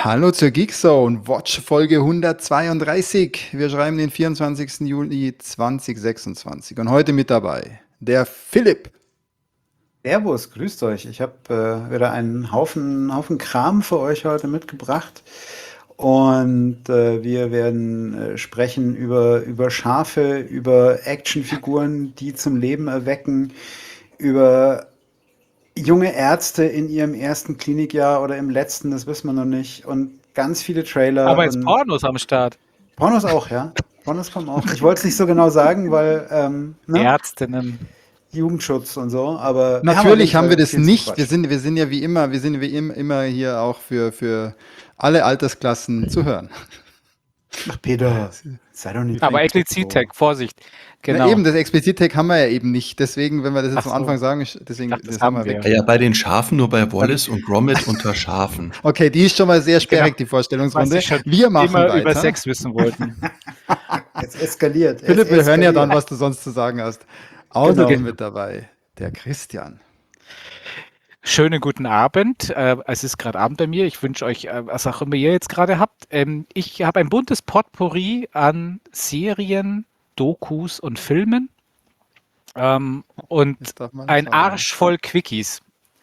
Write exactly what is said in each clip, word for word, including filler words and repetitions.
Hallo zur Geekzone, Watch Folge hundertzweiunddreißig. Wir schreiben den vierundzwanzigsten Juli zweitausendsechsundzwanzig und heute mit dabei der Philipp. Servus, grüßt euch. Ich habe äh, wieder einen Haufen, Haufen Kram für euch heute mitgebracht. Und äh, wir werden äh, sprechen über, über Schafe, über Actionfiguren, die zum Leben erwecken, über junge Ärzte in ihrem ersten Klinikjahr oder im letzten, das wissen wir noch nicht. Und ganz viele Trailer. Aber jetzt und Pornos am Start. Pornos auch, ja. Pornos kommen auch. Ich wollte es nicht so genau sagen, weil ähm, ne? Ärztinnen. Jugendschutz und so, aber Natürlich haben wir das viel zu nicht. Wir quatschen. sind, wir sind ja wie immer, wir sind wie im- immer hier auch für, für alle Altersklassen zu hören. Ach, Peter, sei doch nicht. Aber so. Explizit-Tag, Vorsicht. Genau. Na eben, das Explizit-Tag haben wir ja eben nicht. Deswegen, wenn wir das jetzt Ach am so. Anfang sagen, ist- deswegen Ich dachte, das das haben wir haben weg. wir. Ja, bei den Schafen nur bei Wallace und Gromit unter Schafen. Okay, die ist schon mal sehr sperrig, Genau. die Was Vorstellungsrunde. Sie schon Wir machen immer weiter. über Sex wissen wollten. Jetzt eskaliert. es Philipp, wir hören ja eskaliert. dann, was du sonst zu sagen hast. Außerdem Genau. mit dabei der Christian. Schönen guten Abend. Äh, es ist gerade Abend bei mir. Ich wünsche euch, äh, was auch immer ihr jetzt gerade habt. Ähm, ich habe ein buntes Potpourri an Serien, Dokus und Filmen. Ähm, und Das darf man ein sagen. Arsch voll Quickies.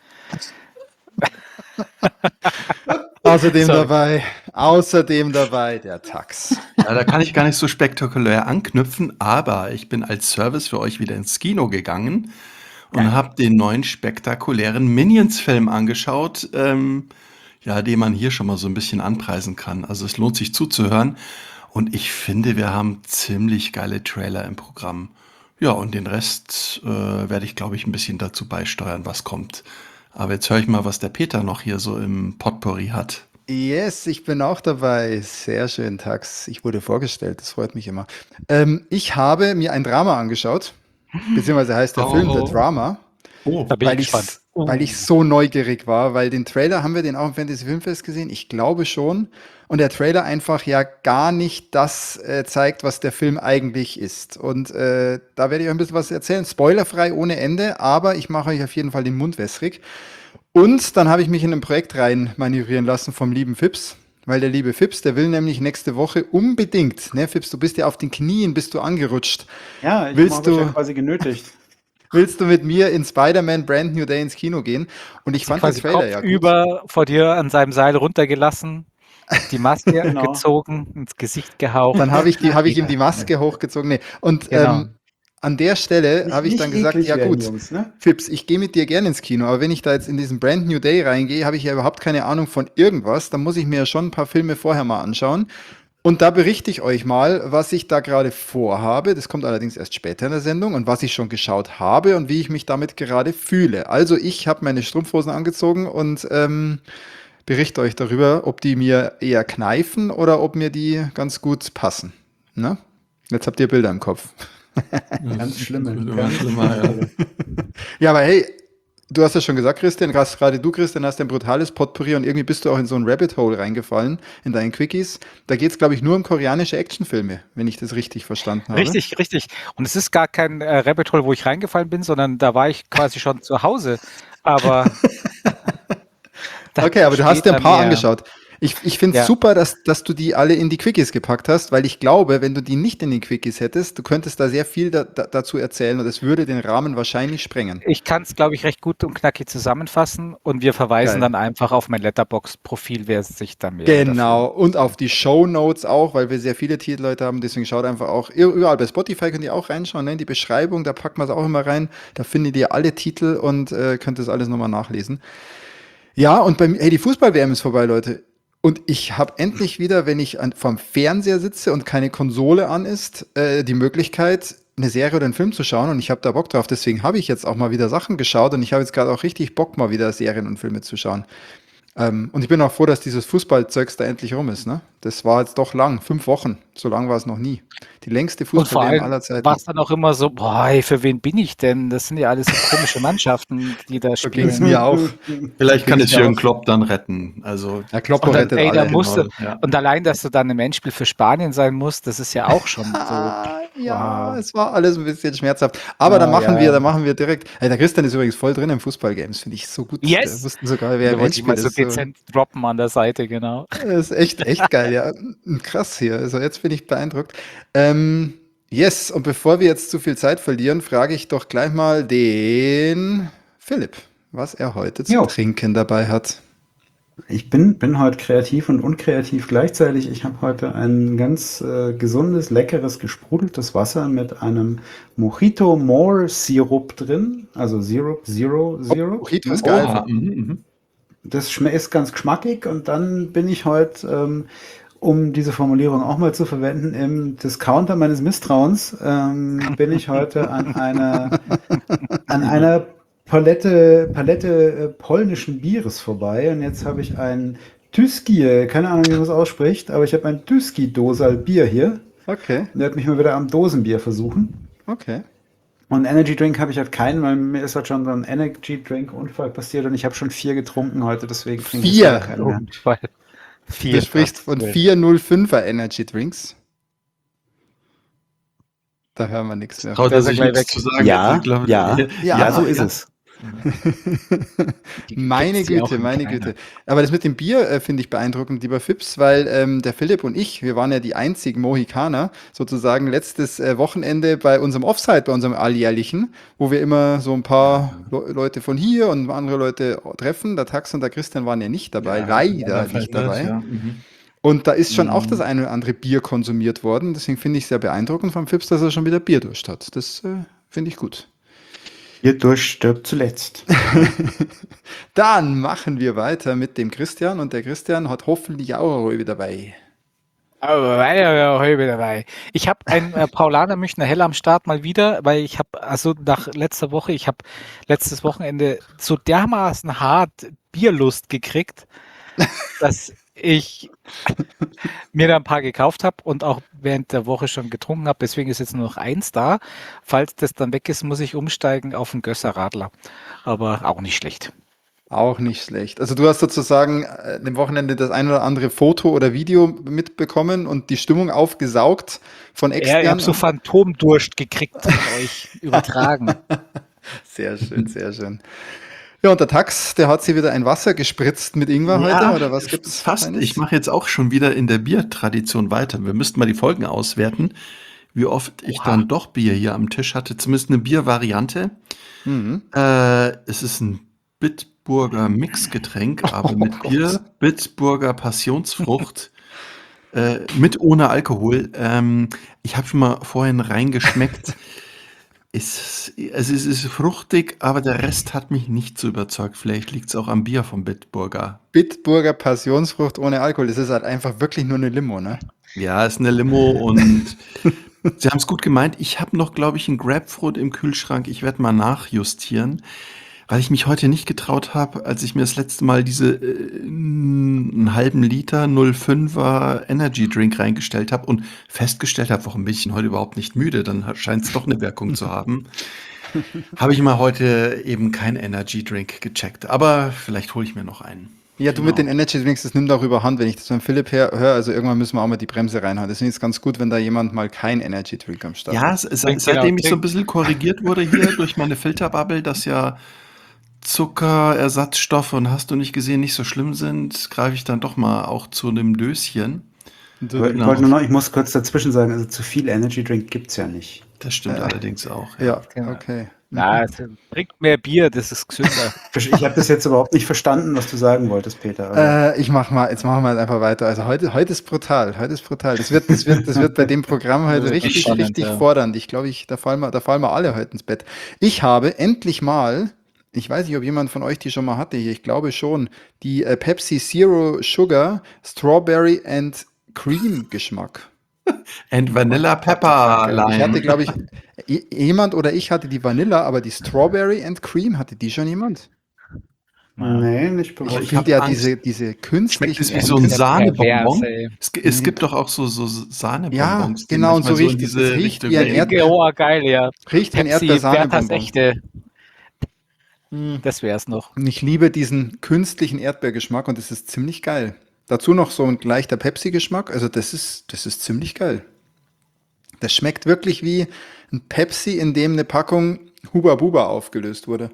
Außerdem Sorry. dabei, außerdem dabei der Tax. Ja, da kann ich gar nicht so spektakulär anknüpfen, aber ich bin als Service für euch wieder ins Kino gegangen und habe den neuen spektakulären Minions-Film angeschaut, ähm, ja, den man hier schon mal so ein bisschen anpreisen kann. Also es lohnt sich zuzuhören und ich finde, wir haben ziemlich geile Trailer im Programm. Ja, und den Rest äh, werde ich, glaube ich, ein bisschen dazu beisteuern, was kommt. Aber jetzt höre ich mal, was der Peter noch hier so im Potpourri hat. Yes, ich bin auch dabei. Sehr schön, Tax. Ich wurde vorgestellt, das freut mich immer. Ähm, ich habe mir ein Drama angeschaut, beziehungsweise heißt der Film Oh. The Drama, Oh, Da bin weil ich ich, gespannt. weil ich so neugierig war, weil den Trailer, haben wir den auch im Fantasy Filmfest gesehen? Ich glaube schon. Und der Trailer einfach ja gar nicht das äh, zeigt, was der Film eigentlich ist. Und äh, da werde ich euch ein bisschen was erzählen. Spoilerfrei ohne Ende, aber ich mache euch auf jeden Fall den Mund wässrig. Und dann habe ich mich in ein Projekt rein manövrieren lassen vom lieben Fips, weil der liebe Fips, der will nämlich nächste Woche unbedingt, ne Fips, du bist ja auf den Knien, bist du angerutscht. Ja, ich Willst habe euch du- ja quasi genötigt. Willst du mit mir in Spider-Man Brand New Day ins Kino gehen? Und ich fand den Quasi Trailer ja gut. kopfüber vor dir an seinem Seil runtergelassen, die Maske Genau. gezogen, ins Gesicht gehaucht. Dann habe ich, die- habe ich ihm die Maske hochgezogen. Nee. Und Genau. ähm, an der Stelle Nicht- habe ich nicht dann gesagt, eklig ja werden, gut, Jungs, ne? Fips, ich gehe mit dir gerne ins Kino, aber wenn ich da jetzt in diesen Brand New Day reingehe, habe ich ja überhaupt keine Ahnung von irgendwas, dann muss ich mir ja schon ein paar Filme vorher mal anschauen. Und da berichte ich euch mal, was ich da gerade vorhabe. Das kommt allerdings erst später in der Sendung und was ich schon geschaut habe und wie ich mich damit gerade fühle. Also ich habe meine Strumpfhosen angezogen und ähm, berichte euch darüber, ob die mir eher kneifen oder ob mir die ganz gut passen. Ne? Jetzt habt ihr Bilder im Kopf. Ganz schlimme. Immer Ganz schlimmer, ja. Ja, aber hey, du hast ja schon gesagt, Christian, gerade gerade du, Christian, hast ein brutales Potpourri und irgendwie bist du auch in so ein Rabbit Hole reingefallen in deinen Quickies. Da geht es, glaube ich, nur um koreanische Actionfilme, wenn ich das richtig verstanden habe. Richtig, richtig. Und es ist gar kein äh, Rabbit Hole, wo ich reingefallen bin, sondern da war ich quasi schon zu Hause. Aber da Okay, aber du hast steht dir ein da paar mehr. angeschaut. Ich, ich finde es Ja. super, dass, dass du die alle in die Quickies gepackt hast, weil ich glaube, wenn du die nicht in den Quickies hättest, du könntest da sehr viel da, da, dazu erzählen und es würde den Rahmen wahrscheinlich sprengen. Ich kann es, glaube ich, recht gut und knackig zusammenfassen und wir verweisen Geil. dann einfach auf mein Letterboxd-Profil, wer sich da mehr Genau, und auf die Shownotes auch, weil wir sehr viele Titelleute haben, deswegen schaut einfach auch, überall bei Spotify könnt ihr auch reinschauen, ne? In die Beschreibung, da packen wir es auch immer rein, da findet ihr alle Titel und äh, könnt das alles nochmal nachlesen. Ja, und bei mir, hey, die Fußball-W M ist vorbei, Leute. Und ich habe endlich wieder, wenn ich an, vom Fernseher sitze und keine Konsole an ist, äh, die Möglichkeit, eine Serie oder einen Film zu schauen und ich habe da Bock drauf. Deswegen habe ich jetzt auch mal wieder Sachen geschaut und ich habe jetzt gerade auch richtig Bock, mal wieder Serien und Filme zu schauen. Ähm, und ich bin auch froh, dass dieses Fußballzeugs da endlich rum ist. Ne? Das war jetzt doch lang, fünf Wochen. So lang war es noch nie. Die längste Und vor Fußball-W M allem aller Zeiten. war es dann auch immer so, boah, ey, für wen bin ich denn? Das sind ja alles so komische Mannschaften, die da So ging es spielen. mir auch. Vielleicht kann ging's es mir Jürgen auch. Klopp dann retten. Also, Ja, Klopp Und dann, rettet ey, da alle. musst du, ja. und allein, dass du dann im Endspiel für Spanien sein musst, das ist ja auch schon so. Ah, ja, Wow. es war alles ein bisschen schmerzhaft. Aber da Ah, machen ja. wir, da machen wir direkt. Ey, der Christian ist übrigens voll drin im Fußballgames, finde ich so gut. Yes! Wir wussten sogar, wer Da im wollte ich mal Endspiel so ist. So. dezent droppen an der Seite, genau. Das ist echt, echt geil, ja. Krass hier. Also jetzt bin ich beeindruckt. Ähm, yes, und bevor wir jetzt zu viel Zeit verlieren, frage ich doch gleich mal den Philipp, was er heute zu Jo. trinken dabei hat. Ich bin, bin heute kreativ und unkreativ gleichzeitig. Ich habe heute ein ganz äh, gesundes, leckeres, gesprudeltes Wasser mit einem Mojito More Sirup drin. Also Sirup, Zero, Zero. Mojito ist Ne? geil. Oha, mhm, mhm. Das schme- ist ganz geschmackig und dann bin ich heute, ähm, um diese Formulierung auch mal zu verwenden, im Discounter meines Misstrauens, ähm, bin ich heute an einer, an einer Palette, Palette äh, polnischen Bieres vorbei und jetzt habe ich ein Tyskie, keine Ahnung, wie man es ausspricht, aber ich habe ein Tyskie-Dosal Bier hier. Okay, Und werde mich mal wieder am Dosenbier versuchen. okay. Und Energy Drink habe ich halt keinen, weil mir ist halt schon so ein Energy Drink Unfall passiert und ich habe schon vier getrunken heute, deswegen trinke ich Vier? heute keinen mehr. Unfall. Du Vier. sprichst von vier null fünfer Energy Drinks. Da hören wir nichts mehr. Traut Der er ist ja sich gleich nichts weg. zu sagen. Ja, Ich glaub, ja, Ja, ja, so ja. ist es. Die Meine gibt's ja auch Güte, in meine kleiner. Güte. Aber das mit dem Bier äh, finde ich beeindruckend, lieber Fips, weil ähm, der Philipp und ich, wir waren ja die einzigen Mohikaner, sozusagen letztes äh, Wochenende bei unserem Offside, bei unserem alljährlichen, wo wir immer so ein paar Le Leute von hier und andere Leute treffen. Der Tax und der Christian waren ja nicht dabei, Ja, leider ja, nicht das, dabei. ja, mhm. Und da ist schon auch Mhm. das eine oder andere Bier konsumiert worden. Deswegen finde ich es sehr beeindruckend vom Fips, dass er schon wieder Bierdurst hat. Das äh, finde ich gut. Ihr Durst stirbt zuletzt. Dann machen wir weiter mit dem Christian und der Christian hat hoffentlich auch eine Röbe dabei. Aber weiter, ja, heute dabei. Ich habe ein äh, Paulaner Münchner Hell am Start mal wieder, weil ich habe, also nach letzter Woche, ich habe letztes Wochenende so dermaßen hart Bierlust gekriegt, dass ich mir da ein paar gekauft habe und auch während der Woche schon getrunken habe. Deswegen ist jetzt nur noch eins da. Falls das dann weg ist, muss ich umsteigen auf einen Gösser Radler. Aber auch nicht schlecht. Auch nicht schlecht. Also du hast sozusagen äh, dem Wochenende das ein oder andere Foto oder Video mitbekommen und die Stimmung aufgesaugt von Ja, ich externen. habe so Phantomdurst gekriegt von euch übertragen. Sehr schön, sehr schön. Ja, und der Tax, der hat sich wieder ein Wasser gespritzt mit Ingwer Ja, heute, oder was gibt's? Fast. Feines? Ich mache jetzt auch schon wieder in der Biertradition weiter. Wir müssten mal die Folgen auswerten, wie oft ich Oha. dann doch Bier hier am Tisch hatte. Zumindest eine Biervariante. Mhm. Äh, es ist ein Bitburger Mixgetränk, aber Oh mit Gott. Bier, Bitburger Passionsfrucht, äh, mit ohne Alkohol. Ähm, ich habe schon mal vorhin reingeschmeckt. Es, es, ist, es ist fruchtig, aber der Rest hat mich nicht so überzeugt. Vielleicht liegt es auch am Bier vom Bitburger. Bitburger Passionsfrucht ohne Alkohol, das ist halt einfach wirklich nur eine Limo, ne? Ja, ist eine Limo und sie haben es gut gemeint. Ich habe noch, glaube ich, ein Grapefruit im Kühlschrank. Ich werde mal nachjustieren, weil ich mich heute nicht getraut habe, als ich mir das letzte Mal diese äh, einen halben Liter null Komma fünfer Energy Drink reingestellt habe und festgestellt habe, warum bin ich denn heute überhaupt nicht müde? Dann scheint es doch eine Wirkung zu haben. Habe ich mal heute eben kein Energy Drink gecheckt. Aber vielleicht hole ich mir noch einen. Ja, du Genau. mit den Energy Drinks, das nimmt auch überhand, wenn ich das beim Philipp her- höre. Also irgendwann müssen wir auch mal die Bremse reinhauen. Deswegen ist es ganz gut, wenn da jemand mal kein Energy Drink am Start Ja, hat. es, es, Trink, seitdem genau, ich so ein trink. bisschen korrigiert wurde hier durch meine Filterbubble, dass ja Zucker, Ersatzstoffe und hast du nicht gesehen, nicht so schlimm sind, greife ich dann doch mal auch zu einem Döschen. Und Ich du- wollte wollte nur noch, ich muss kurz dazwischen sagen, also zu viel Energy Drink gibt's ja nicht. Das stimmt Ja. allerdings auch. Ja, Genau. okay. Na, also, trinkt mehr Bier, das ist gesünder. Ich habe das jetzt überhaupt nicht verstanden, was du sagen wolltest, Peter. aber- Äh, ich mach mal, jetzt machen wir einfach weiter. Also heute, heute ist brutal, heute ist brutal. Das wird, das wird, das wird bei dem Programm heute Das wird richtig, spannend, richtig ja. fordernd. Ich glaube, ich, da fallen wir, da fallen wir alle heute ins Bett. Ich habe endlich mal, ich weiß nicht, ob jemand von euch die schon mal hatte hier, ich glaube schon, die äh, Pepsi Zero Sugar Strawberry and Cream Geschmack. And Vanilla Pepper Ich hatte, Lime. glaube ich, j- jemand oder ich hatte die Vanilla, aber die Strawberry and Cream, hatte die schon jemand? Ja. Nee, nicht Ich bewusst. ich finde hab ja Angst. diese, diese Schmeckt künstlichen es wie so ein Der Sahnebonbon? Perverse. Es, gi- es Nee. gibt doch auch so, so Ja, Sahnebonbons, die genau, und so manchmal so in riecht es. Es diese riecht Richtung wie ein gehen. Erdbeer, Oh, geil, ja. riecht wie ein Pepsi, Werthers Erdbeersahnebonbon. echte, Mm. das wär's noch. Und ich liebe diesen künstlichen Erdbeergeschmack und das ist ziemlich geil. Dazu noch so ein leichter Pepsi-Geschmack, also das ist, das ist ziemlich geil. Das schmeckt wirklich wie ein Pepsi, in dem eine Packung Huba Buba aufgelöst wurde.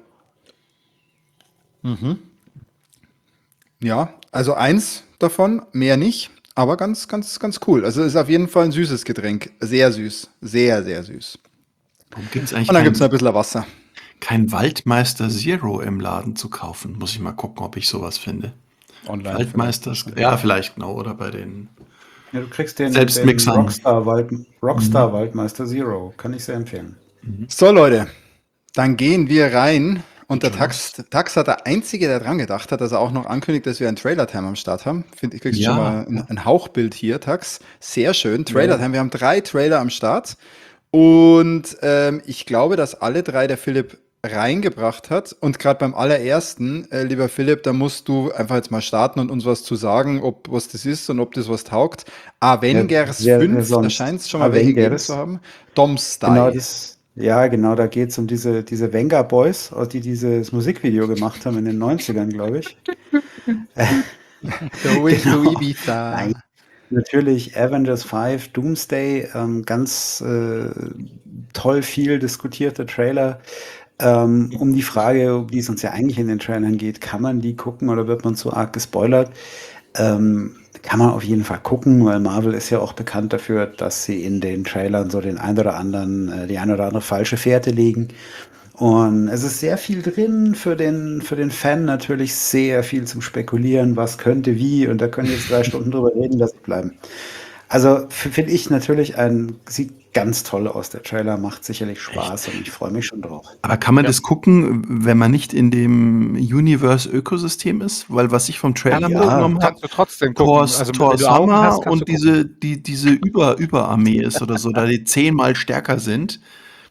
Ja, also eins davon, mehr nicht, aber ganz, ganz, ganz cool. Also ist auf jeden Fall ein süßes Getränk. Sehr süß. Sehr, sehr süß. Warum gibt es Und eigentlich dann gibt es noch ein kein, bisschen Wasser. kein Waldmeister Zero im Laden zu kaufen? Muss ich mal gucken, ob ich sowas finde. Online Waldmeister, ja, vielleicht genau, oder bei den Ja, du kriegst den, den Selbstmixern. Rockstar, Wald, Rockstar Waldmeister Zero. Kann ich sehr empfehlen. So, Leute, dann gehen wir rein. Und der Bitte Tax, Tax hat der Einzige, der dran gedacht hat, dass er auch noch ankündigt, dass wir ein Trailer-Time am Start haben. Finde ich, kriegst Ja. schon mal ein, ein Hauchbild hier, Tax. Sehr schön. Trailer-Time. Wir haben drei Trailer am Start. Und ähm, ich glaube, dass alle drei der Philipp reingebracht hat. Und gerade beim allerersten, äh, lieber Philipp, da musst du einfach jetzt mal starten und uns was zu sagen, ob was das ist und ob das was taugt. Avengers wer- wer fünf, da sonst? scheint es schon mal welche gegeben Avengers. zu haben. Dom Style. Genau, das, ja, genau, da geht es um diese, diese Venga Boys, die dieses Musikvideo gemacht haben in den neunzigern, glaube ich. Go into Genau. Ibiza. Nein. Natürlich Avengers fünf, Doomsday, ähm, ganz äh, toll viel diskutierter Trailer. Ähm, um die Frage, um die es uns ja eigentlich in den Trailern geht, kann man die gucken oder wird man zu arg gespoilert? Ähm, kann man auf jeden Fall gucken, weil Marvel ist ja auch bekannt dafür, dass sie in den Trailern so den ein oder anderen, äh, die ein oder andere falsche Fährte legen. Und es ist sehr viel drin für den, für den Fan natürlich sehr viel zum Spekulieren, was könnte wie, und da können wir jetzt drei Stunden drüber reden, lass es bleiben. Also finde ich natürlich ein, sieht ganz toll aus, der Trailer macht sicherlich Spaß und ich freue mich schon drauf. Aber kann man Ja. das gucken, wenn man nicht in dem Universe-Ökosystem ist? Weil was ich vom Trailer Ja, mitgenommen habe, Kannst du trotzdem gucken. Thor, Also, Thor wenn du Augen Summer hast, kannst und du gucken. diese, die, diese Über, Überarmee ist oder so, da die zehnmal stärker sind.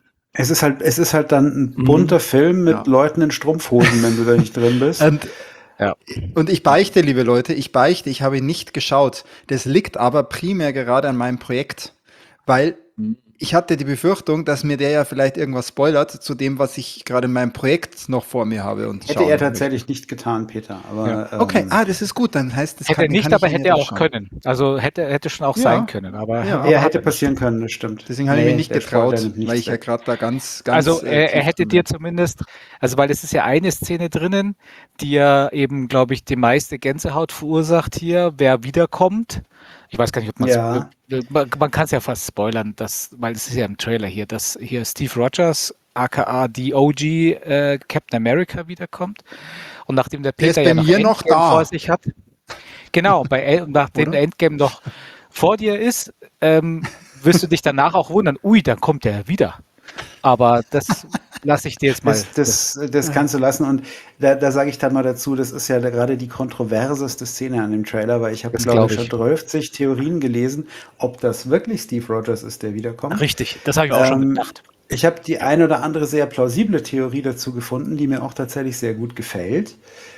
Es ist halt, es ist halt dann ein Mhm. bunter Film mit Ja. Leuten in Strumpfhosen, wenn du da nicht drin bist. Und, Ja. und ich beichte, liebe Leute, ich beichte, ich habe ihn nicht geschaut. Das liegt aber primär gerade an meinem Projekt, weil ich hatte die Befürchtung, dass mir der ja vielleicht irgendwas spoilert zu dem, was ich gerade in meinem Projekt noch vor mir habe. Und Hätte schauen er möchte. tatsächlich nicht getan, Peter. Aber Ja. ähm, Okay, ah, das ist gut, dann heißt das Hätte kann, nicht, kann ich aber ihn hätte ja er doch auch schauen. können. Also hätte, hätte schon auch Ja. sein können. Aber, Ja. aber er hat hätte er passieren nicht. können, das stimmt. Deswegen habe ich mich Nee, nicht der Spoiler getraut, nimmt nichts weil ich ja weg. gerade da ganz, ganz Also äh, er, er tief hätte drin dir bin. zumindest, also weil es ist ja eine Szene drinnen, die ja eben, glaube ich, die meiste Gänsehaut verursacht hier, wer wiederkommt. Ich weiß gar nicht, ob man Ja. man, man kann es ja fast spoilern, dass, weil es ist ja im Trailer hier, dass hier Steve Rogers, aka die O G äh, Captain America wiederkommt. Und nachdem der Der ist Peter bei ja noch mir noch Endgame da. vor sich hat, genau, bei El nachdem Oder? der Endgame noch vor dir ist, ähm, wirst du dich danach auch wundern, ui, dann kommt der wieder. Aber das lasse ich dir jetzt mal. Das, das, das kannst du lassen. Und da, da sage ich dann mal dazu, das ist ja da gerade die kontroverseste Szene an dem Trailer, weil ich habe, Das glaube glaub ich, schon ich. dreißig Theorien gelesen, ob das wirklich Steve Rogers ist, der wiederkommt. Richtig, das habe ich auch schon Ähm, gedacht. Ich habe die ein oder andere sehr plausible Theorie dazu gefunden, die mir auch tatsächlich sehr gut gefällt.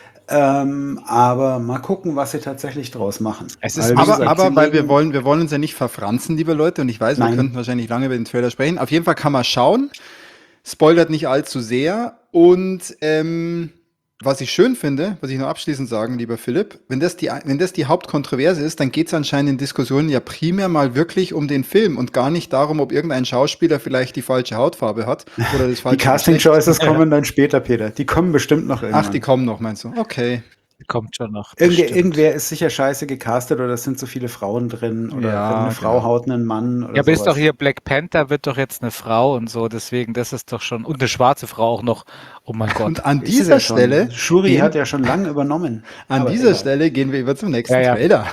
Ähm, aber mal gucken, was sie tatsächlich draus machen. Es ist Weil, wie Aber, gesagt, aber sie weil wir legen- wollen, wir wollen uns ja nicht verfranzen, liebe Leute, und ich weiß, wir Nein. könnten wahrscheinlich lange über den Trailer sprechen. Auf jeden Fall kann man schauen, spoilert nicht allzu sehr. Und ähm, was ich schön finde, was ich noch abschließend sagen, lieber Philipp, wenn das die, wenn das die Hauptkontroverse ist, dann geht es anscheinend in Diskussionen ja primär mal wirklich um den Film und gar nicht darum, ob irgendein Schauspieler vielleicht die falsche Hautfarbe hat oder das Die falsche Casting Geschlecht. Choices kommen dann später, Peter. Die kommen bestimmt noch irgendwann. Ach, die kommen noch, meinst du? Okay. Kommt schon noch. Irgendwer, bestimmt. irgendwer ist sicher scheiße gecastet oder es sind so viele Frauen drin oder Ja, eine Frau genau. haut einen Mann oder Ja, aber ist sowas. doch hier Black Panther wird doch jetzt eine Frau und so, deswegen, das ist doch schon, und eine schwarze Frau auch noch. Oh mein Gott. Und an Ist es dieser ja schon. Stelle, Shuri gehen- hat ja schon lange übernommen. an Aber dieser egal. Stelle gehen wir über zum nächsten Ja, ja. Trailer.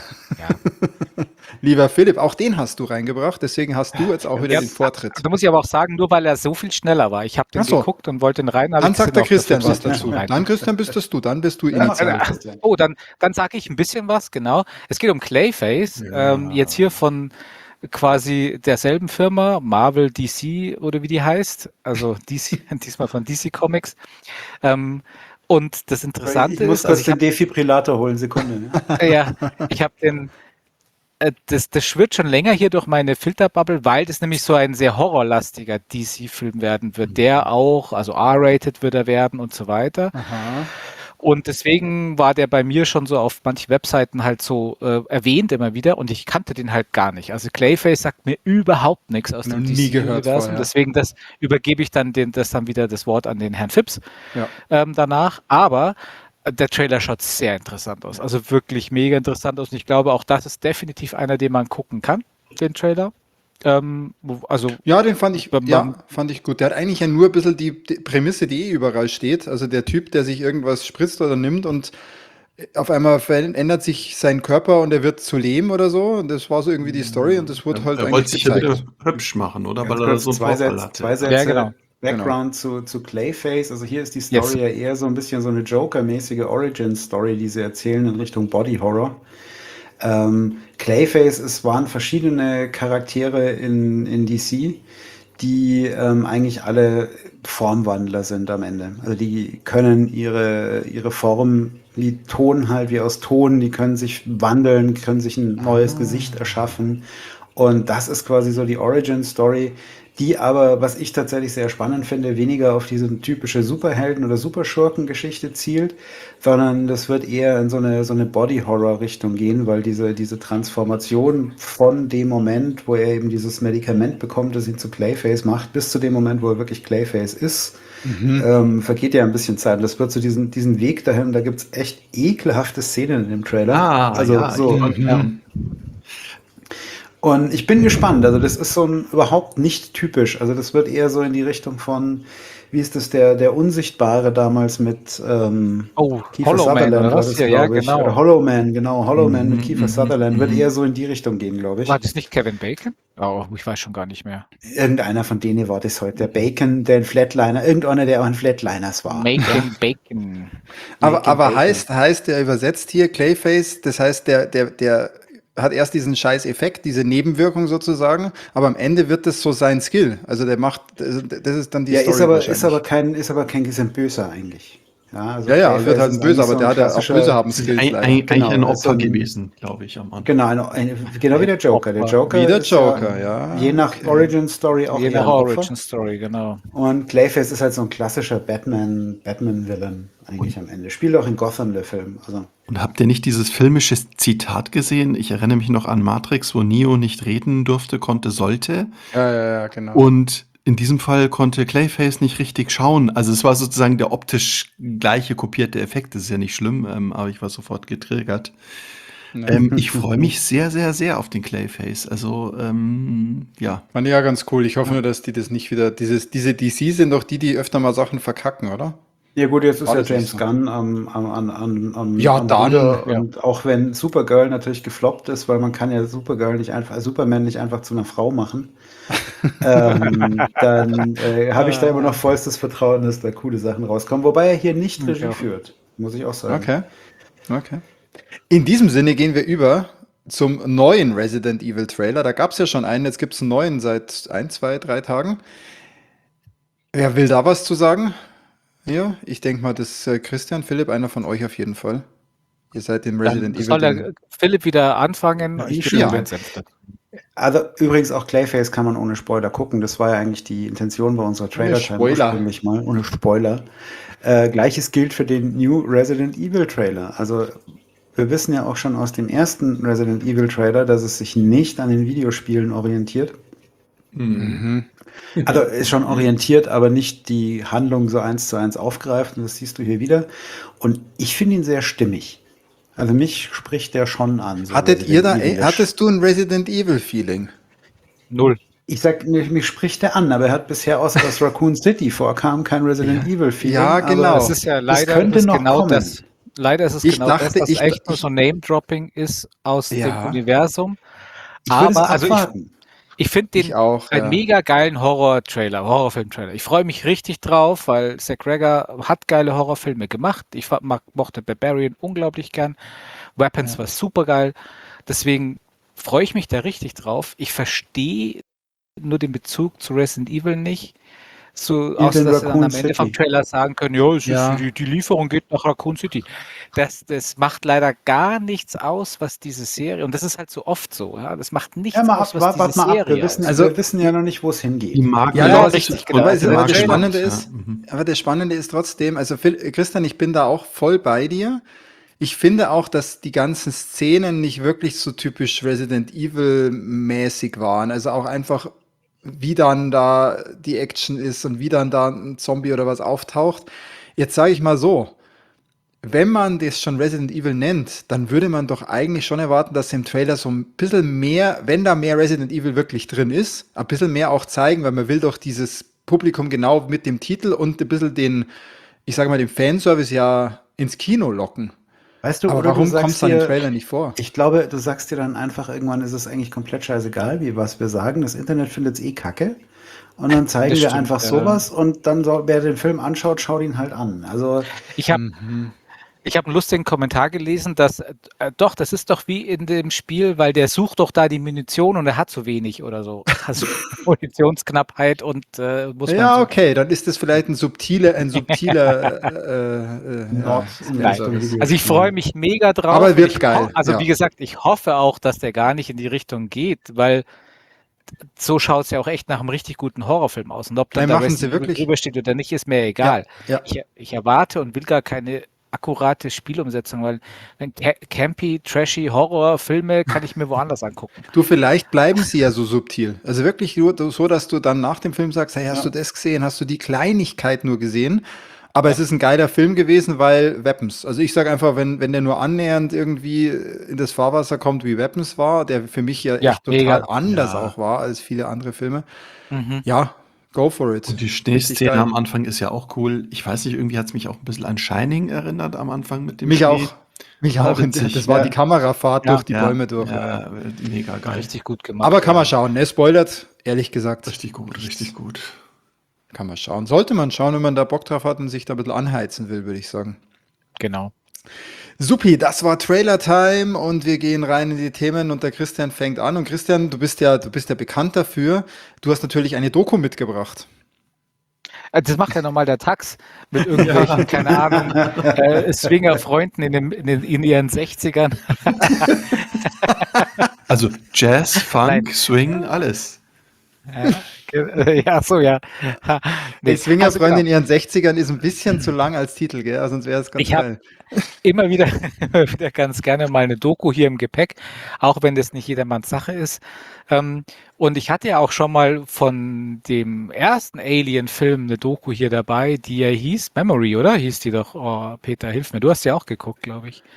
Ja. Lieber Philipp, auch den hast du reingebracht, deswegen hast du jetzt auch wieder Ja, den Vortritt. Da muss ich aber auch sagen, nur weil er so viel schneller war. Ich habe den Ach so. geguckt und wollte den rein. hab Dann ich sagt der gesehen, auf Christian was Fünf dazu. rein. Dann, Christian, bist das du. Dann bist du Ja, initial. also, Christian. Oh, dann, dann sage ich ein bisschen was, genau. Es geht um Clayface, Ja. ähm, jetzt hier von quasi derselben Firma, Marvel D C oder wie die heißt, also D C, diesmal von D C Comics. Ähm, Und das Ich Interessante muss ist, also kurz ich den habe Defibrillator holen, Sekunde. Ne? ja, ich habe den, äh, das, das schwirrt schon länger hier durch meine Filterbubble, weil das nämlich so ein sehr horrorlastiger D C-Film werden wird, der auch, also R-rated wird er werden und so weiter. Aha. Und deswegen war der bei mir schon so auf manchen Webseiten halt so äh, erwähnt immer wieder und ich kannte den halt gar nicht. Also Clayface sagt mir überhaupt nichts aus Noch dem nie gehört D C-Universum. vorher. Deswegen das übergebe ich dann den, das dann wieder das Wort an den Herrn Phipps Ja. ähm, danach. Aber äh, der Trailer schaut sehr interessant aus. Also wirklich mega interessant aus. Und ich glaube, auch das ist definitiv einer, den man gucken kann, den Trailer. Ähm, wo- also Ja, den fand ich, wenn man- ja, fand ich gut. Der hat eigentlich ja nur ein bisschen die, die Prämisse, die eh überall steht. Also der Typ, der sich irgendwas spritzt oder nimmt und auf einmal ver- ändert sich sein Körper und er wird zu Lehm oder so. Und das war so irgendwie die Story und das wurde Er, halt er eigentlich wollte sich ja gezeigt. wieder hübsch machen, oder? Ganz Weil er kurz so einen zwei Vorfall Sätze, hatte. zwei Sätze Ja, genau. Background zu, zu Clayface. Also hier ist die Yes. Story ja eher so ein bisschen so eine Joker-mäßige Origin-Story, die sie erzählen in Richtung Body-Horror. Ähm, Clayface, es waren verschiedene Charaktere in, in D C, die ähm, eigentlich alle Formwandler sind am Ende. Also die können ihre, ihre Form, die Ton halt wie aus Ton, die können sich wandeln, können sich ein neues Gesicht erschaffen. Und das ist quasi so die Origin-Story, die aber, was ich tatsächlich sehr spannend finde, weniger auf diese typische Superhelden- oder Superschurken-Geschichte zielt, sondern das wird eher in so eine, so eine Body-Horror-Richtung gehen, weil diese, diese Transformation von dem Moment, wo er eben dieses Medikament bekommt, das ihn zu Clayface macht, bis zu dem Moment, wo er wirklich Clayface ist, ähm, vergeht ja ein bisschen Zeit. Und das wird so diesen, diesen Weg dahin, da gibt's echt ekelhafte Szenen in dem Trailer. Ah, also ja, so, ich- ja. Und ich bin gespannt. Also das ist so ein überhaupt nicht typisch. Also das wird eher so in die Richtung von, wie ist das, der, der Unsichtbare damals mit ähm, Oh, Kiefer Hollow Man Sutherland oder war was? das, Ja, ja, glaube ich. genau. Oder Hollow Man, genau. Hollow Man mit Mhm, Kiefer mhm, Sutherland wird mhm. eher so in die Richtung gehen, glaube ich. War das nicht Kevin Bacon? Oh, ich weiß schon gar nicht mehr. Irgendeiner von denen war das heute. Der Bacon, der ein Flatliner, irgendeiner, der auch ein Flatliners war. Making Bacon. Aber, Making aber Bacon. heißt, heißt der übersetzt hier Clayface, das heißt, der, der, der hat erst diesen scheiß Effekt, diese Nebenwirkung sozusagen, aber am Ende wird das so sein Skill. Also der macht, das das ist dann die Ja, Story ist aber, wahrscheinlich. ist aber kein, ist aber kein bisschen böser eigentlich. Ja, also ja, ja, Clayface wird halt ein ist Böser, eigentlich aber so der ein hat ja auch klassischer- Böse haben Das ist Skills ein, leider. ein, eigentlich Genau, ein also Opfer ein- gewesen, glaube ich, am Anfang. Genau, eine, eine, genau wie der Joker. Der Opfer. Joker Wie der ist Joker, ja. Je nach Okay. Origin Story auch Je eher nach ein Opfer. Origin Story, genau. Und Clayface ist halt so ein klassischer Batman, Batman-Villain eigentlich am Ende. Spielt auch in Gotham der Film. Also Und habt ihr nicht dieses filmische Zitat gesehen? Ich erinnere mich noch an Matrix, wo Neo nicht reden durfte, konnte, sollte. Ja, ja, ja, genau. Und in diesem Fall konnte Clayface nicht richtig schauen. Also es war sozusagen der optisch gleiche kopierte Effekt. Das ist ja nicht schlimm, ähm, aber ich war sofort getriggert. Ja. Ähm, ich freue mich sehr, sehr, sehr auf den Clayface. Also, ähm, ja. Fand ich ja ganz cool. Ich hoffe nur, dass die das nicht wieder, dieses, diese D C sind doch die, die öfter mal Sachen verkacken, oder? ja gut, jetzt ist War ja das nicht James so? Gunn am, am, am, am, am Ja, am dann, Ruder. ja. Und auch wenn Supergirl natürlich gefloppt ist, weil man kann ja Supergirl nicht einfach, äh, Superman nicht einfach zu einer Frau machen, ähm, dann äh, habe ich da immer noch vollstes Vertrauen, dass da coole Sachen rauskommen. Wobei er hier nicht Ich Regie auch. führt, muss ich auch sagen. Okay. Okay. In diesem Sinne gehen wir über zum neuen Resident Evil Trailer. Da gab es ja schon einen, jetzt gibt es einen neuen seit ein, zwei, drei Tagen. Wer will da was zu sagen? Ja, ich denke mal, das äh, Christian, Philipp, einer von euch auf jeden Fall. Ihr seid dem Resident Dann Evil. soll Ding- der Philipp wieder anfangen. Ja, Ich ich gebe schon. meinen Senf dazu. Also übrigens auch Clayface kann man ohne Spoiler gucken. Das war ja eigentlich die Intention bei unserer Trailer-Time Spoiler. ursprünglich mal, ohne Spoiler. Äh, Gleiches gilt für den New Resident Evil Trailer. Also wir wissen ja auch schon aus dem ersten Resident Evil Trailer, dass es sich nicht an den Videospielen orientiert. Mhm. Also ist schon orientiert, aber nicht die Handlung so eins zu eins aufgreift. Und das siehst du hier wieder. Und ich finde ihn sehr stimmig. Also mich spricht der schon an. so Hattet ihr da, Resident ey, Evil-isch. hattest du ein Resident Evil Feeling? Null. Ich sag, mich, mich spricht der an, aber er hat bisher außer dass Raccoon City vorkam kein Resident Evil Feeling. Ja, genau. aber Das ist ja das leider könnte ist noch genau kommen. das. Leider ist es Ich genau dachte, das, was ich- echt nur ich- so Name-Dropping ist aus Ja. dem Universum. Ich würde es Aber also ich, abwarten. ich finde den Ich auch. einen Ja. mega geilen Horror-Trailer, Horrorfilm-Trailer. Ich freue mich richtig drauf, weil Zack Rager hat geile Horrorfilme gemacht. Ich fa- mag, mochte Barbarian unglaublich gern. Weapons war super geil. Deswegen freue ich mich da richtig drauf. Ich verstehe nur den Bezug zu Resident Evil nicht. So, Evil außer dass sie dann Raccoon am Ende vom City. Trailer sagen können, ja, es Ja. ist, die, die Lieferung geht nach Raccoon City. Das, das macht leider gar nichts aus, was diese Serie, und das ist halt so oft so, ja, das macht nichts Ja, mal aus, ab, was warte diese mal ab. Wir Serie wissen, ist. Also- wir wissen ja noch nicht, wo es Die hingeht. Marke Ja, Genau, ja, richtig, das, genau. aber, Also aber der das Trailer- Spannende ja. ist, Mhm. aber das Spannende ist trotzdem, also Phil, Christian, ich bin da auch voll bei dir. Ich finde auch, dass die ganzen Szenen nicht wirklich so typisch Resident Evil mäßig waren. Also auch einfach, wie dann da die Action ist und wie dann da ein Zombie oder was auftaucht. Jetzt sage ich mal so, wenn man das schon Resident Evil nennt, dann würde man doch eigentlich schon erwarten, dass sie im Trailer so ein bisschen mehr, wenn da mehr Resident Evil wirklich drin ist, ein bisschen mehr auch zeigen, weil man will doch dieses Publikum genau mit dem Titel und ein bisschen den, ich sage mal, den Fanservice ja ins Kino locken. Weißt du, Aber oder du warum kommt es sagst dann im dir, Trailer nicht vor? ich glaube, du sagst dir dann einfach, irgendwann ist es eigentlich komplett scheißegal, wie was wir sagen. Das Internet findet es eh kacke. Und dann zeigen Das wir stimmt, einfach ja. sowas und dann soll, wer den Film anschaut, schaut ihn halt an. Also, Ich habe Mhm. ich hab einen lustigen Kommentar gelesen, dass, äh, doch, das ist doch wie in dem Spiel, weil der sucht doch da die Munition und er hat zu wenig oder so. Also Munitionsknappheit und äh, muss man Ja, so. okay, dann ist das vielleicht ein subtiler, ein subtiler äh, äh, Not ja, in Nein. Richtung Fanservice. Video. Also ich freue mich mega drauf. Aber und wird ich geil, ho- Also ja. wie gesagt, ich hoffe auch, dass der gar nicht in die Richtung geht, weil so schaut es ja auch echt nach einem richtig guten Horrorfilm aus. Und ob dann Nein, da machen Resident sie Evil wirklich. drüber steht oder nicht, ist mir egal. Ja, Ich, ich erwarte und will gar keine akkurate Spielumsetzung, weil wenn ca- campy, trashy Horrorfilme kann ich mir woanders angucken. Du, vielleicht bleiben sie ja so subtil. Also wirklich nur so, dass du dann nach dem Film sagst, hey, hast Ja. du das gesehen? Hast du die Kleinigkeit nur gesehen? Aber es ist ein geiler Film gewesen, weil Weapons. Also ich sage einfach, wenn, wenn der nur annähernd irgendwie in das Fahrwasser kommt, wie Weapons war, der für mich ja, Ja, echt total mega. anders Ja. auch war als viele andere Filme. Mhm. Ja, go for it. Und die Richtig Schneeszene geil. am Anfang ist ja auch cool. Ich weiß nicht, irgendwie hat es mich auch ein bisschen an Shining erinnert am Anfang mit dem Mich Schnee. auch. Mich War auch. In, witzig. das war Ja. die Kamerafahrt Ja. durch die Ja, Bäume durch. Ja, Ja. äh, mega geil. Richtig gut gemacht. Aber kann man ja. schauen, ne? Spoilert, ehrlich gesagt. Richtig gut, richtig gut. Kann man schauen. Sollte man schauen, wenn man da Bock drauf hat und sich da ein bisschen anheizen will, würde ich sagen. Genau. Supi, das war Trailer Time und wir gehen rein in die Themen und der Christian fängt an. Und Christian, du bist ja, du bist ja bekannt dafür. Du hast natürlich eine Doku mitgebracht. Äh, Das macht ja nochmal der Tax mit irgendwelchen, keine Ahnung, äh, Swinger-Freunden in, den- in, den- in ihren sechzigern. Also Jazz, Nein. Funk, Swing, alles. Ja, ge- ja, so, ja. Ha, nee, Die Swingerfreundin also in ihren sechzigern ist ein bisschen zu lang als Titel, gell? Also sonst wäre es ganz Ich hab- geil. genau, immer wieder, immer wieder ganz gerne mal eine Doku hier im Gepäck, auch wenn das nicht jedermanns Sache ist. Ähm, und ich hatte ja auch schon mal von dem ersten Alien-Film eine Doku hier dabei, die ja hieß Memory, oder? Hieß die doch. Oh, Peter, hilf mir. Du hast ja auch geguckt, glaube ich.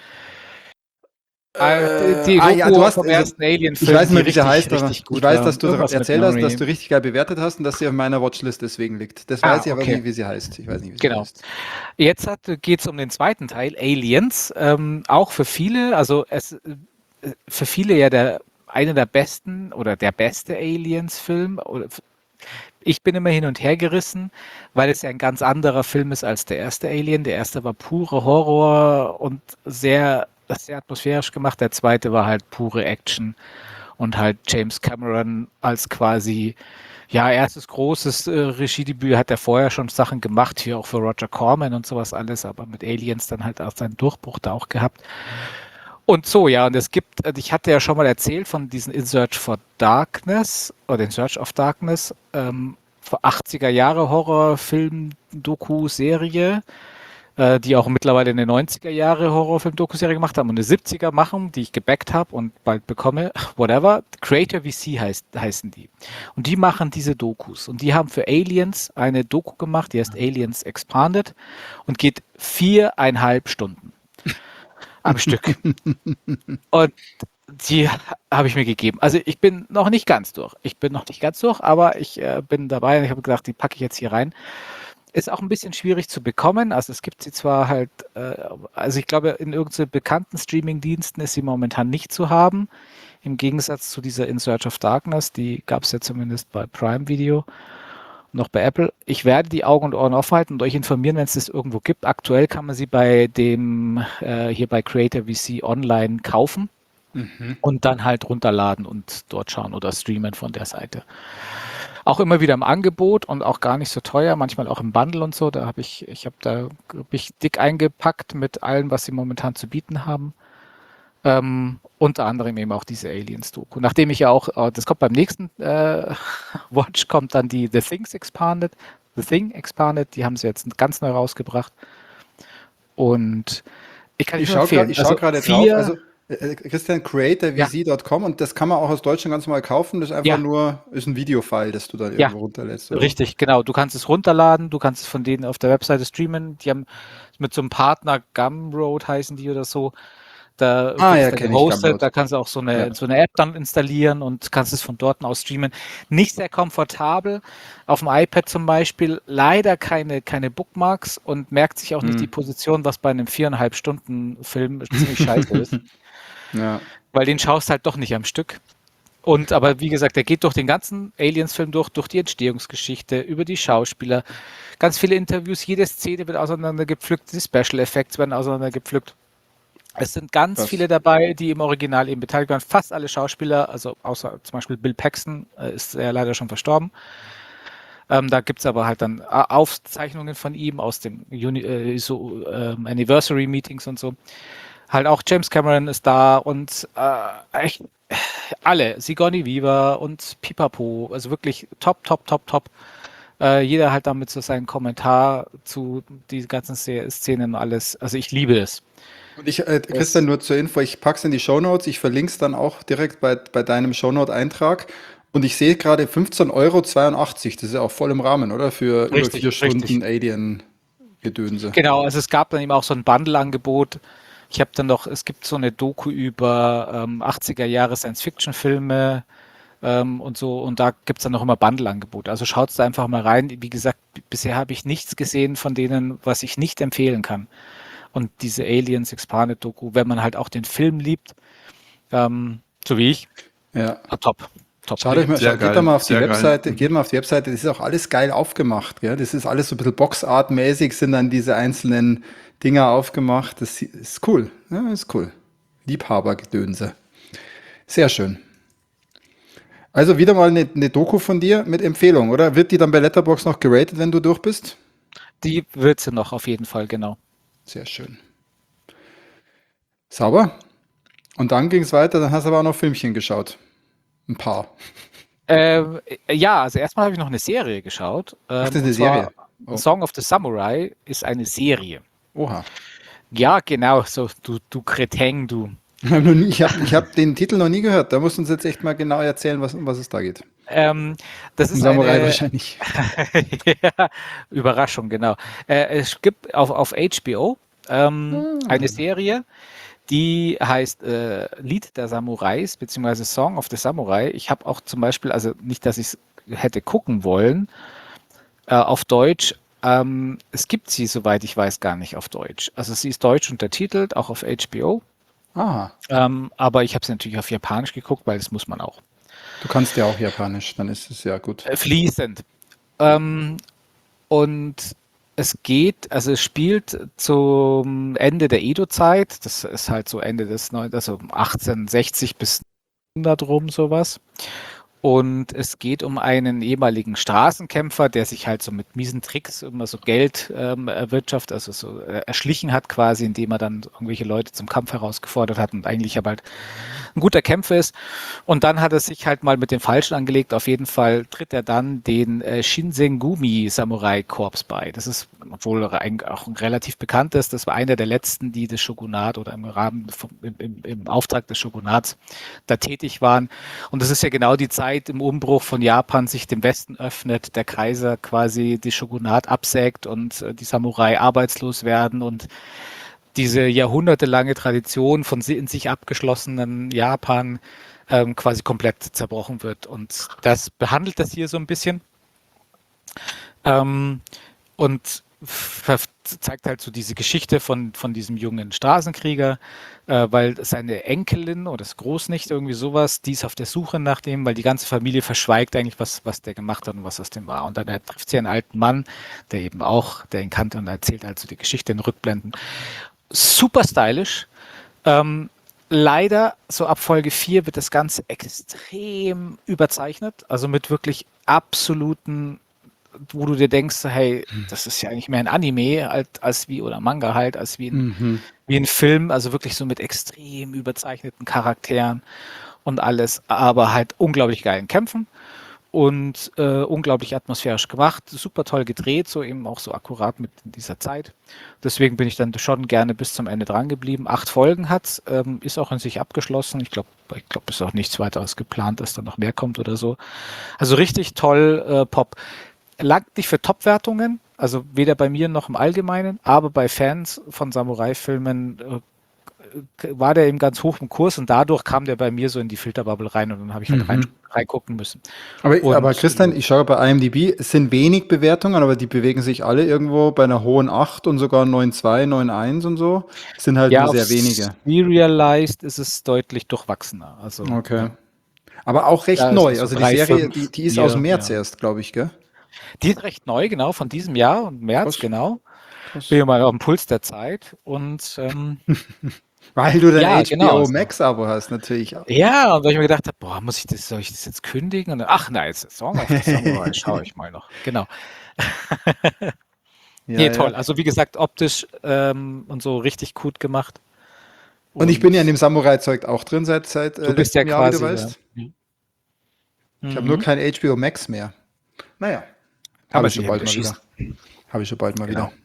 Äh, die, die ah, Doku ja, du hast- vom also, ersten Alien-Film. Ich weiß die nicht, wie sie richtig, heißt, aber richtig gut ich weiß, war. dass du Irgendwas mit erzählt hast, Memory. dass du richtig geil bewertet hast und dass sie auf meiner Watchlist deswegen liegt. Das Ah, weiß ich aber okay. nicht, wie sie heißt. Ich weiß nicht, wie sie Genau. heißt. Jetzt geht es um den zweiten Teil, Aliens. Ähm, auch für viele, also es äh, für viele ja der einer der besten oder der beste Aliens-Film. Oder f- Ich bin immer hin und her gerissen, weil es ja ein ganz anderer Film ist als der erste Alien. Der erste war pure Horror und sehr, sehr atmosphärisch gemacht. Der zweite war halt pure Action und halt James Cameron als quasi ja, erstes großes äh, Regiedebüt. Hat er vorher schon Sachen gemacht, hier auch für Roger Corman und sowas alles, aber mit Aliens dann halt auch seinen Durchbruch da auch gehabt. Und so, ja, und es gibt, äh, ich hatte ja schon mal erzählt von diesen In Search for Darkness oder In Search of Darkness, ähm, vor achtziger Jahre Horrorfilm-Doku-Serie, äh, die auch mittlerweile eine neunziger Jahre Horrorfilm-Doku-Serie gemacht haben und eine siebziger machen, die ich gebackt habe und bald bekomme, whatever. Creator V C heißt, heißen die. Und die machen diese Dokus. Und die haben für Aliens eine Doku gemacht, die heißt Aliens Expanded und geht viereinhalb Stunden am Stück. Und die habe ich mir gegeben. Also ich bin noch nicht ganz durch. Ich bin noch nicht ganz durch, aber ich äh, bin dabei und ich habe gedacht, die packe ich jetzt hier rein. Ist auch ein bisschen schwierig zu bekommen. Also es gibt sie zwar halt, äh, also ich glaube, in irgendwelchen bekannten Streaming-Diensten ist sie momentan nicht zu haben. Im Gegensatz zu dieser In Search of Darkness, die gab es ja zumindest bei Prime Video, noch bei Apple. Ich werde die Augen und Ohren offen halten und euch informieren, wenn es das irgendwo gibt. Aktuell kann man sie bei dem, äh, hier bei Creator V C online kaufen und dann halt runterladen und dort schauen oder streamen von der Seite. Auch immer wieder im Angebot und auch gar nicht so teuer, manchmal auch im Bundle und so. Da habe ich, ich habe da hab ich dick eingepackt mit allem, was sie momentan zu bieten haben. Ähm, unter anderem eben auch diese Aliens-Doku. Nachdem ich ja auch, äh, das kommt beim nächsten äh, Watch, kommt dann die The Things Expanded, The Thing Expanded, die haben sie jetzt ganz neu rausgebracht. Und ich kann Ich nur schaue empfehlen. gerade schau Also gerade drauf. vier, Also äh, Christian, creator v z punkt com und das kann man auch aus Deutschland ganz normal kaufen. Das ist einfach Ja. nur, ist ein Videofile, das du da Ja, irgendwo runterlädst. Oder? richtig, genau. Du kannst es runterladen, du kannst es von denen auf der Webseite streamen. Die haben mit so einem Partner, Gumroad heißen die oder so, da Ah, wird es ja, dann kenne ich gehostet, Gumroad. da kannst du auch so eine, Ja. so eine App dann installieren und kannst es von dort aus streamen. Nicht sehr komfortabel, auf dem iPad zum Beispiel, leider keine, keine Bookmarks und merkt sich auch nicht die Hm. Position, was bei einem viereinhalb Stunden Film ziemlich scheiße ist, Ja. weil den schaust halt doch nicht am Stück. Und aber wie gesagt, er geht durch den ganzen Aliens-Film durch, durch die Entstehungsgeschichte, über die Schauspieler, ganz viele Interviews, jede Szene wird auseinandergepflückt, die Special Effects werden auseinandergepflückt. Es sind ganz Krass. viele dabei, die im Original eben beteiligt waren. Fast alle Schauspieler, also außer zum Beispiel Bill Paxton, äh, ist ja leider schon verstorben. Ähm, da gibt es aber halt dann A- Aufzeichnungen von ihm aus den Uni äh, so, ähm, Anniversary Meetings und so. Halt auch James Cameron ist da und äh, echt alle, Sigourney Weaver und Pipapo, also wirklich top, top, top, top. Äh, jeder halt damit so seinen Kommentar zu diesen ganzen Sze- Szenen und alles. Also ich liebe es. Und ich, äh, Christian, nur zur Info, ich pack's in die Shownotes, ich verlinke es dann auch direkt bei, bei deinem Shownote-Eintrag. Und ich sehe gerade fünfzehn Euro zweiundachtzig, das ist ja auch voll im Rahmen, oder? Für über Richtig, vier Stunden richtig. Alien-Gedönse. Genau, also es gab dann eben auch so ein Bundle-Angebot. Ich habe dann noch, es gibt so eine Doku über ähm, achtziger Jahre Science-Fiction-Filme ähm, und so, und da gibt es dann noch immer Bundle-Angebote. Also schaut da einfach mal rein. Wie gesagt, b- bisher habe ich nichts gesehen von denen, was ich nicht empfehlen kann. Und diese Aliens Expanded Doku, wenn man halt auch den Film liebt, ähm, so wie ich, Ja. ah, top. Top. Schaut euch mal, Sehr schaut, geht geil, da mal auf die sehr geil. Webseite, Mhm. geht mal auf die Webseite, das ist auch alles geil aufgemacht, gell? Das ist alles so ein bisschen Boxart-mäßig, sind dann diese einzelnen Dinger aufgemacht. Das ist cool. Ja, ist cool. Liebhabergedönse. Sehr schön. Also wieder mal eine, eine Doku von dir mit Empfehlung, oder? Wird die dann bei Letterboxd noch geratet, wenn du durch bist? Die wird sie noch auf jeden Fall, genau. Sehr schön. Sauber. Und dann ging es weiter, dann hast du aber auch noch Filmchen geschaut. Ein paar. Ähm, ja, also erstmal habe ich noch eine Serie geschaut. Ach, das Ähm, ist eine und zwar Serie. Oh. Song of the Samurai ist eine Serie. Oha. Ja, genau, so du, du Kretin, du. Ich habe ich hab, ich hab den Titel noch nie gehört. Da musst du uns jetzt echt mal genau erzählen, was, um was es da geht. Ähm, das Um ist Samurai eine wahrscheinlich. ja, Überraschung, genau. Äh, es gibt auf, auf H B O ähm, Ah. eine Serie, die heißt äh, Lied der Samurais, beziehungsweise Song of the Samurai. Ich habe auch zum Beispiel, also nicht, dass ich es hätte gucken wollen, äh, auf Deutsch. Ähm, es gibt sie, soweit ich weiß, gar nicht auf Deutsch. Also sie ist deutsch untertitelt, auch auf H B O. Aha. Ähm, aber ich habe sie natürlich auf Japanisch geguckt, weil das muss man auch. Du kannst ja auch Japanisch, dann ist es ja gut. Äh, fließend. Ähm, und es geht, also es spielt zum Ende der Edo-Zeit. Das ist halt so Ende des neun, also achtzehnhundertsechzig bis hundert rum sowas. Und es geht um einen ehemaligen Straßenkämpfer, der sich halt so mit miesen Tricks immer so Geld ähm, erwirtschaftet, also so äh, erschlichen hat quasi, indem er dann irgendwelche Leute zum Kampf herausgefordert hat und eigentlich aber halt ein guter Kämpfer ist. Und dann hat er sich halt mal mit dem Falschen angelegt. Auf jeden Fall tritt er dann den äh, Shinsengumi Samurai Korps bei. Das ist, obwohl er eigentlich auch ein relativ bekanntes, das war einer der letzten, die das Shogunat oder im Rahmen vom, im, im, im Auftrag des Shogunats da tätig waren. Und das ist ja genau die Zeit im Umbruch von Japan sich dem Westen öffnet, der Kaiser quasi die Shogunat absägt und äh, die Samurai arbeitslos werden und diese jahrhundertelange Tradition von in sich abgeschlossenen Japan ähm, quasi komplett zerbrochen wird. Und das behandelt das hier so ein bisschen. Ähm, und zeigt halt so diese Geschichte von, von diesem jungen Straßenkrieger, äh, weil seine Enkelin oder das Großnichte irgendwie sowas, die ist auf der Suche nach dem, weil die ganze Familie verschweigt eigentlich, was, was der gemacht hat und was aus dem war. Und dann trifft sie einen alten Mann, der eben auch, der ihn kannte und erzählt halt so die Geschichte in Rückblenden. Super stylisch. Ähm, leider, so ab Folge vier wird das Ganze extrem überzeichnet, also mit wirklich absoluten, wo du dir denkst, hey, das ist ja eigentlich mehr ein Anime als, als wie, oder Manga halt, als wie ein, Mhm. wie ein Film, also wirklich so mit extrem überzeichneten Charakteren und alles, aber halt unglaublich geilen Kämpfen und äh, unglaublich atmosphärisch gemacht, super toll gedreht, so eben auch so akkurat mit dieser Zeit. Deswegen bin ich dann schon gerne bis zum Ende dran geblieben. Acht Folgen hat's, ähm, ist auch in sich abgeschlossen. Ich glaube, ich glaube, es ist auch nichts weiteres geplant, dass da noch mehr kommt oder so. Also richtig toll, äh, Pop. Langt nicht für Top-Wertungen, also weder bei mir noch im Allgemeinen, aber bei Fans von Samurai-Filmen äh, war der eben ganz hoch im Kurs und dadurch kam der bei mir so in die Filterbubble rein und dann habe ich halt Mhm. rein, reingucken müssen. Aber, Und- aber Christian, ich schaue bei I M D B, es sind wenig Bewertungen, aber die bewegen sich alle irgendwo bei einer hohen acht und sogar neun Komma zwei, neun Komma eins und so. Es sind halt Ja, nur sehr auf wenige. Serialized ist es deutlich durchwachsener. Also, Okay. ja. Aber auch recht Ja, es neu. ist so Also die drei, Serie, fünf, die, die ist vier, aus dem März ja. erst, glaube ich, gell? Die ist recht neu, genau, von diesem Jahr, im März, Krass. genau. Krass. Bin ja mal auf dem Puls der Zeit und ähm, Weil du dein Ja, H B O genau, so. Max-Abo hast, natürlich. ja, und weil ich mir gedacht habe, boah, muss ich das, soll ich das jetzt kündigen? Und dann, ach nein, jetzt Song of the Samurai, schaue ich mal noch. Genau. Ja, Nee, toll. ja. Also wie gesagt, optisch ähm, und so richtig gut gemacht. Und ich bin ja in dem Samurai-Zeug auch drin seit, seit äh, Du bist ja letztem Jahr, wie du quasi. weißt. Ja. Ich habe Mhm. nur kein H B O Max mehr. Naja, Kann habe man ich schon sich ja bald wieder mal wieder. schießen. Habe ich schon bald mal Genau. wieder.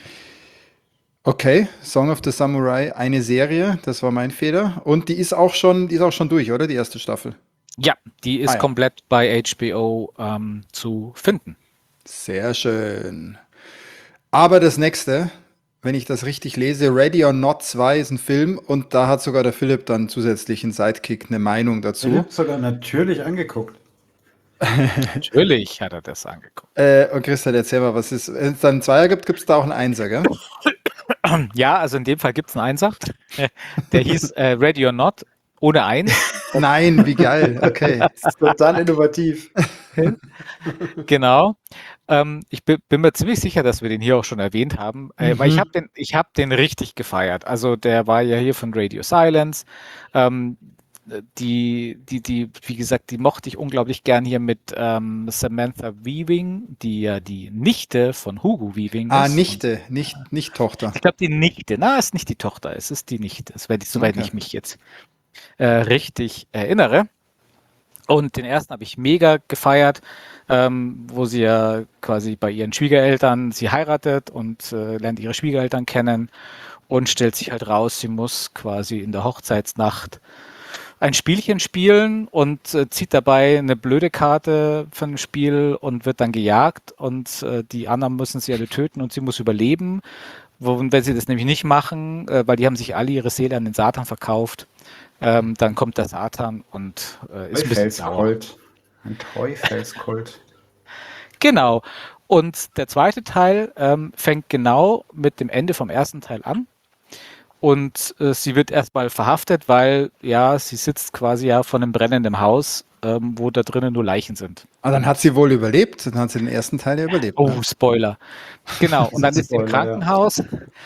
Okay, Song of the Samurai, eine Serie, das war mein Fehler. Und die ist auch schon, die ist auch schon durch, oder? Die erste Staffel. Ja, die ist Ah ja. komplett bei H B O ähm, zu finden. Sehr schön. Aber das nächste, wenn ich das richtig lese, Ready or Not zwei ist ein Film und da hat sogar der Philipp dann zusätzlich einen Sidekick, eine Meinung Ich dazu. habe sogar natürlich angeguckt. Natürlich hat er das angeguckt. Äh, und Christian, erzähl mal, was ist, wenn es dann einen Zweier gibt, gibt es da auch einen Einser, gell? Ja, also in dem Fall gibt es einen Einser. Der hieß äh, Ready or Not, ohne eins. Nein, wie geil, okay. Das ist total innovativ. Genau. Ähm, ich bin, bin mir ziemlich sicher, dass wir den hier auch schon erwähnt haben, äh, weil ich Mhm. habe den, ich hab den richtig gefeiert. Also der war ja hier von Radio Silence. Ähm, die, die, die, wie gesagt, die mochte ich unglaublich gern hier mit ähm, Samantha Weaving, die ja die Nichte von Hugo Weaving Ah, ist. Nichte, nicht, nicht Tochter. Ich glaube, die Nichte. Na, ist nicht die Tochter, es ist die Nichte. Das werde ich, soweit Okay. ich mich jetzt äh, richtig erinnere. Und den ersten habe ich mega gefeiert, ähm, wo sie ja quasi bei ihren Schwiegereltern, sie heiratet und äh, lernt ihre Schwiegereltern kennen und stellt sich halt raus, sie muss quasi in der Hochzeitsnacht ein Spielchen spielen und äh, zieht dabei eine blöde Karte von dem Spiel und wird dann gejagt und äh, die anderen müssen sie alle töten und sie muss überleben. Wo, und wenn sie das nämlich nicht machen, äh, weil die haben sich alle ihre Seele an den Satan verkauft, ähm, dann kommt der Satan und äh, ist ein bisschen sauer. Teufelskult. Ein Teufelskult. Genau. Und der zweite Teil ähm, fängt genau mit dem Ende vom ersten Teil an. Und äh, sie wird erstmal verhaftet, weil ja, sie sitzt quasi ja vor einem brennenden Haus, ähm, wo da drinnen nur Leichen sind. Ah, dann hat sie wohl überlebt. Dann hat sie den ersten Teil ja überlebt. Oh, Ne? Spoiler. Genau. Und dann ist sie im Spoiler, ja. Krankenhaus.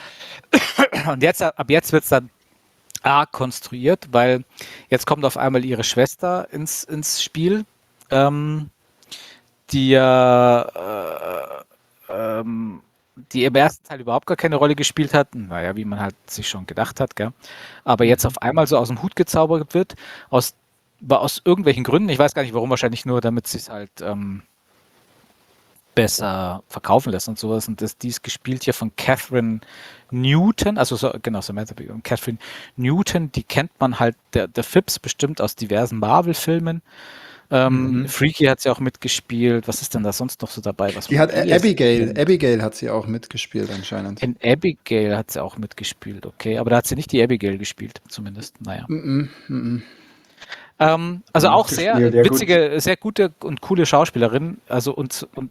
Und jetzt, ab jetzt wird es dann arg konstruiert, weil jetzt kommt auf einmal ihre Schwester ins, ins Spiel, ähm, die ja äh, ähm, die im ersten Teil überhaupt gar keine Rolle gespielt hat, naja, wie man halt sich schon gedacht hat, gell? Aber jetzt auf einmal so aus dem Hut gezaubert wird, aus, aus irgendwelchen Gründen, ich weiß gar nicht warum, wahrscheinlich nur, damit sie es halt ähm, besser verkaufen lässt und sowas. Und das, die ist gespielt hier von Catherine Newton, also so, genau, Samantha und Catherine Newton, die kennt man halt, der, der Phipps bestimmt aus diversen Marvel-Filmen. Ähm, Mhm. Freaky hat sie auch mitgespielt. Was ist denn da sonst noch so dabei? Was Die man hat eh äh, erst Abigail, kennt? Abigail hat sie auch mitgespielt anscheinend. In Abigail hat sie auch mitgespielt, okay. Aber da hat sie nicht die Abigail gespielt, zumindest. Naja. Mhm, mhm. Ähm, also auch sehr Mitgespielt, ja, gut. witzige, sehr gute und coole Schauspielerin. Also und, und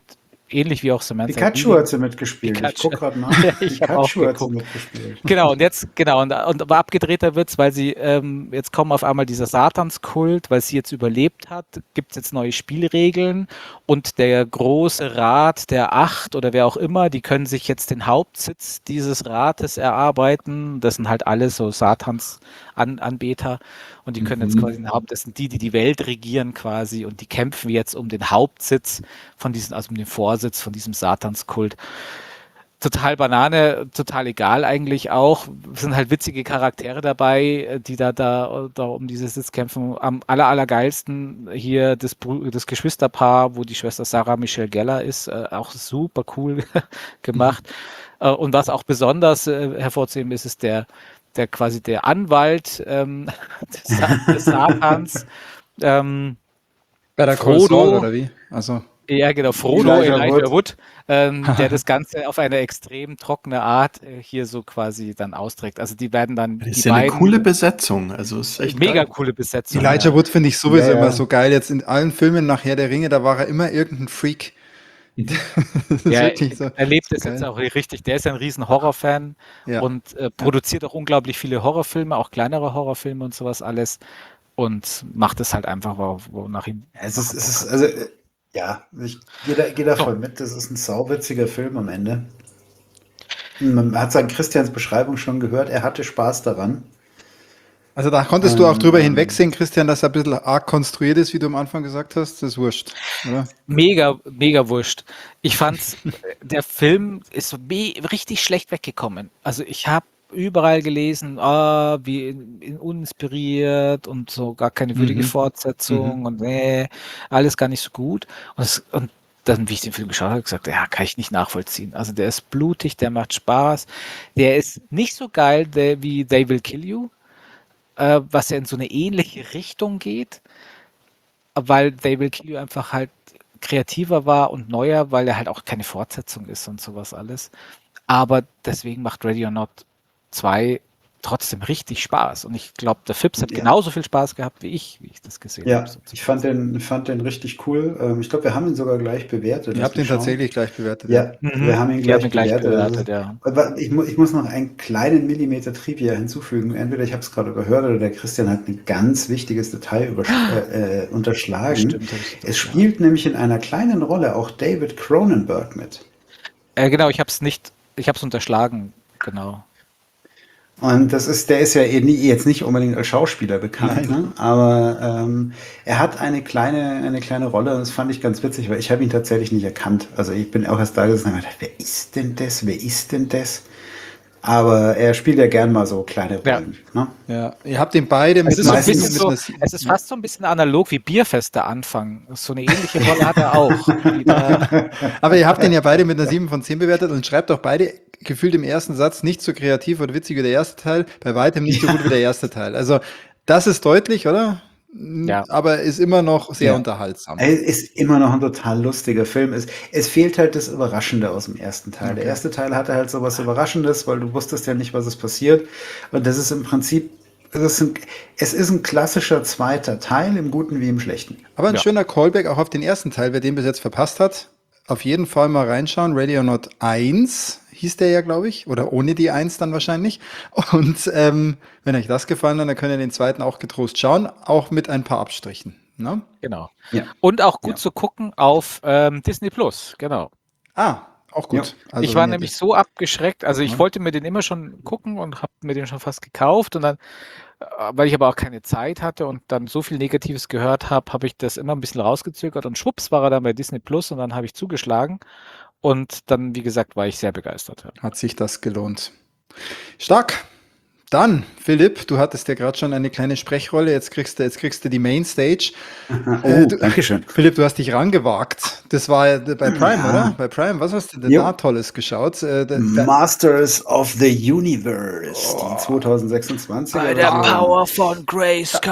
ähnlich wie auch Samantha Pikachu Weaving. hat sie mitgespielt. Ich Pikachu. gucke gerade nach. Ja, ich habe auch Pikachu hat sie geguckt. mitgespielt. Genau, und jetzt, genau, und, und aber abgedrehter wird's, weil sie, ähm, jetzt kommen auf einmal dieser Satanskult, weil sie jetzt überlebt hat, gibt es jetzt neue Spielregeln und der große Rat der Acht oder wer auch immer, die können sich jetzt den Hauptsitz dieses Rates erarbeiten. Das sind halt alle so Satans-Anbeter und die können jetzt Mhm. quasi den Haupt, das sind die, die die Welt regieren quasi und die kämpfen jetzt um den Hauptsitz von diesem, also um den Vorsitz von diesem Satanskult. Total Banane, total egal eigentlich auch. Es sind halt witzige Charaktere dabei, die da, da, da um diese Sitz kämpfen. Am aller, allergeilsten hier das, Bru- das Geschwisterpaar, wo die Schwester Sarah Michelle Gellar ist, äh, auch super cool gemacht. Äh, und was auch besonders äh, hervorzuheben ist, ist der, der quasi der Anwalt ähm, des, Sa- des Satans. Ähm, Better Call Frodo. Saul oder wie? Also, ja, genau, Frodo, Elijah Elijah, Wood. Wood, ähm, der das Ganze auf eine extrem trockene Art äh, hier so quasi dann austrägt. Also die werden dann, Das die ist ja eine beiden, coole Besetzung. Also ist echt mega geil. coole Besetzung. Elijah ja. Wood finde ich sowieso Ja, ja. immer so geil. Jetzt in allen Filmen nach Herr der Ringe, da war er immer irgendein Freak. Das ist Ja, wirklich so. er lebt so es jetzt geil. auch richtig. Der ist ein riesen Horrorfan Ja. und äh, produziert auch unglaublich viele Horrorfilme, auch kleinere Horrorfilme und sowas alles. Und macht es halt einfach, wo- wonach ihm. Es ist, es ist, also, äh, ja, ich gehe da, geh da So. voll mit. Das ist ein sauwitziger Film am Ende. Man hat an Christians Beschreibung schon gehört, er hatte Spaß daran. Also da konntest du auch Ähm, drüber ähm, hinwegsehen, Christian, dass er ein bisschen arg konstruiert ist, wie du am Anfang gesagt hast. Das ist wurscht, oder? Mega, mega wurscht. Ich fand's, der Film ist me- richtig schlecht weggekommen. Also ich habe überall gelesen, ah, wie in- in- uninspiriert und so gar keine würdige Mhm. Fortsetzung und nee, alles gar nicht so gut. Und, es, und dann, wie ich den Film geschaut habe, habe ich gesagt, ja, kann ich nicht nachvollziehen. Also der ist blutig, der macht Spaß. Der ist nicht so geil der, wie They Will Kill You, äh, was ja in so eine ähnliche Richtung geht, weil They Will Kill You einfach halt kreativer war und neuer, weil er halt auch keine Fortsetzung ist und sowas alles. Aber deswegen macht Ready or Not zwei trotzdem richtig Spaß. Und ich glaube, der Fips hat Ja. genauso viel Spaß gehabt wie ich, wie ich das gesehen Ja, habe. ich fand den, fand den richtig cool. Ähm, Ich glaube, wir haben ihn sogar gleich bewertet. Ihr Lass habt ihn mich schauen. tatsächlich gleich bewertet. Ja, Mhm. wir haben ihn Wir gleich haben ihn gleich bewertet. bewertet, Das ja. ist- Aber ich, mu ich muss noch einen kleinen Millimeter Trivia hinzufügen. Entweder ich habe es gerade überhört oder der Christian hat ein ganz wichtiges Detail übersch- äh, äh, unterschlagen. Bestimmt hab ich das, Es spielt nämlich in einer kleinen Rolle auch David Cronenberg mit. Äh, genau, ich habe es nicht, ich habe es unterschlagen, genau. Und das ist, der ist ja eh nie, jetzt nicht unbedingt als Schauspieler bekannt, ne? Aber ähm, er hat eine kleine, eine kleine Rolle und das fand ich ganz witzig, weil ich habe ihn tatsächlich nicht erkannt. Also ich bin auch erst da gesessen und habe gedacht, wer ist denn das? Wer ist denn das? Aber er spielt ja gern mal so kleine Ja. Rollen. Ne? Ja, ihr habt ihn beide mit Es ist, so ein meistens bisschen mit so, einer es ist fast so ein bisschen analog wie Bierfest der Anfang. So eine ähnliche Rolle hat er auch. Die da, Aber ihr habt den ja beide mit einer sieben von zehn bewertet und schreibt auch beide gefühlt im ersten Satz nicht so kreativ oder witzig wie der erste Teil, bei weitem nicht so gut wie der erste Teil. Also das ist deutlich, oder? Ja. Aber ist immer noch sehr Ja. unterhaltsam. Es ist immer noch ein total lustiger Film. Es, es fehlt halt das Überraschende aus dem ersten Teil. Der Okay. erste Teil hatte halt so was Überraschendes, weil du wusstest ja nicht, was es passiert. Und das ist im Prinzip, es ist ein, es ist ein klassischer zweiter Teil, im Guten wie im Schlechten. Aber ein Ja. schöner Callback auch auf den ersten Teil, wer den bis jetzt verpasst hat. Auf jeden Fall mal reinschauen. Ready or Not eins hieß der ja, glaube ich. Oder ohne die eins dann wahrscheinlich. Und ähm, wenn euch das gefallen hat, dann könnt ihr den zweiten auch getrost schauen. Auch mit ein paar Abstrichen. Ne? genau. Ja. Und auch gut Ja. zu gucken auf ähm, Disney Plus, genau. Ah, auch gut. Also ich war wenn ihr nämlich das- so abgeschreckt, also ich Ja. wollte mir den immer schon gucken und habe mir den schon fast gekauft und dann, äh, weil ich aber auch keine Zeit hatte und dann so viel Negatives gehört habe, habe ich das immer ein bisschen rausgezögert und schwupps war er dann bei Disney Plus und dann habe ich zugeschlagen und dann, wie gesagt, war ich sehr begeistert. ja. hat sich das gelohnt. Stark. Dann, Philipp, du hattest ja gerade schon eine kleine Sprechrolle, jetzt kriegst du, jetzt kriegst du die Mainstage. Oh, Äh, du- Dankeschön. Philipp, du hast dich rangewagt. Das war ja bei Prime, Ja. oder? Bei Prime, was hast du denn Jo. da Tolles geschaut? Äh, da, da, Masters of the Universe, die zweitausendsechsundzwanzig. Bei der Power von Grayskull.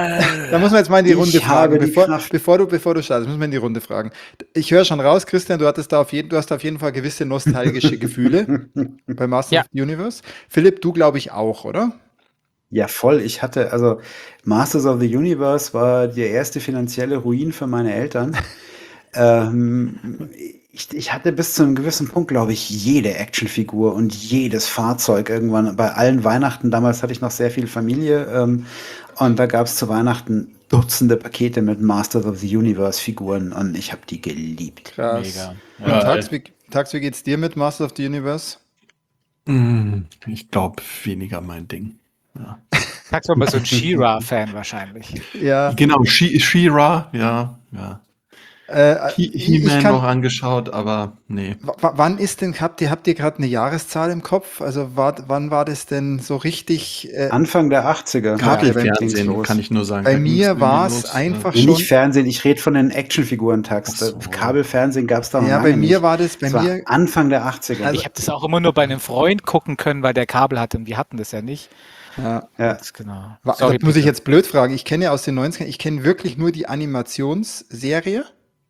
da muss man jetzt mal in die Ich Runde habe fragen, die bevor, Kraft. bevor, du, bevor du startest, müssen wir in die Runde fragen. Ich höre schon raus, Christian, du hattest da auf jeden, du hast auf jeden Fall gewisse nostalgische Gefühle bei Masters Ja. of the Universe. Philipp, du glaube ich auch, oder? Ja, voll. Ich hatte, also Masters of the Universe war der erste finanzielle Ruin für meine Eltern. ähm, Ich, ich hatte bis zu einem gewissen Punkt, glaube ich, jede Actionfigur und jedes Fahrzeug irgendwann. Bei allen Weihnachten, damals hatte ich noch sehr viel Familie, ähm, und da gab es zu Weihnachten Dutzende Pakete mit Masters of the Universe Figuren und ich habe die geliebt. Krass. Mega. Und Ja, Tax, äh, wie, Tax, wie geht's dir mit Masters of the Universe? mm, ich glaube, weniger mein Ding. Ja. Sagst du mal so ein She-Ra-Fan wahrscheinlich. Ja, Genau, She- She-Ra, ja, ja. äh, He- ich He-Man kann, noch angeschaut, aber nee. W wann ist denn, habt ihr, habt ihr gerade eine Jahreszahl im Kopf? Also war, wann war das denn so richtig? Äh, Anfang der achtziger. Kabelfernsehen, ging's los. kann ich nur sagen. bei Da ging's mir irgendwie war es los, einfach Nee, schon. nicht Fernsehen, ich rede von den Actionfiguren-Tags. Ach so. Kabelfernsehen gab es da noch Ja, lange bei mir nicht. war das, bei Das war mir, Anfang der achtziger. Also- Ich habe das auch immer nur bei einem Freund gucken können, weil der Kabel hatte und wir hatten das ja nicht. ja, ja. Das, genau. wa- Sorry, das muss ich bitte. jetzt blöd fragen. Ich kenne ja aus den neunzigern, ich kenne wirklich nur die Animationsserie.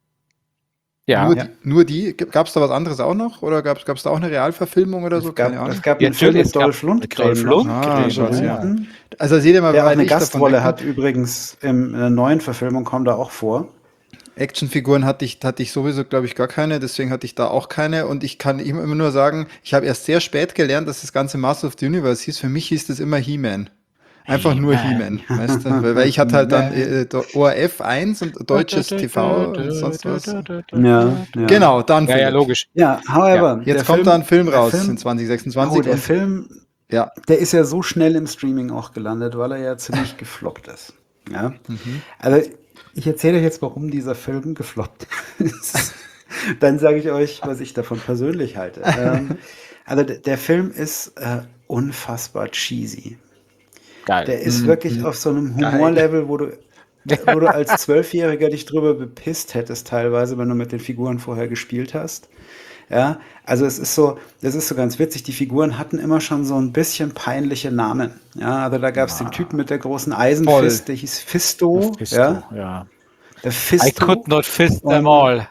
Ja, Nur Ja. die, nur die. Gab es da was anderes auch noch? Oder gab es da auch eine Realverfilmung oder so? Es gab, Keine Ahnung. es gab Ja, einen Film natürlich, mit es gab Dolph mit Lundgren. Dolph noch. Ah, Lundgren, schaut's ja. her. Also seht ihr mal, Der auch wie weit eine ich davon Gastrolle weg bin. hat übrigens in der neuen Verfilmung, kommt da auch vor. Actionfiguren hatte ich, hatte ich sowieso, glaube ich, gar keine, deswegen hatte ich da auch keine. Und ich kann ihm immer nur sagen, ich habe erst sehr spät gelernt, dass das ganze Master of the Universe hieß. Für mich hieß das immer He-Man. Einfach nur He-Man. He-Man, weißt du? Weil, weil ich hatte halt dann äh, O R F eins und deutsches T V und sonst was. Ja, ja. Genau, dann Ja, ja, Philipp. logisch. Ja, however. Jetzt der kommt Film, da ein Film der raus Film, in zwanzig sechsundzwanzig. Oh, der und, Film, ja, der ist ja so schnell im Streaming auch gelandet, weil er ja ziemlich gefloppt ist. Ja. Mhm. Also, ich erzähle euch jetzt, warum dieser Film gefloppt ist. Dann sage ich euch, was ich davon persönlich halte. ähm, also, d- der Film ist äh, unfassbar cheesy. Geil. Der ist Mhm. wirklich auf so einem Humorlevel, wo du, wo du als Zwölfjähriger dich drüber bepisst hättest, teilweise, wenn du mit den Figuren vorher gespielt hast. Ja, also es ist so, das ist so ganz witzig, die Figuren hatten immer schon so ein bisschen peinliche Namen. Ja, also da gab es den Typen mit der großen Eisenfist, der hieß Fisto. Fisto, Ja, ja. der I Fisto. could not fist them Und- all.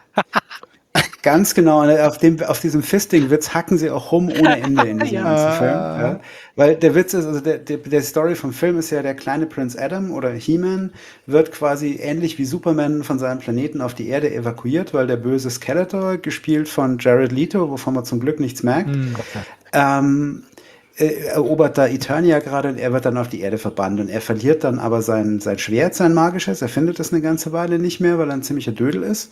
Ganz genau, und auf, dem, auf diesem Fisting-Witz hacken sie auch rum ohne Ende in diesem Ja. ganzen Film. Ja. Weil der Witz ist, also der, der, der Story vom Film ist ja, der kleine Prinz Adam oder He-Man wird quasi ähnlich wie Superman von seinem Planeten auf die Erde evakuiert, weil der böse Skeletor, gespielt von Jared Leto, wovon man zum Glück nichts merkt, Mhm. ähm, äh, erobert da Eternia gerade und er wird dann auf die Erde verbannt und er verliert dann aber sein, sein Schwert, sein magisches, er findet es eine ganze Weile nicht mehr, weil er ein ziemlicher Dödel ist.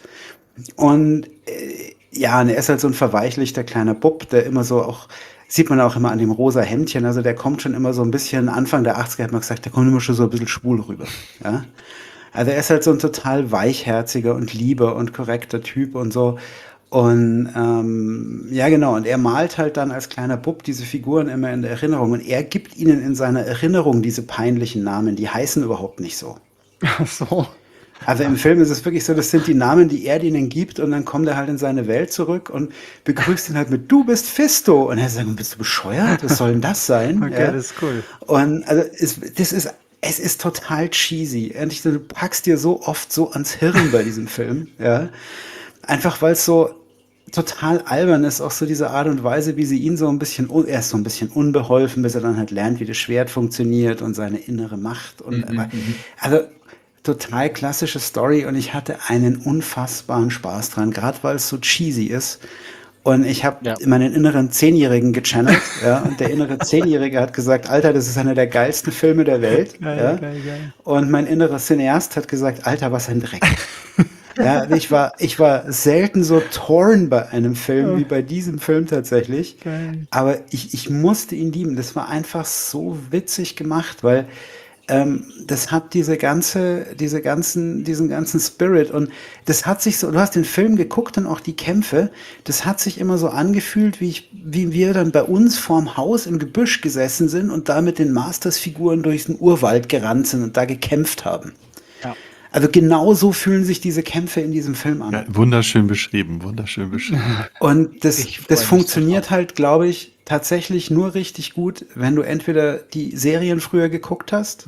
Und äh, ja, und er ist halt so ein verweichlichter kleiner Bub, der immer so auch, sieht man auch immer an dem rosa Hemdchen, also der kommt schon immer so ein bisschen, Anfang der achtziger hat man gesagt, der kommt immer schon so ein bisschen schwul rüber. Ja? Also er ist halt so ein total weichherziger und lieber und korrekter Typ und so. Und ähm, ja, genau, und er malt halt dann als kleiner Bub diese Figuren immer in der Erinnerung und er gibt ihnen in seiner Erinnerung diese peinlichen Namen, die heißen überhaupt nicht so. Ach so. Also im Film ist es wirklich so, das sind die Namen, die er ihnen gibt und dann kommt er halt in seine Welt zurück und begrüßt ihn halt mit, du bist Fisto. Und er sagt, bist du bescheuert? Was soll denn das sein? Okay, Ja. das ist cool. Und also es, das ist, es ist total cheesy. Endlich, du packst dir so oft so ans Hirn bei diesem Film. Ja. Einfach weil es so total albern ist, auch so diese Art und Weise, wie sie ihn so ein bisschen, un- er ist so ein bisschen unbeholfen, bis er dann halt lernt, wie das Schwert funktioniert und seine innere Macht. Und aber, also total klassische Story und ich hatte einen unfassbaren Spaß dran, gerade weil es so cheesy ist. Und ich habe Ja. meinen inneren Zehnjährigen gechannelt, ja, und der innere Zehnjährige hat gesagt, Alter, das ist einer der geilsten Filme der Welt. ja. geil. Und mein innerer Cineast hat gesagt, Alter, was ein Dreck. Ja, ich war, ich war selten so torn bei einem Film wie bei diesem Film tatsächlich. Geil. Aber ich, ich musste ihn lieben. Das war einfach so witzig gemacht, weil ähm, das hat diese ganze, diese ganzen, diesen ganzen Spirit und das hat sich so, du hast den Film geguckt und auch die Kämpfe, das hat sich immer so angefühlt, wie ich, wie wir dann bei uns vorm Haus im Gebüsch gesessen sind und da mit den Masters-Figuren durch den Urwald gerannt sind und da gekämpft haben. Ja. Also genau so fühlen sich diese Kämpfe in diesem Film an. Ja, wunderschön beschrieben, wunderschön beschrieben. Und das, Ich freu das mich funktioniert halt, glaube ich, tatsächlich nur richtig gut, wenn du entweder die Serien früher geguckt hast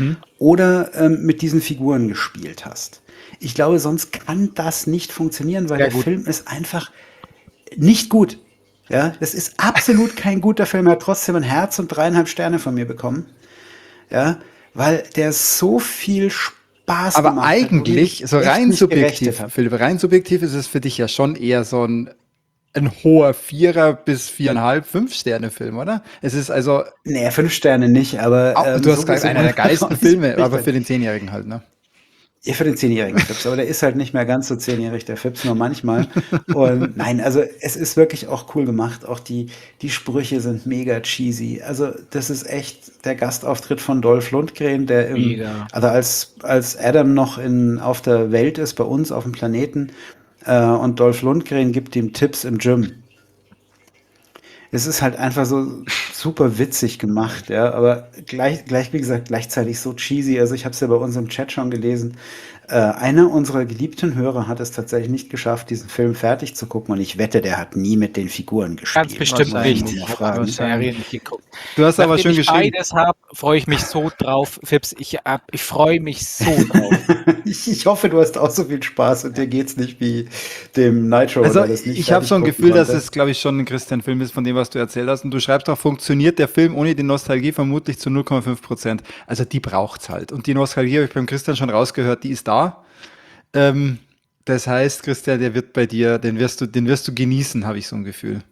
oder ähm, mit diesen Figuren gespielt hast. Ich glaube, sonst kann das nicht funktionieren, weil Ja, der gut. Film ist einfach nicht gut. Ja, das ist absolut kein guter Film. Er hat trotzdem ein Herz und dreieinhalb Sterne von mir bekommen. Ja, weil der so viel Spaß Spaß Aber gemacht hat, wo eigentlich, ich so echt rein nicht subjektiv, gerechnet hab. Philipp, rein subjektiv ist es für dich ja schon eher so ein, ein hoher Vierer bis viereinhalb, fünf Sterne Film, oder? Es ist also, Nee, fünf Sterne nicht, aber auch, ähm, du hast so gesagt, so einer der geilsten Filme, aber für den den Zehnjährigen halt, ne? Ja, für den zehnjährigen Fips, aber der ist halt nicht mehr ganz so zehnjährig, der Fips, nur manchmal. Und nein, also es ist wirklich auch cool gemacht. Auch die, die Sprüche sind mega cheesy. Also das ist echt der Gastauftritt von Dolph Lundgren, der im, Mega. also als, als Adam noch in, auf der Welt ist, bei uns auf dem Planeten, äh, und Dolph Lundgren gibt ihm Tipps im Gym. Es ist halt einfach so super witzig gemacht, ja, aber gleich, gleich wie gesagt, gleichzeitig so cheesy. Also ich habe es ja bei uns im Chat schon gelesen. Äh, einer unserer geliebten Hörer hat es tatsächlich nicht geschafft, diesen Film fertig zu gucken, und ich wette, der hat nie mit den Figuren gespielt. Ganz bestimmt Muss ich nicht. ihn mal Ich habe fragen. nur Serien nicht geguckt. Du hast aber Nachdem schön ich geschrieben. beides habe, freue ich mich so drauf. Fips, ich, hab- ich freue mich so drauf. ich, ich hoffe, du hast auch so viel Spaß und dir geht's nicht wie dem Nitro, Also der das nicht ich habe fertig so ein gucken Gefühl, dass konnte. es, glaube ich, schon ein Christian-Film ist, von dem, was du erzählt hast. Und du schreibst auch, funktioniert der Film ohne die Nostalgie vermutlich zu null Komma fünf Prozent. Also die braucht's halt. Und die Nostalgie habe ich beim Christian schon rausgehört, die ist da. Ähm, das heißt, Christian, der wird bei dir, den wirst du, den wirst du genießen, habe ich so ein Gefühl.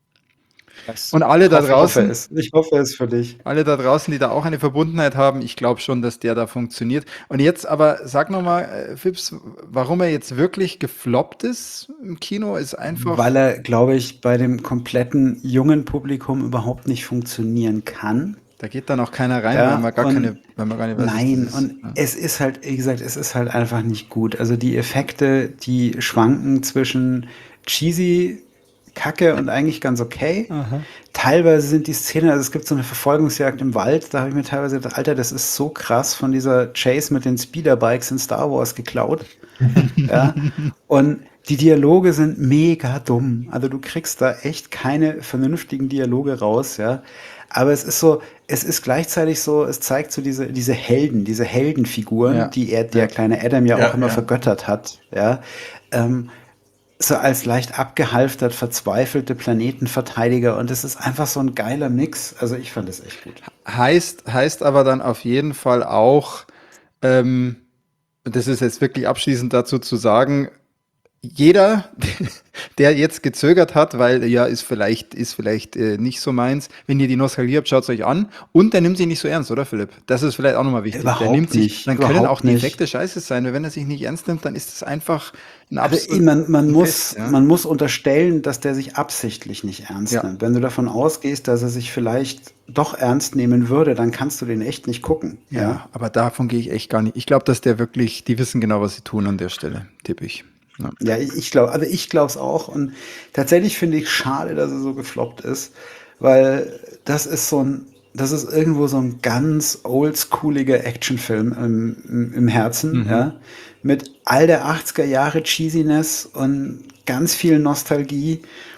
Das Und alle Ich da hoffe, ich hoffe draußen, es. Ich hoffe es für dich. alle da draußen, die da auch eine Verbundenheit haben, ich glaube schon, dass der da funktioniert. Und jetzt aber, sag nochmal, äh, Fips, warum er jetzt wirklich gefloppt ist im Kino, ist einfach. Weil er, glaube ich, bei dem kompletten jungen Publikum überhaupt nicht funktionieren kann. Da geht dann auch keiner rein, Ja, weil man gar und keine, weil man gar nicht weiß, was Nein, das ist. und Ja. es ist halt, wie gesagt, es ist halt einfach nicht gut. Also die Effekte, die schwanken zwischen cheesy Kacke und eigentlich ganz okay. Teilweise sind die Szenen, also es gibt so eine Verfolgungsjagd im Wald, da habe ich mir teilweise gedacht, Alter, das ist so krass von dieser Chase mit den Speederbikes in Star Wars geklaut. Ja. Und die Dialoge sind mega dumm. Also du kriegst da echt keine vernünftigen Dialoge raus, ja. Aber es ist so, es ist gleichzeitig so, es zeigt so diese, diese Helden, diese Heldenfiguren, Ja. die er, der Ja. kleine Adam ja, Ja, auch immer ja. vergöttert hat, ja. Ähm, so als leicht abgehalftert, verzweifelte Planetenverteidiger, und es ist einfach so ein geiler Mix. Also ich fand es echt gut. Heißt, heißt aber dann auf jeden Fall auch, ähm, und das ist jetzt wirklich abschließend dazu zu sagen, jeder, der jetzt gezögert hat, weil ja, ist vielleicht, ist vielleicht äh, nicht so meins, wenn ihr die Nostalgie habt, schaut es euch an. Und der nimmt sich nicht so ernst, oder Philipp? Das ist vielleicht auch nochmal wichtig. Der Überhaupt nimmt sich, nicht, dann können überhaupt auch die nicht. Effekte scheiße sein, weil wenn er sich nicht ernst nimmt, dann ist es einfach ein Aber absolut. man, man, muss, Fest, ja. man muss unterstellen, dass der sich absichtlich nicht ernst Ja. nimmt. Wenn du davon ausgehst, dass er sich vielleicht doch ernst nehmen würde, dann kannst du den echt nicht gucken. Ja, Ja. aber davon gehe ich echt gar nicht. Ich glaube, dass der wirklich, die wissen genau, was sie tun an der Stelle, tippe ich. Ja. Ja, ich, ich glaube, also ich glaube es auch. Und tatsächlich finde ich schade, dass er so gefloppt ist, weil das ist so ein, das ist irgendwo so ein ganz oldschooliger Actionfilm im, im, im Herzen, Mhm. ja, mit all der achtziger Jahre Cheesiness und ganz viel Nostalgie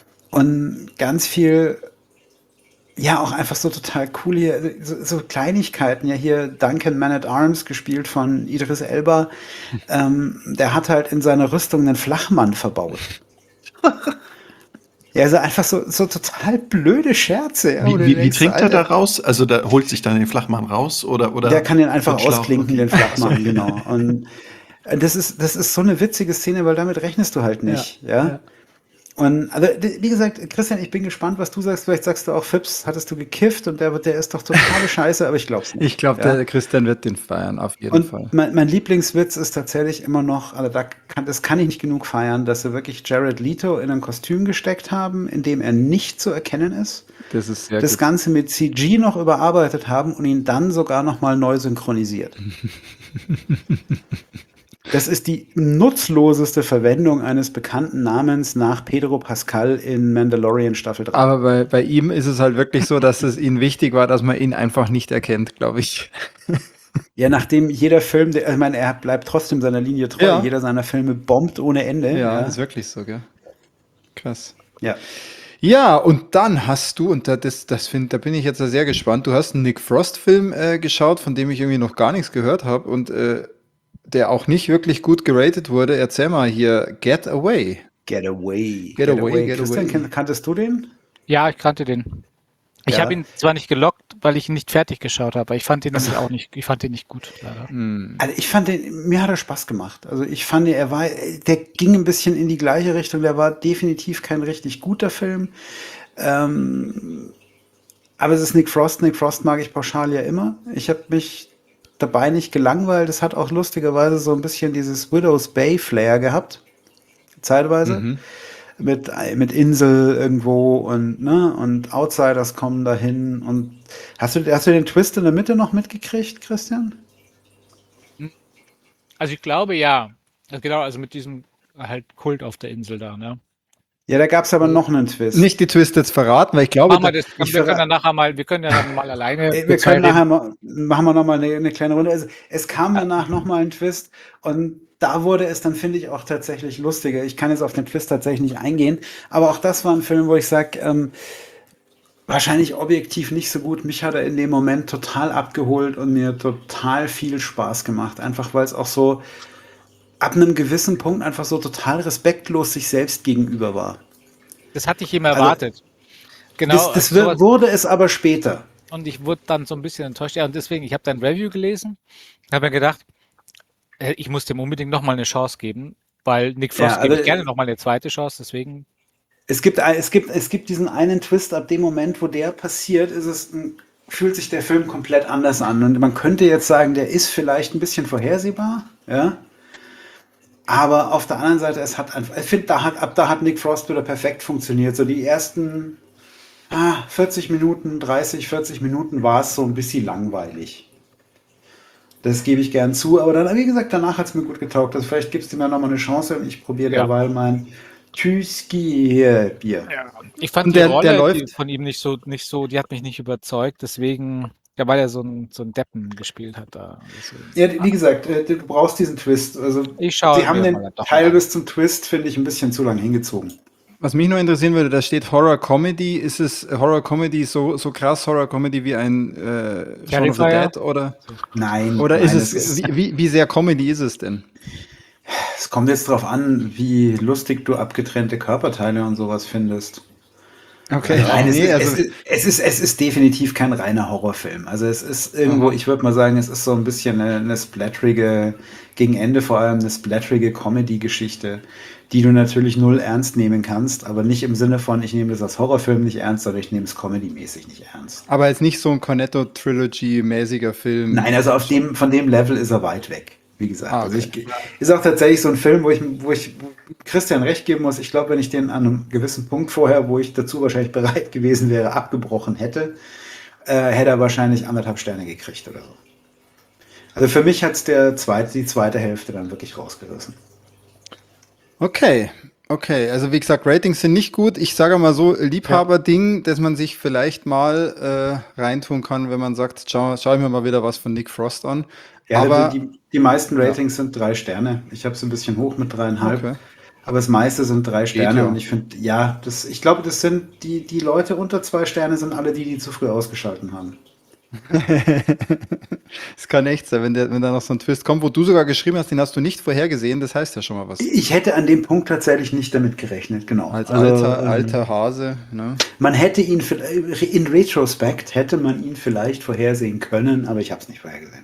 und ganz viel, ja, auch einfach so total cool hier, so, so Kleinigkeiten. Ja, hier Duncan Man at Arms, gespielt von Idris Elba, ähm, der hat halt in seiner Rüstung einen Flachmann verbaut. Ja, also einfach so, so total blöde Scherze. Ja, wo Wie, du wie, wie denkst, trinkt er Alter, da raus? Also da holt sich dann den Flachmann raus oder oder der kann den einfach mit Schlauch? ausklinken, Okay. den Flachmann, genau. Und äh, das ist, das ist so eine witzige Szene, weil damit rechnest du halt nicht, ja. ja. Und also, d- wie gesagt, Christian, ich bin gespannt, was du sagst. Vielleicht sagst du auch, Fips, hattest du gekifft und der, der ist doch totale Scheiße, aber ich glaub's nicht. Ich glaube, ja? der Christian wird den feiern, auf jeden Fall. Und mein, mein Lieblingswitz ist tatsächlich immer noch, also da kann, das kann ich nicht genug feiern, dass sie wirklich Jared Leto in ein Kostüm gesteckt haben, in dem er nicht zu erkennen ist. Das ist sehr Das gut. Ganze mit C G noch überarbeitet haben und ihn dann sogar noch mal neu synchronisiert. Das ist die nutzloseste Verwendung eines bekannten Namens nach Pedro Pascal in Mandalorian Staffel drei. Aber bei, bei ihm ist es halt wirklich so, dass es ihm wichtig war, dass man ihn einfach nicht erkennt, glaube ich. Ja, nachdem jeder Film, der, ich meine, er bleibt trotzdem seiner Linie treu, Ja. jeder seiner Filme bombt ohne Ende. Ja, ja. ist wirklich so, gell? Krass. Ja. Ja, und dann hast du, und da- das, das find, da bin ich jetzt sehr gespannt, du hast einen Nick Frost-Film äh, geschaut, von dem ich irgendwie noch gar nichts gehört habe und äh, der auch nicht wirklich gut geratet wurde. Erzähl mal hier, Get Away. Get Away. Get Away, Get Christian, Away. kan- kanntest du den? Ja, ich kannte den. Ich Ja. habe ihn zwar nicht gelockt, weil ich ihn nicht fertig geschaut habe, aber ich fand ihn nämlich auch nicht, ich fand ihn nicht gut, leider. Hm. Also ich fand den, mir hat er Spaß gemacht. Also ich fand, er war, der ging ein bisschen in die gleiche Richtung. Der war definitiv kein richtig guter Film. Ähm, aber es ist Nick Frost. Nick Frost mag ich pauschal ja immer. Ich habe mich dabei nicht gelangweilt. Es hat auch lustigerweise so ein bisschen dieses Widow's Bay Flair gehabt. Zeitweise. Mhm. Mit, mit Insel irgendwo und, ne, und Outsiders kommen dahin. Und hast du, hast du den Twist in der Mitte noch mitgekriegt, Christian? Also ich glaube ja. Also genau, also mit diesem halt Kult auf der Insel da, ne? Ja, da gab es aber noch einen Twist. Nicht die Twist jetzt verraten, weil ich glaube, Machen wir da, das, ich wir verra- können dann nachher mal, wir können ja dann mal alleine. Ey, wir zwei können reden. nachher mal, machen wir nochmal eine, eine kleine Runde. Also, es kam danach nochmal ein Twist und da wurde es dann, finde ich, auch tatsächlich lustiger. Ich kann jetzt auf den Twist tatsächlich nicht eingehen, aber auch das war ein Film, wo ich sage, ähm, wahrscheinlich objektiv nicht so gut. Mich hat er in dem Moment total abgeholt und mir total viel Spaß gemacht. Einfach weil es auch so ab einem gewissen Punkt einfach so total respektlos sich selbst gegenüber war. Das hatte ich immer Also, erwartet. Genau. das das also wird, sowas- wurde es aber später. und ich wurde dann so ein bisschen enttäuscht. Ja, und deswegen, ich habe dein Review gelesen, habe mir gedacht, äh, ich muss dem unbedingt nochmal eine Chance geben, weil Nick Frost Ja, gebe also- ich gerne nochmal eine zweite Chance, deswegen. Es gibt, ein- es, gibt, es gibt diesen einen Twist, ab dem Moment, wo der passiert, ist es ein, fühlt sich der Film komplett anders an. Und man könnte jetzt sagen, der ist vielleicht ein bisschen vorhersehbar, ja. Aber auf der anderen Seite, es hat einfach, ich finde, da hat, ab da hat Nick Frost wieder perfekt funktioniert. So die ersten ah, vierzig Minuten, dreißig, vierzig Minuten war es so ein bisschen langweilig. Das gebe ich gern zu, aber dann, wie gesagt, danach hat es mir gut getaugt. Also vielleicht gibst du mir nochmal eine Chance und ich probiere Ja. derweil mein Tschüsski-Bier. Ich fand Und die der- Rolle der die läuft- von ihm nicht so, nicht so, die hat mich nicht überzeugt, deswegen, ja, weil er so ein, so ein Deppen gespielt hat da. Deswegen. Ja, wie gesagt, äh, du brauchst diesen Twist. Also, Ich schaue sie haben mir den mal doch Teil mal an. bis zum Twist, finde ich, ein bisschen zu lang hingezogen. was mich nur interessieren würde, da steht Horror Comedy. Ist es Horror Comedy so, so krass Horror Comedy wie ein äh, Shaun of the Terrifier? Dead? Oder, Nein. oder nein, ist es, das wie, wie, wie sehr Comedy ist es denn? Es kommt jetzt drauf an, wie lustig du abgetrennte Körperteile und sowas findest. Okay, Nein, es, nee, ist, also, es, ist, es, ist, es ist definitiv kein reiner Horrorfilm. Also es ist irgendwo, Aha. ich würde mal sagen, es ist so ein bisschen eine, eine splatterige, gegen Ende vor allem eine splatterige Comedy-Geschichte, die du natürlich null ernst nehmen kannst, aber nicht im Sinne von, ich nehme das als Horrorfilm nicht ernst, sondern ich nehme es comedy-mäßig nicht ernst. aber jetzt nicht so ein Cornetto-Trilogy-mäßiger Film. Nein, also auf dem, von dem Level ist er weit weg, wie gesagt. Ah, Also okay. ich, ist auch tatsächlich so ein Film, wo ich, wo ich Christian recht geben muss. Ich glaube, wenn ich den an einem gewissen Punkt vorher, wo ich dazu wahrscheinlich bereit gewesen wäre, abgebrochen hätte, äh, hätte er wahrscheinlich anderthalb Sterne gekriegt oder so. Also für mich hat es der zweite, die zweite Hälfte dann wirklich rausgerissen. Okay, okay. Also wie gesagt, Ratings sind nicht gut. Ich sage mal so, Liebhaberding, dass man sich vielleicht mal äh, reintun kann, wenn man sagt, schau, schau ich mir mal wieder was von Nick Frost an. Ja, aber die, die, die meisten Ratings sind drei Sterne. Ich habe es ein bisschen hoch mit dreieinhalb. Okay. Aber das meiste sind drei Sterne. ja. Und ich finde, ja, das, ich glaube, das sind die, die Leute unter zwei Sterne sind alle die, die zu früh ausgeschalten haben. Es kann echt sein, wenn, der, wenn da noch so ein Twist kommt, wo du sogar geschrieben hast, den hast du nicht vorhergesehen, das heißt ja schon mal was. Ich hätte an dem Punkt tatsächlich nicht damit gerechnet, genau. Als Also, alter, ähm, alter Hase, ne? Man hätte ihn, vi- in Retrospect hätte man ihn vielleicht vorhersehen können, aber ich habe es nicht vorhergesehen.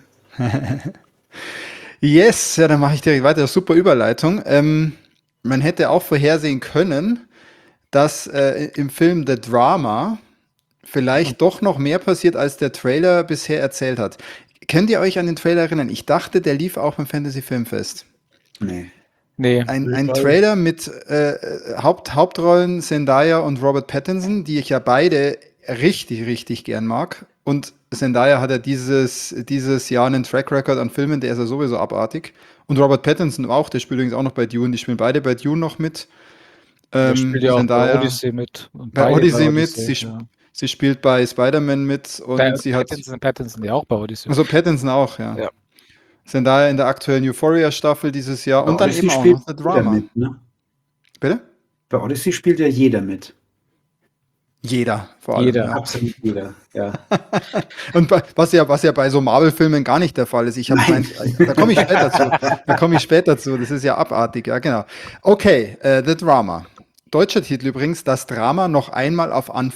Yes, ja, dann mache ich direkt weiter. Super Überleitung. Ähm, man hätte auch vorhersehen können, dass äh, im Film The Drama vielleicht doch noch mehr passiert, als der Trailer bisher erzählt hat. Könnt ihr euch an den Trailer erinnern? Ich dachte, der lief auch beim Fantasy Filmfest. Nee. Nee. Ein, ein Trailer mit äh, Haupt, Hauptrollen Zendaya und Robert Pattinson, die ich ja beide richtig, richtig gern mag. Und Zendaya hat ja dieses, dieses Jahr einen Track Record an Filmen, der ist ja sowieso abartig. Und Robert Pattinson auch, der spielt übrigens auch noch bei Dune. Die spielen beide bei Dune noch mit. Der Ähm, spielt ja auch Zendaya- bei Odyssey mit. Und bei beide Odyssey mit. Sie, ja. sp- sie spielt bei Spider-Man mit und Bei sie hat. Pattinson, Pattinson ja auch bei Odyssey. Also Pattinson auch, ja. Ja. Zendaya in der aktuellen Euphoria-Staffel dieses Jahr. Und Bei dann Odyssey eben auch spielt noch The jeder Drama. mit, ne? Bitte? Bei Odyssey spielt ja jeder mit. Jeder, vor allem. Jeder. Ja. Absolut jeder, ja. Und bei, was ja, was ja bei so Marvel-Filmen gar nicht der Fall ist. Ich habe Nein. mein, da komme ich später zu. Da komme ich später zu. Das ist ja abartig, ja, genau. Okay, äh, The Drama. Deutscher Titel übrigens, das Drama noch einmal auf Anfang.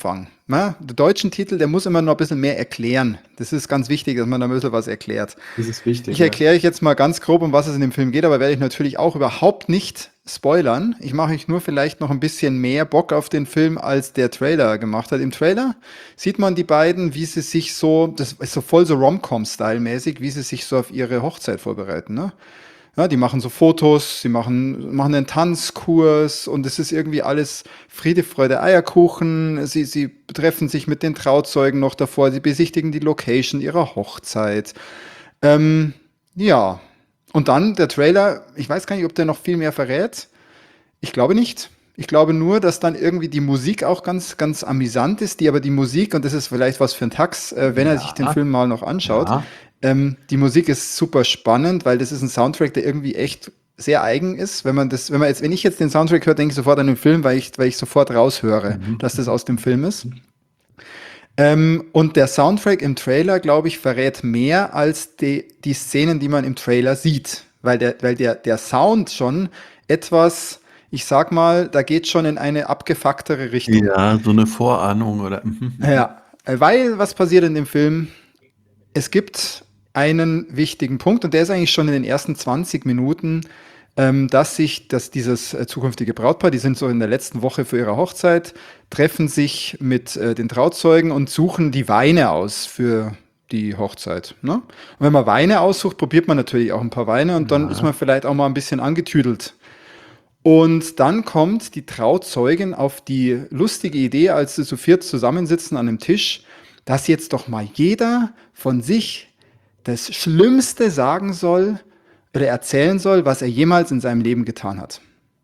Na, der deutschen Titel, der muss immer noch ein bisschen mehr erklären. Das ist ganz wichtig, dass man da ein bisschen was erklärt. Das ist wichtig. Ich erkläre euch jetzt mal ganz grob, um was es in dem Film geht, aber werde ich natürlich auch überhaupt nicht spoilern. Ich mache euch nur vielleicht noch ein bisschen mehr Bock auf den Film, als der Trailer gemacht hat. Im Trailer sieht man die beiden, wie sie sich so, das ist so voll so Rom-Com-Style-mäßig, wie sie sich so auf ihre Hochzeit vorbereiten, ne? Ja, die machen so Fotos, sie machen, machen einen Tanzkurs und es ist irgendwie alles Friede, Freude, Eierkuchen. Sie, sie treffen sich mit den Trauzeugen noch davor, sie besichtigen die Location ihrer Hochzeit. Ähm, ja, und dann der Trailer, ich weiß gar nicht, ob der noch viel mehr verrät. Ich glaube nicht. Ich glaube nur, dass dann irgendwie die Musik auch ganz, ganz amüsant ist, die aber die Musik, und das ist vielleicht was für ein Tax, äh, wenn er sich den Ja. Film mal noch anschaut, Ja. ähm, die Musik ist super spannend, weil das ist ein Soundtrack, der irgendwie echt sehr eigen ist. Wenn man das, wenn man jetzt, wenn ich jetzt den Soundtrack höre, denke ich sofort an den Film, weil ich, weil ich sofort raushöre, Mhm. dass das aus dem Film ist. Ähm, und der Soundtrack im Trailer, glaube ich, verrät mehr als die, die Szenen, die man im Trailer sieht. Weil der, weil der, der Sound schon etwas, ich sag mal, da geht schon in eine abgefucktere Richtung. Ja, so eine Vorahnung oder. mhm. Ja, äh, weil was passiert in dem Film? Es gibt einen wichtigen Punkt und der ist eigentlich schon in den ersten zwanzig Minuten, ähm, dass sich, dass dieses äh, zukünftige Brautpaar, die sind so in der letzten Woche für ihre Hochzeit, treffen sich mit äh, den Trauzeugen und suchen die Weine aus für die Hochzeit. Ne? Und wenn man Weine aussucht, probiert man natürlich auch ein paar Weine und dann Ja. ist man vielleicht auch mal ein bisschen angetüdelt. Und dann kommt die Trauzeugin auf die lustige Idee, als sie zu viert zusammensitzen an einem Tisch, dass jetzt doch mal jeder von sich das Schlimmste sagen soll oder erzählen soll, was er jemals in seinem Leben getan hat.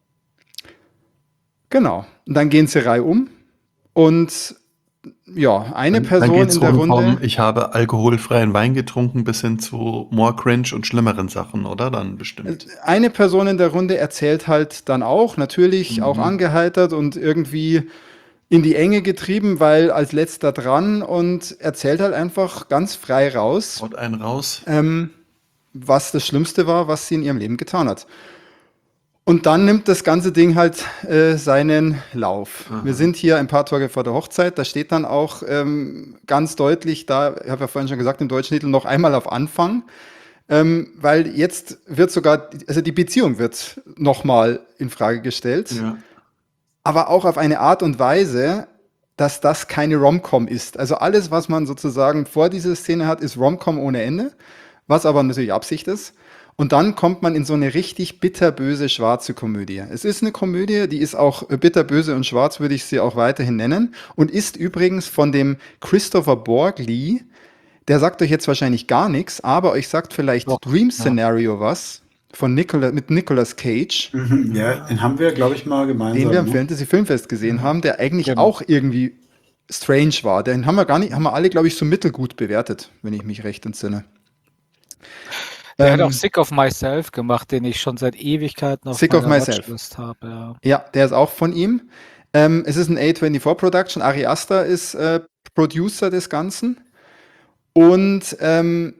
Genau. Und dann gehen sie reihum und ja, eine Dann- Person dann geht's in der rum vom, Runde. ich habe alkoholfreien Wein getrunken, bis hin zu more cringe und schlimmeren Sachen, oder? Dann bestimmt. Eine Person in der Runde erzählt halt dann auch, natürlich Mhm. auch angeheitert und irgendwie in die Enge getrieben, weil als letzter dran und erzählt halt einfach ganz frei raus, Haut einen raus. ähm, was das Schlimmste war, was sie in ihrem Leben getan hat. Und dann nimmt das ganze Ding halt äh, seinen Lauf. Aha. Wir sind hier ein paar Tage vor der Hochzeit, da steht dann auch ähm, ganz deutlich, da, ich habe ja vorhin schon gesagt, im deutschen Titel noch einmal auf Anfang, ähm, weil jetzt wird sogar, also die Beziehung wird nochmal in Frage gestellt, Ja. aber auch auf eine Art und Weise, dass das keine Rom-Com ist. Also alles, was man sozusagen vor dieser Szene hat, ist Rom-Com ohne Ende, was aber natürlich Absicht ist. Und dann kommt man in so eine richtig bitterböse schwarze Komödie. Es ist eine Komödie, die ist auch äh, bitterböse und schwarz, würde ich sie auch weiterhin nennen. Und ist übrigens von dem Christopher Borgli, der sagt euch jetzt wahrscheinlich gar nichts, aber euch sagt vielleicht Doch, Dream ja. Scenario was, von Nicola, mit Nicolas Cage, Mhm. Ja, den haben wir, glaube ich, mal gemeinsam. den wir am ne? Fantasy Filmfest gesehen haben, der eigentlich Genau. auch irgendwie strange war. Den haben wir gar nicht, haben wir alle, glaube ich, so mittelgut bewertet, wenn ich mich recht entsinne. Der hat Ähm, auch Sick of Myself gemacht, den ich schon seit Ewigkeiten auf Sick of meiner Myself. Watchlist habe. Ja. Ja, der ist auch von ihm. Ähm, es ist ein A vierundzwanzig Production. Ari Aster ist äh, Producer des Ganzen. Und ähm,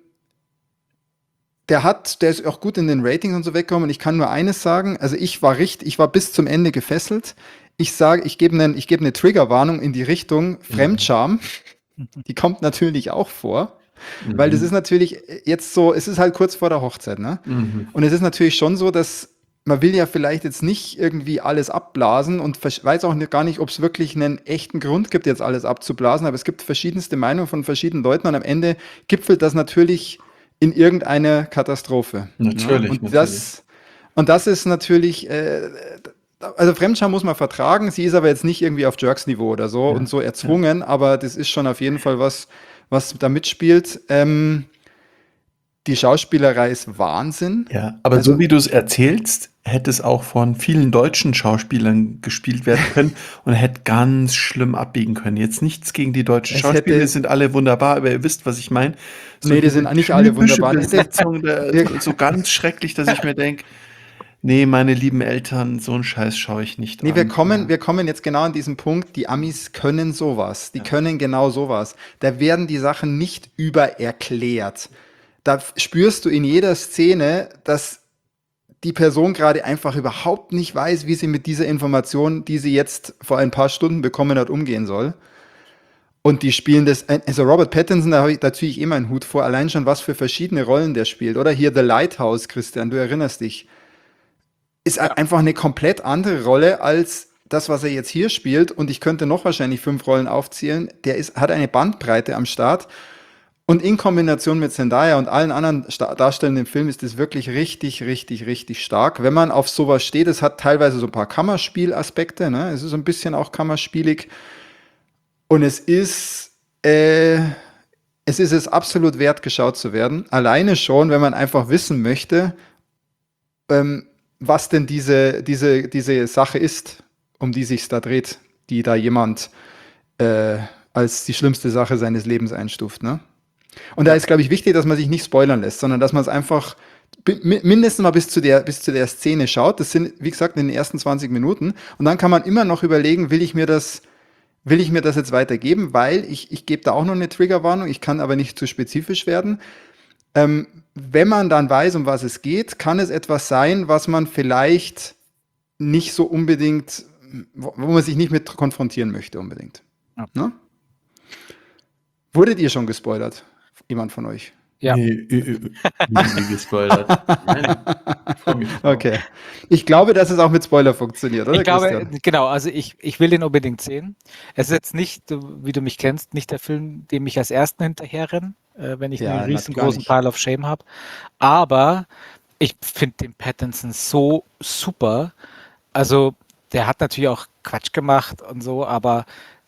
der hat, der ist auch gut in den Ratings und so weggekommen. Und ich kann nur eines sagen: Also ich war richtig, ich war bis zum Ende gefesselt. Ich sage, ich gebe einen, ich gebe eine Triggerwarnung in die Richtung Fremdscham. Die kommt natürlich auch vor, weil das ist natürlich jetzt so, es ist halt kurz vor der Hochzeit, ne? Mhm. Und es ist natürlich schon so, dass man will ja vielleicht jetzt nicht irgendwie alles abblasen und versch- weiß auch nicht, gar nicht, ob es wirklich einen echten Grund gibt, jetzt alles abzublasen, aber es gibt verschiedenste Meinungen von verschiedenen Leuten und am Ende gipfelt das natürlich in irgendeiner Katastrophe. Natürlich, Ja? Und, natürlich. Das, und das ist natürlich, äh, also Fremdscham muss man vertragen, sie ist aber jetzt nicht irgendwie auf Jerks-Niveau oder so Ja, und so erzwungen, aber das ist schon auf jeden Fall was, was da mitspielt. Ähm, die Schauspielerei ist Wahnsinn. Ja, aber Also- so wie du es erzählst, hätte es auch von vielen deutschen Schauspielern gespielt werden können und hätte ganz schlimm abbiegen können. Jetzt nichts gegen die deutschen Es Schauspieler, hätte- die sind alle wunderbar, aber ihr wisst, was ich meine. Nee, die diese sind nicht alle typische wunderbar. Besetzung, da, so, so ganz schrecklich, dass ich mir denke, nee, meine lieben Eltern, so einen Scheiß schaue ich nicht Nee, an. wir kommen, wir kommen jetzt genau an diesen Punkt, die Amis können sowas, die können genau sowas. Da werden die Sachen nicht übererklärt. Da f- spürst du in jeder Szene, dass die Person gerade einfach überhaupt nicht weiß, wie sie mit dieser Information, die sie jetzt vor ein paar Stunden bekommen hat, umgehen soll. Und die spielen das, also Robert Pattinson, da, hab ich, da ziehe ich eh meinen Hut vor, allein schon, was für verschiedene Rollen der spielt. Oder hier The Lighthouse, Christian, du erinnerst dich. Ist ja. einfach eine komplett andere Rolle als das, was er jetzt hier spielt. Und ich könnte noch wahrscheinlich fünf Rollen aufzählen. Der ist, hat eine Bandbreite am Start. Und in Kombination mit Zendaya und allen anderen Sta- Darstellern im Film ist das wirklich richtig, richtig, richtig stark. Wenn man auf sowas steht, es hat teilweise so ein paar Kammerspielaspekte, ne? Es ist so ein bisschen auch kammerspielig. Und es ist, äh, es ist es absolut wert, geschaut zu werden. Alleine schon, wenn man einfach wissen möchte, ähm, was denn diese, diese, diese Sache ist, um die sich da dreht, die da jemand äh, als die schlimmste Sache seines Lebens einstuft, ne? Und da ist, glaube ich, wichtig, dass man sich nicht spoilern lässt, sondern dass man es einfach bi- mi- mindestens mal bis zu der, bis zu der Szene schaut. Das sind, wie gesagt, in den ersten zwanzig Minuten. Und dann kann man immer noch überlegen, will ich mir das, will ich mir das jetzt weitergeben, weil ich, ich gebe da auch noch eine Triggerwarnung, ich kann aber nicht zu spezifisch werden. Ähm, wenn man dann weiß, um was es geht, kann es etwas sein, was man vielleicht nicht so unbedingt, wo wo man sich nicht mit konfrontieren möchte unbedingt. Ja. Ne? Wurdet ihr schon gespoilert? Jemand von euch? Ja. Nee, äh, äh, nie gespoilert. Nein, ich freu mich drauf. Okay. Ich glaube, dass es auch mit Spoiler funktioniert, oder Ich glaube, Christian? genau, also ich, ich will den unbedingt sehen. Es ist jetzt nicht, du- wie du mich kennst, nicht der Film, dem ich als ersten hinterherrenne, äh, wenn ich Ja, einen na, gar riesengroßen nicht. Pile of Shame habe. Aber ich finde den Pattinson so super. Also der hat natürlich auch Quatsch gemacht und so, aber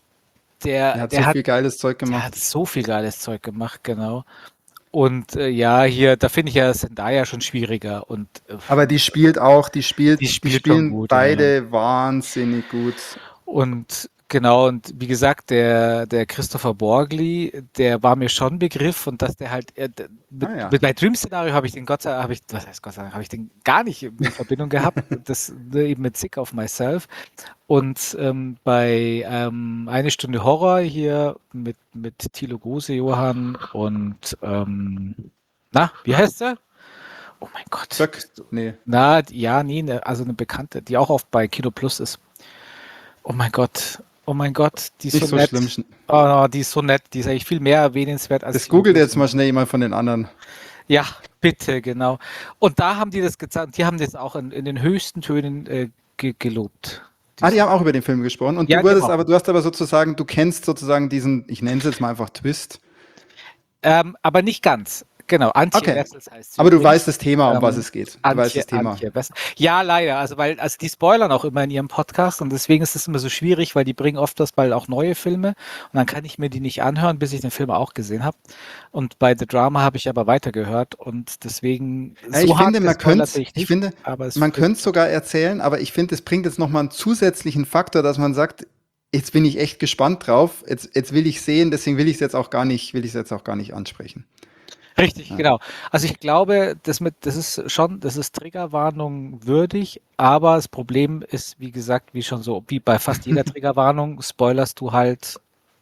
der, Er hat der so hat, viel geiles Zeug der gemacht. hat so viel geiles Zeug gemacht, genau. Und äh, ja, hier, da finde ich ja Zendaya schon schwieriger und äh, Aber die spielt auch, die spielt, die die spielt schon spielen gut, ja. beide wahnsinnig gut. Und genau, und wie gesagt, der, der Christopher Borgli, der war mir schon ein Begriff und dass der halt äh, d- mit, Ah ja. mit bei Dream Szenario habe ich den Gott sei Dank, habe ich, was heißt Gott sei Dank, habe ich den gar nicht in Verbindung gehabt. Das nur eben mit Sick of Myself. Und ähm, bei ähm, Eine Stunde Horror hier mit, mit Thilo Gose, Johann und ähm, na, wie heißt er? Oh mein Gott. Zack. Nee. Na, ja, nee, ne, also eine Bekannte, die auch oft bei Kino Plus ist. Oh mein Gott, oh mein Gott, die ist Nicht so so nett. schlimm. Oh, die ist so nett, die ist eigentlich viel mehr erwähnenswert als Das die googelt Logos. jetzt mal schnell jemand von den anderen. Ja, bitte, genau. Und da haben die das gezeigt, die haben das auch in, in den höchsten Tönen äh, ge gelobt. Ah, die haben auch über den Film gesprochen. Und Ja, du die wurdest haben auch. aber, du hast aber sozusagen, du kennst sozusagen diesen, ich nenne es jetzt mal einfach Twist. Ähm, aber nicht ganz. Genau, Antje Okay. Wessels heißt sie. Aber du übrigens. weißt das Thema, um Ähm, was es geht. Du weißt Antje, das Thema. Antje Wessels. Ja, leider. Also, weil, also die spoilern auch immer in ihrem Podcast und deswegen ist es immer so schwierig, weil die bringen oft das bald auch neue Filme und dann kann ich mir die nicht anhören, bis ich den Film auch gesehen habe. Und bei The Drama habe ich aber weitergehört und deswegen. Ja, ich hart finde, man gespoilert könnte bin ich ich nicht, finde, aber es man ist- könnte es sogar erzählen, aber ich finde, es bringt jetzt nochmal einen zusätzlichen Faktor, dass man sagt, jetzt bin ich echt gespannt drauf, jetzt, jetzt will ich sehen, deswegen will ich es jetzt auch gar nicht, will ich es jetzt auch gar nicht ansprechen. Richtig, Ja. genau. Also ich glaube, das mit, das ist schon, das ist Triggerwarnung würdig, aber das Problem ist, wie gesagt, wie schon so, wie bei fast jeder Triggerwarnung, spoilerst du halt,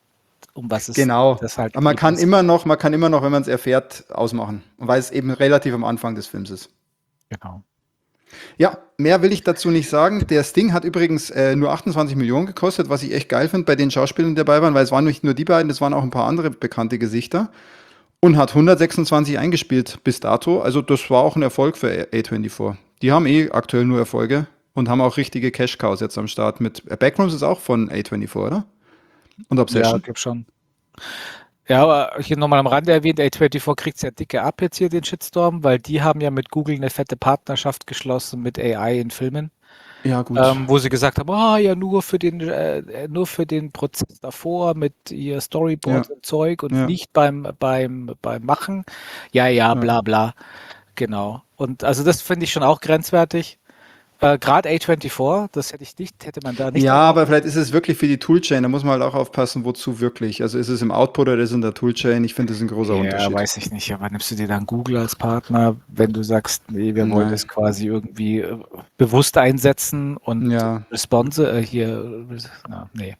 um was es Genau. das halt Aber man geht. kann immer noch, man kann immer noch, wenn man es erfährt, ausmachen. Weil es eben relativ am Anfang des Films ist. Genau. Ja, mehr will ich dazu nicht sagen. Der Sting hat übrigens äh, nur achtundzwanzig Millionen gekostet, was ich echt geil finde bei den Schauspielern, die dabei waren, weil es waren nicht nur die beiden, es waren auch ein paar andere bekannte Gesichter. Und hat hundertsechsundzwanzig eingespielt bis dato. Also das war auch ein Erfolg für A vierundzwanzig. Die haben eh aktuell nur Erfolge und haben auch richtige Cash-Cows jetzt am Start mit. äh, Backrooms ist auch von A vierundzwanzig, oder? Und Ja, Obsession. glaub schon. Ja, aber hier nochmal am Rande erwähnt, A vierundzwanzig kriegt es ja dicke ab jetzt hier den Shitstorm, weil die haben ja mit Google eine fette Partnerschaft geschlossen mit A I in Filmen. Ja, gut. Ähm, wo sie gesagt haben, ah ja, nur für den, äh, nur für den Prozess davor mit ihr Storyboard Ja. und Zeug und Ja. nicht beim, beim, beim Machen. Ja, ja, bla bla. Genau. Und also das finde ich schon auch grenzwertig. Äh, Gerade A vierundzwanzig, das hätte ich nicht, hätte man da nicht. Ja, erwartet. aber vielleicht ist es wirklich für die Toolchain. Da muss man halt auch aufpassen, wozu wirklich. Also ist es im Output oder ist es in der Toolchain? Ich finde, das ist ein großer Ja, Unterschied. weiß ich nicht. Aber nimmst du dir dann Google als Partner, wenn du sagst, nee, wir wollen Nein. das quasi irgendwie äh, bewusst einsetzen und Ja. Response äh, hier, äh, na, nee.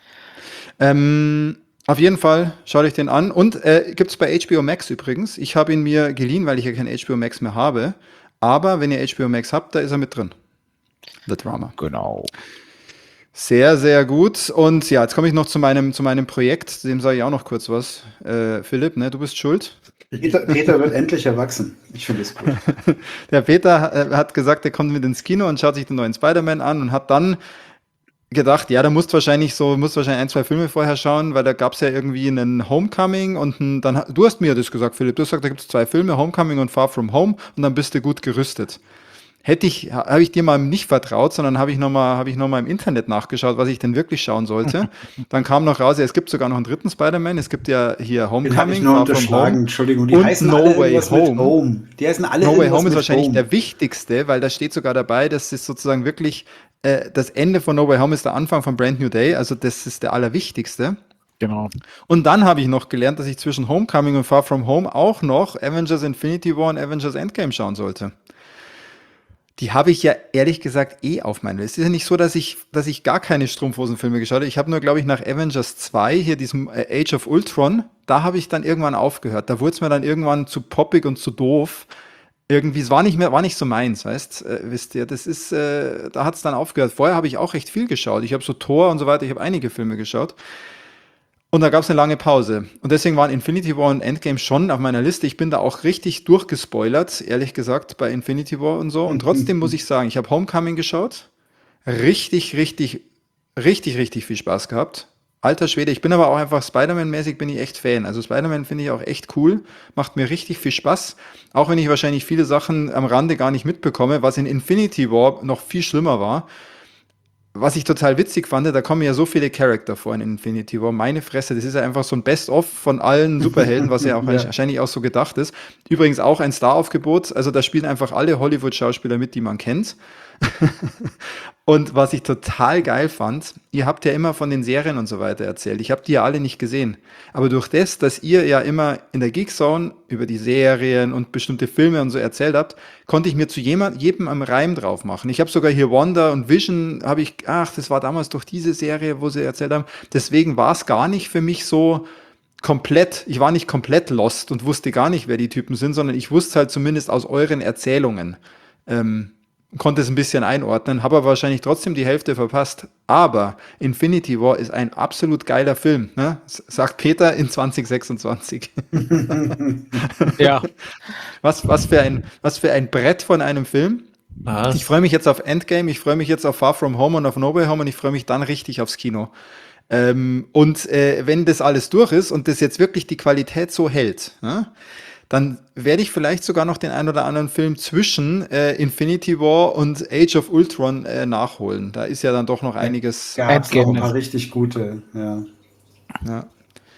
Ähm, auf jeden Fall, schaut euch den an. Und äh, gibt es bei H B O Max übrigens. Ich habe ihn mir geliehen, weil ich ja kein H B O Max mehr habe. Aber wenn ihr H B O Max habt, da ist er mit drin. The Drama. Genau. Sehr, sehr gut. Und ja, jetzt komme ich noch zu meinem, zu meinem Projekt. Dem sage ich auch noch kurz was. Äh, Philipp, ne, du bist schuld. Peter, Peter wird endlich erwachsen. Ich finde es gut. Der Peter äh, hat gesagt, er kommt mit ins Kino und schaut sich den neuen Spider-Man an und hat dann gedacht, ja, da musst wahrscheinlich so, musst wahrscheinlich ein, zwei Filme vorher schauen, weil da gab es ja irgendwie einen Homecoming und ein, dann, du hast mir das gesagt, Philipp, du hast gesagt, da gibt es zwei Filme, Homecoming und Far From Home und dann bist du gut gerüstet. Hätte ich, habe ich dir mal nicht vertraut, sondern habe ich nochmal, habe ich noch mal im Internet nachgeschaut, was ich denn wirklich schauen sollte. Dann kam noch raus, ja, es gibt sogar noch einen dritten Spider-Man, es gibt ja hier Den habe Homecoming, ich nur Far From unterschlagen. Home Entschuldigung, die und heißen No alle Way irgendwas mit Home. Home. Die heißen alle No Way irgendwas Home ist mit wahrscheinlich Home. der wichtigste, weil da steht sogar dabei, dass es sozusagen wirklich äh, das Ende von No Way Home ist der Anfang von Brand New Day, also das ist der allerwichtigste. Genau. Und dann habe ich noch gelernt, dass ich zwischen Homecoming und Far From Home auch noch Avengers Infinity War und Avengers Endgame schauen sollte. Die habe ich ja ehrlich gesagt eh auf meiner Liste. Es ist ja nicht so, dass ich, dass ich gar keine Strumpfhosenfilme geschaut habe. Ich habe nur, glaube ich, nach Avengers zwei, hier diesem äh, Age of Ultron, da habe ich dann irgendwann aufgehört. Da wurde es mir dann irgendwann zu poppig und zu doof. Irgendwie, es war nicht mehr, war nicht so meins, weißt, äh, wisst ihr, das ist, äh, da hat es dann aufgehört. Vorher habe ich auch recht viel geschaut. Ich habe so Thor und so weiter, ich habe einige Filme geschaut. Und da gab es eine lange Pause. Und deswegen waren Infinity War und Endgame schon auf meiner Liste. Ich bin da auch richtig durchgespoilert, ehrlich gesagt, bei Infinity War und so. Und trotzdem muss ich sagen, ich habe Homecoming geschaut. Richtig, richtig, richtig, richtig viel Spaß gehabt. Alter Schwede, ich bin aber auch einfach Spider-Man-mäßig, bin ich echt Fan. Also Spider-Man finde ich auch echt cool, macht mir richtig viel Spaß. Auch wenn ich wahrscheinlich viele Sachen am Rande gar nicht mitbekomme, was in Infinity War noch viel schlimmer war. Was ich total witzig fand, da kommen ja so viele Charakter vor in Infinity War. Meine Fresse, das ist ja einfach so ein Best-of von allen Superhelden, was ja auch Ja. wahrscheinlich auch so gedacht ist. Übrigens auch ein Star-Aufgebot, also da spielen einfach alle Hollywood-Schauspieler mit, die man kennt. Und was ich total geil fand, ihr habt ja immer von den Serien und so weiter erzählt. Ich habe die ja alle nicht gesehen. Aber durch das, dass ihr ja immer in der Geekzone über die Serien und bestimmte Filme und so erzählt habt, konnte ich mir zu jemand, jedem am Reim drauf machen. Ich habe sogar hier Wanda und Vision, habe ich, ach, das war damals durch diese Serie, wo sie erzählt haben. Deswegen war es gar nicht für mich so komplett, ich war nicht komplett lost und wusste gar nicht, wer die Typen sind, sondern ich wusste halt zumindest aus euren Erzählungen. Ähm, konnte es ein bisschen einordnen, habe aber wahrscheinlich trotzdem die Hälfte verpasst. Aber Infinity War ist ein absolut geiler Film, ne? S- sagt Peter in zwanzig sechsundzwanzig. Ja. Was, was, für ein, was für ein Brett von einem Film. Was? Ich freue mich jetzt auf Endgame, ich freue mich jetzt auf Far From Home und auf No Way Home und ich freue mich dann richtig aufs Kino. Ähm, und äh, wenn das alles durch ist und das jetzt wirklich die Qualität so hält, ne, dann werde ich vielleicht sogar noch den ein oder anderen Film zwischen äh, Infinity War und Age of Ultron äh, nachholen. Da ist ja dann doch noch einiges. Gab's noch ein Endgame. paar richtig gute. Ja. Ja,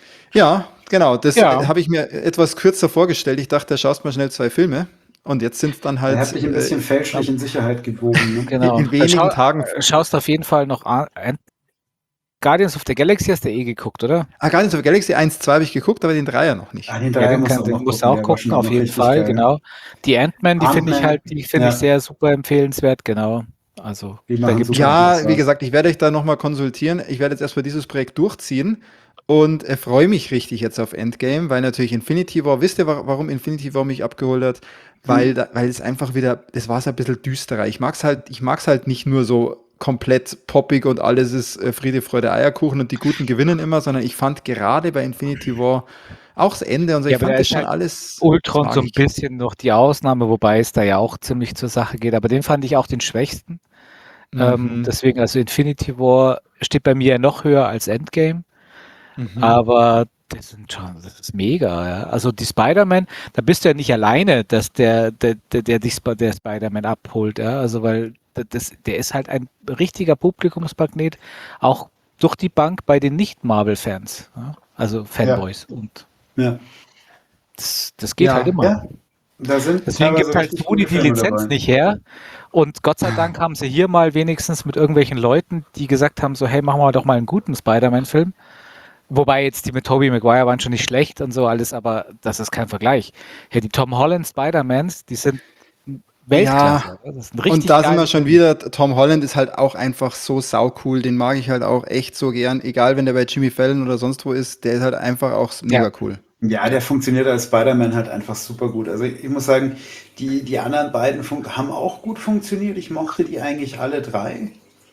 ja genau. Das Ja. äh, habe ich mir etwas kürzer vorgestellt. Ich dachte, da schaust mal schnell zwei Filme. Und jetzt sind es dann Er halt hat mich ein bisschen äh, fälschlich in Sicherheit gewogen. Ne? Genau. in wenigen Schau, Tagen. Schaust auf jeden Fall noch an. Guardians of the Galaxy hast du eh geguckt, oder? Ah, Guardians of the Galaxy eins, zwei habe ich geguckt, aber den Dreier noch nicht. Ah, den Ja, Dreier den musst kann, du den auch noch musst du auch der war gucken, schon auf noch jeden richtig Fall, geil. genau. Die Ant-Man, die finde ich Ant-Man, halt, die finde ja. ich sehr super empfehlenswert, genau. Also, Die da machen gibt super. Ja, Spaß, wie ja. gesagt, ich werde euch da nochmal konsultieren. Ich werde jetzt erstmal dieses Projekt durchziehen und äh, freue mich richtig jetzt auf Endgame, weil natürlich Infinity War, wisst ihr, wa- warum Infinity War mich abgeholt hat? Weil, da, weil es einfach wieder, das war so ein bisschen düsterer. Ich mag's halt, ich mag's halt nicht nur so komplett poppig und alles ist äh, Friede, Freude, Eierkuchen und die Guten gewinnen immer, sondern ich fand gerade bei Infinity War auch das Ende und so, Ja, ich aber fand da das ist schon halt alles. Ultron das so mag ein ich. bisschen noch die Ausnahme, wobei es da ja auch ziemlich zur Sache geht. Aber den fand ich auch den schwächsten. Ähm, Mhm. deswegen, also Infinity War steht bei mir ja noch höher als Endgame. Mhm. Aber das sind schon, das ist mega, ja. Also die Spider-Man, da bist du ja nicht alleine, dass der, der, der, der dich Sp- der Spider-Man abholt, ja. Also weil da- das, der ist halt ein richtiger Publikumsmagnet, auch durch die Bank bei den Nicht-Marvel-Fans, ja? Also Fanboys. Und Ja. das, das geht Ja. halt immer. ja, da sind Deswegen teilweise gibt halt richtig Sony gute die Filme Lizenz dabei. nicht her. Und Gott sei Dank haben sie hier mal wenigstens mit irgendwelchen Leuten, die gesagt haben, so hey, machen wir doch mal einen guten Spider-Man-Film. Wobei jetzt die mit Tobey Maguire waren schon nicht schlecht und so alles, aber das ist kein Vergleich. Ja, die Tom Holland Spider-Mans, die sind Weltklasse. Das ist ein richtig Und da sind wir geiles schon Film. wieder, Tom Holland ist halt auch einfach so saucool, den mag ich halt auch echt so gern, egal wenn der bei Jimmy Fallon oder sonst wo ist, der ist halt einfach auch mega Ja. cool. Ja, der funktioniert als Spider-Man halt einfach super gut. Also ich muss sagen, die, die anderen beiden fun- haben auch gut funktioniert. Ich mochte die eigentlich alle drei.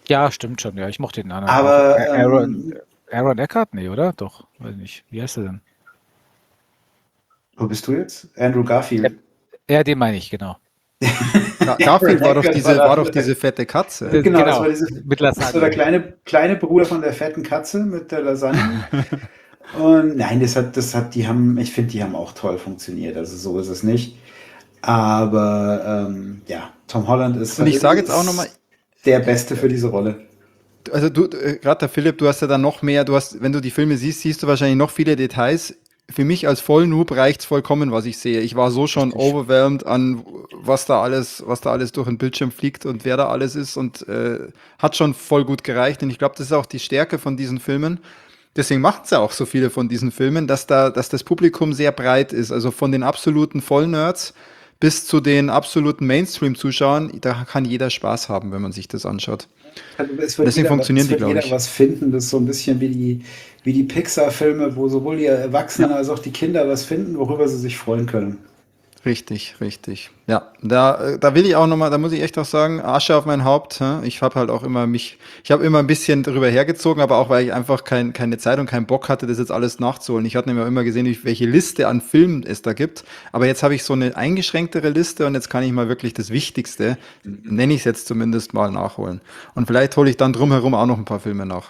Ja, stimmt schon, ja, ich mochte den anderen Aber, auch. Ä- Aaron, ähm, Aaron Eckhart? Nee, oder? Doch, weiß nicht. Wie heißt er denn? wo bist du jetzt? Andrew Garfield. Ja, den meine ich, genau. Gar Garfield war doch Aaron diese, Eckhart war war doch diese fette Katze. Das- Genau, das genau, war diese, mit das war der Lasagne. kleine, kleine Bruder von der fetten Katze mit der Lasagne. Und nein, das hat, das hat, die haben, ich finde, die haben auch toll funktioniert. Also so ist es nicht. Aber ähm, ja, Tom Holland ist, Und ich sage jetzt ist auch nochmal, der Beste für diese Rolle. also du, äh, gerade der Philipp, du hast ja dann noch mehr, du hast, wenn du die Filme siehst, siehst du wahrscheinlich noch viele Details. Für mich als Vollnoob reicht's vollkommen, was ich sehe. Ich war so schon Richtig. overwhelmed an, was da alles, was da alles durch den Bildschirm fliegt und wer da alles ist und äh, hat schon voll gut gereicht. Und ich glaube, das ist auch die Stärke von diesen Filmen. Deswegen machen es ja auch so viele von diesen Filmen, dass da, dass das Publikum sehr breit ist. Also von den absoluten Vollnerds bis zu den absoluten Mainstream-Zuschauern, da kann jeder Spaß haben, wenn man sich das anschaut. Also es wird Deswegen jeder, funktionieren es die, wird glaube jeder ich. was finden. Das ist so ein bisschen wie die, wie die Pixar-Filme, wo sowohl die Erwachsenen als auch die Kinder was finden, worüber sie sich freuen können. Richtig, richtig. Ja, da, äh, da will ich auch nochmal, da muss ich echt auch sagen, Asche auf mein Haupt. hä? Ich habe halt auch immer mich, ich habe immer ein bisschen drüber hergezogen, aber auch weil ich einfach kein, keine Zeit und keinen Bock hatte, das jetzt alles nachzuholen. Ich hatte nämlich auch immer gesehen, wie- welche Liste an Filmen es da gibt. Aber jetzt habe ich so eine eingeschränktere Liste und jetzt kann ich mal wirklich das Wichtigste, nenne ich es jetzt zumindest mal, nachholen. Und vielleicht hole ich dann drumherum auch noch ein paar Filme nach.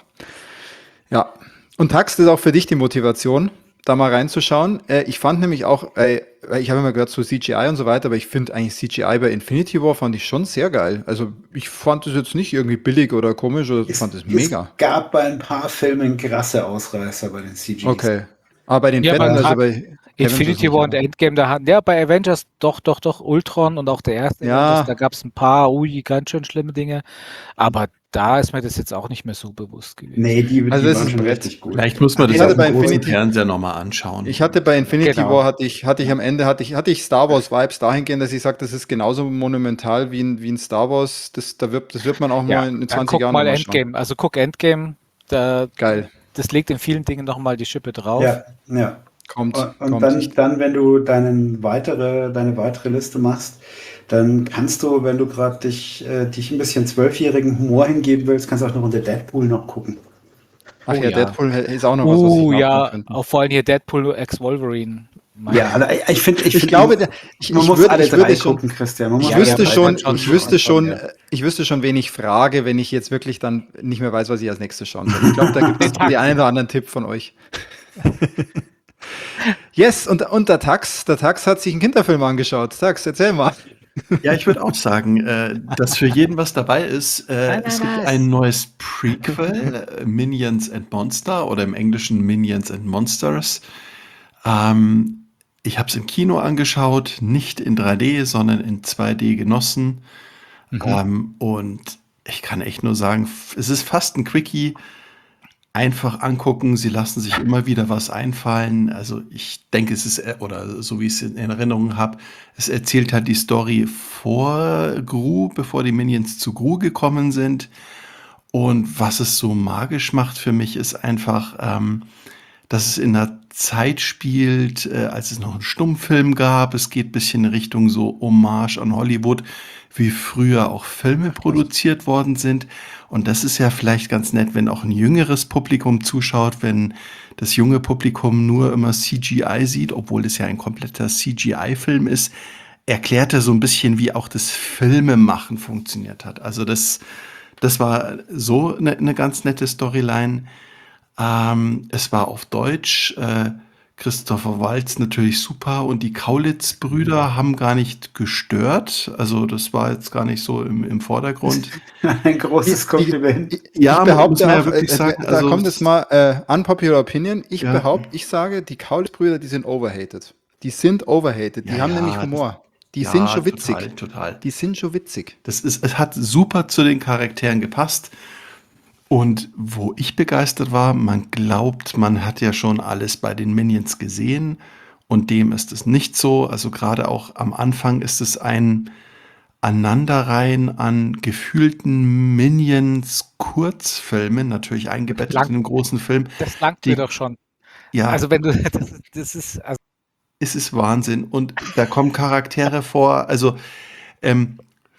Ja, und Tax, das ist auch für dich die Motivation, da mal reinzuschauen. Äh, ich fand nämlich auch, äh, weil ich habe immer gehört, so C G I und so weiter, aber ich finde eigentlich C G I bei Infinity War fand ich schon sehr geil. Also ich fand das jetzt nicht irgendwie billig oder komisch, oder ich Es, fand das es mega. gab bei ein paar Filmen krasse Ausreißer bei den C Gs. Okay. Aber bei den Ja, Fetten, man also hat bei Avengers Infinity nicht, War und aber. Endgame, da hatten, ja, bei Avengers doch, doch, doch, Ultron und auch der erste Avengers, da Ja, gab es ein paar, ui, ganz schön schlimme Dinge. Aber da ist mir das jetzt auch nicht mehr so bewusst gewesen. Nee, die, also die das waren ist ein schon Brett. richtig gut. Vielleicht muss man Ich das hatte auf bei dem großen Infinity, Fernseher nochmal anschauen. ich hatte bei Infinity Genau. War, hatte ich, hatte ich am Ende, hatte ich, hatte ich Star Wars Vibes dahingehend, dass ich sage, das ist genauso monumental wie ein, wie ein Star Wars. Das, da wird, das wird man auch Ja, mal in dann zwanzig guck Jahren mal nochmal schauen. Endgame. Also guck Endgame, da, Geil. das legt in vielen Dingen nochmal die Schippe drauf. Ja, ja. Kommt, Und, und kommt. dann, Ich, dann, wenn du deinen weitere, deine weitere Liste machst, dann kannst du, wenn du gerade dich, äh, dich ein bisschen zwölfjährigen Humor hingeben willst, kannst du auch noch unter Deadpool noch gucken. ach Oh ja, ja. Deadpool ist auch noch was, was ich Uh, nachholen ja, könnte. auch vor allem hier Deadpool x Wolverine. Mein- Ja, also ich finde, ich, Ich find, glaube, der- ich, man ich muss würde, alle ich drei würde schon, gucken, Christian. Man muss ich Ja, alle wüsste ja, drei schon, schon, ich schon, wüsste schon, schon, ja. äh, ich wüsste schon, wen ich frage, wenn ich jetzt wirklich dann nicht mehr weiß, was ich als nächstes schauen soll. Ich glaube, da gibt es Den die einen oder anderen Tipp von euch. Yes, und, und der Tax, der Tax hat sich einen Kinderfilm angeschaut. Tax, erzähl mal. Ja, ich würde auch sagen, äh, dass für jeden was dabei ist. Äh, es gibt Ananas. ein neues Prequel, äh, Minions and Monster oder im Englischen Minions and Monsters. Ähm, ich habe es im Kino angeschaut, nicht in drei D, sondern in zwei D genossen. Ähm, und ich kann echt nur sagen, f- es ist fast ein Quickie. Einfach angucken, sie lassen sich immer wieder was einfallen. Also ich denke, es ist, äh, oder so wie ich es in Erinnerung habe, es erzählt halt die Story vor Gru, bevor die Minions zu Gru gekommen sind. Und was es so magisch macht für mich, ist einfach, ähm, dass es in einer Zeit spielt, äh, als es noch einen Stummfilm gab. Es geht ein bisschen in Richtung so Hommage an Hollywood, wie früher auch Filme produziert worden sind. Und das ist ja vielleicht ganz nett, wenn auch ein jüngeres Publikum zuschaut, wenn das junge Publikum nur immer C G I sieht, obwohl es ja ein kompletter C G I-Film ist, erklärt er so ein bisschen, wie auch das Filmemachen funktioniert hat. Also das, das war so eine, eine ganz nette Storyline. Ähm, es war auf Deutsch. Äh, Christopher Waltz natürlich super und die Kaulitz-Brüder haben gar nicht gestört. Also das war jetzt gar nicht so im, im Vordergrund. Ein großes Kompliment. Ich, Ja, ich muss behaupte man ja auch, wirklich äh, sagen, da also- kommt es mal äh, unpopular opinion. Ich Ja. behaupte, ich sage, die Kaulitz-Brüder, die sind overhated. Die sind overhated. Die Ja, haben ja, nämlich das- Humor. Die ja, sind schon witzig. Total, total. Die sind schon witzig. Das ist, es hat super zu den Charakteren gepasst. Und wo ich begeistert war, man glaubt, man hat ja schon alles bei den Minions gesehen und dem ist es nicht so. Also gerade auch am Anfang ist es ein Aneinanderreihen an gefühlten Minions-Kurzfilmen, natürlich eingebettet Lang- in einem großen Film. Das langt Die- mir doch schon. Ja, Also wenn du, das, ist- das ist, also es ist Wahnsinn und da kommen Charaktere vor, also ähm,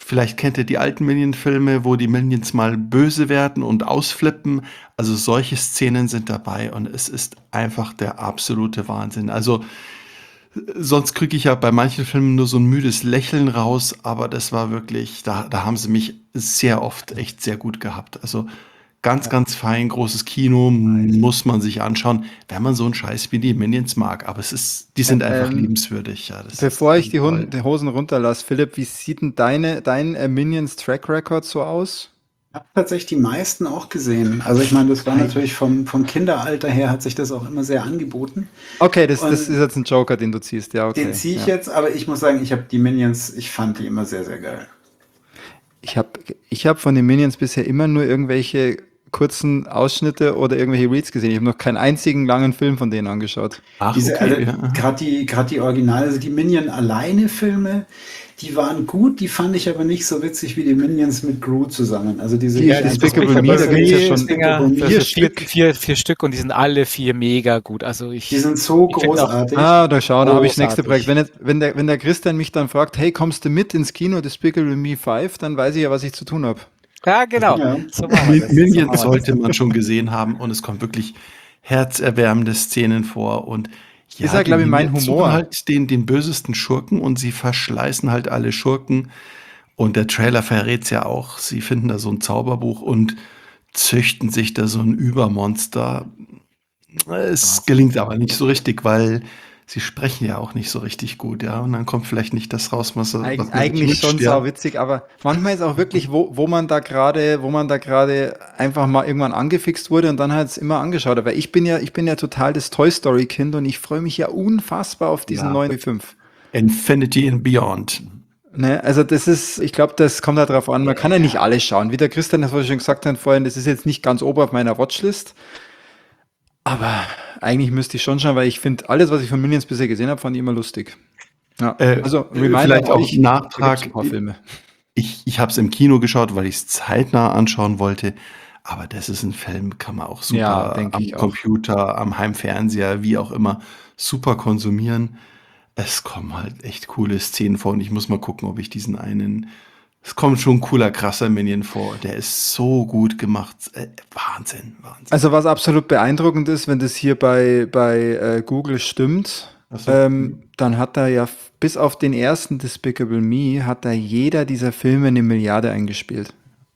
Vielleicht kennt ihr die alten Minion-Filme, wo die Minions mal böse werden und ausflippen. Also solche Szenen sind dabei und es ist einfach der absolute Wahnsinn. Also sonst kriege ich ja bei manchen Filmen nur so ein müdes Lächeln raus, aber das war wirklich, da, da haben sie mich sehr oft echt sehr gut gehabt. Also ganz, ganz fein, großes Kino, muss man sich anschauen, wenn man so einen Scheiß wie die Minions mag. Aber es ist, die sind einfach Ähm, liebenswürdig. Ja, das Bevor ist ich die, toll. Hund, die Hosen runterlasse, Philipp, wie sieht denn deine, dein äh, Minions Track Record so aus? Ich habe tatsächlich die meisten auch gesehen. Also ich meine, das war natürlich vom, vom Kinderalter her, hat sich das auch immer sehr angeboten. Okay, das, das Und ist jetzt ein Joker, den du ziehst, ja, okay. Den ziehe ich ja. jetzt, aber ich muss sagen, ich habe die Minions, ich fand die immer sehr, sehr geil. Ich habe ich hab von den Minions bisher immer nur irgendwelche kurzen Ausschnitte oder irgendwelche Reads gesehen. Ich habe noch keinen einzigen langen Film von denen angeschaut. Ach, Diese, okay, also, ja. gerade die, gerade die Originale, also die Minion alleine Filme, die waren gut, die fand ich aber nicht so witzig wie die Minions mit Gru zusammen. Also diese Die die Despicable einfach- Me, da gibt's ja schon Despicable Me, vier vier, Stück. vier, vier Stück und die sind alle vier mega gut. Also ich, Die sind so Ich find auch- großartig. Ah, da schau, da habe ich das nächste Großartig. Projekt. Wenn, jetzt, wenn, der, wenn der Christian mich dann fragt, hey, kommst du mit ins Kino Despicable Me fünf, dann weiß ich ja, was ich zu tun habe. ja, genau. Ja. So machen wir das. So Minions machen wir sollte das. man schon gesehen haben und es kommt wirklich herzerwärmende Szenen vor und ja, Ist ja, die glaub ich, mein Minions Humor. suchen halt den, den bösesten Schurken und sie verschleißen halt alle Schurken und der Trailer verrät's ja auch. Sie finden da so ein Zauberbuch und züchten sich da so ein Übermonster. Es gelingt aber nicht so richtig, weil sie sprechen ja auch nicht so richtig gut, ja. Und dann kommt vielleicht nicht das raus, was, was Eig man sich eigentlich schon wünscht, ja. sau witzig, aber manchmal ist auch wirklich, wo, wo man da gerade, wo man da gerade einfach mal irgendwann angefixt wurde und dann halt es immer angeschaut hat. Weil ich bin ja, ich bin ja total das Toy Story Kind und ich freue mich ja unfassbar auf diesen Ja. neuen fünf. Infinity and Beyond. Ne, also das ist, ich glaube, das kommt halt drauf an, man kann ja nicht alles schauen. Wie der Christian das schon gesagt hat vorhin, das ist jetzt nicht ganz oben auf meiner Watchlist. Aber eigentlich müsste ich schon schauen, weil ich finde, alles, was ich von Minions bisher gesehen habe, fand ich immer lustig. Ja, Äh, also äh, Reminder vielleicht an auch euch, da Nachtrag. gibt's ein paar Filme. Ich, ich habe es im Kino geschaut, weil ich es zeitnah anschauen wollte. Aber das ist ein Film, kann man auch super Ja, denke am ich auch. Computer, am Heimfernseher, wie auch immer, super konsumieren. Es kommen halt echt coole Szenen vor und ich muss mal gucken, ob ich diesen einen. Es kommt schon ein cooler, krasser Minion vor. Der ist so gut gemacht. Äh, Wahnsinn, Wahnsinn. Also was absolut beeindruckend ist, wenn das hier bei, bei äh, Google stimmt, Ach so. ähm, dann hat da ja f- bis auf den ersten Despicable Me hat da jeder dieser Filme eine Milliarde eingespielt.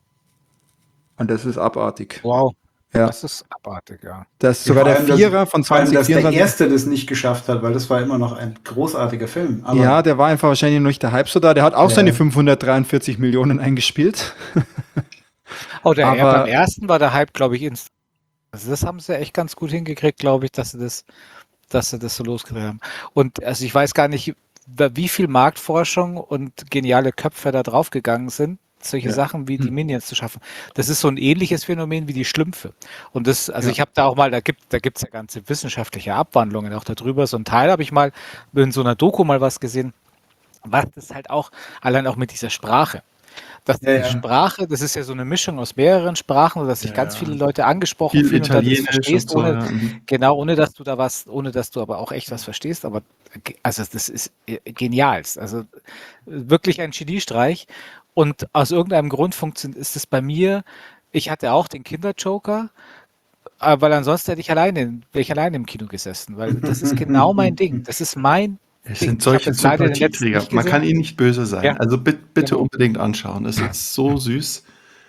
Und das ist abartig. Wow. Ja. Das ist abartig, ja. Das ist sogar Vor der allem, dass- Vierer von Vor allem, dass der zwanzig vierundzwanzig. erste das nicht geschafft hat, weil das war immer noch ein großartiger Film. Aber Ja, der war einfach wahrscheinlich noch nicht der Hype so da. Der hat auch Ja. seine fünfhundertdreiundvierzig Millionen eingespielt. Oh, der, ja, Aber- beim ersten war der Hype, glaube ich, ins. Also das haben sie echt ganz gut hingekriegt, glaube ich, dass sie das, dass sie das so losgedreht haben. Und also ich weiß gar nicht, da- wie viel Marktforschung und geniale Köpfe da draufgegangen sind, solche Ja. Sachen wie die Hm. Minions zu schaffen. Das ist so ein ähnliches Phänomen wie die Schlümpfe. Und das, also Ja. ich habe da auch mal, da gibt da gibt's ja ganze wissenschaftliche Abwandlungen auch darüber. So ein Teil habe ich mal in so einer Doku mal was gesehen, was das halt auch, allein auch mit dieser Sprache. Dass Ja, die ja. Sprache, das ist ja so eine Mischung aus mehreren Sprachen, dass sich Ja, ganz ja. viele Leute angesprochen Viel fühlen und dann das Italienisch und verstehst, so. ohne, Ja. Mhm. genau, ohne dass du da was, ohne dass du aber auch echt was verstehst. Aber ge- also das ist äh, genialst. Also äh, wirklich ein Geniestreich. Und aus irgendeinem Grund funktioniert ist es bei mir. Ich hatte auch den Kinderjoker, äh, weil ansonsten hätte ich alleine, wäre ich alleine im Kino gesessen, weil das ist genau mein Ding. Das ist mein Es Ding. sind Ich hab solche jetzt leider den letzten Sympathieträger. nicht Man kann gesehen. ihnen nicht böse sein. Ja. Also bitte, bitte Genau. unbedingt anschauen. Es ist so süß.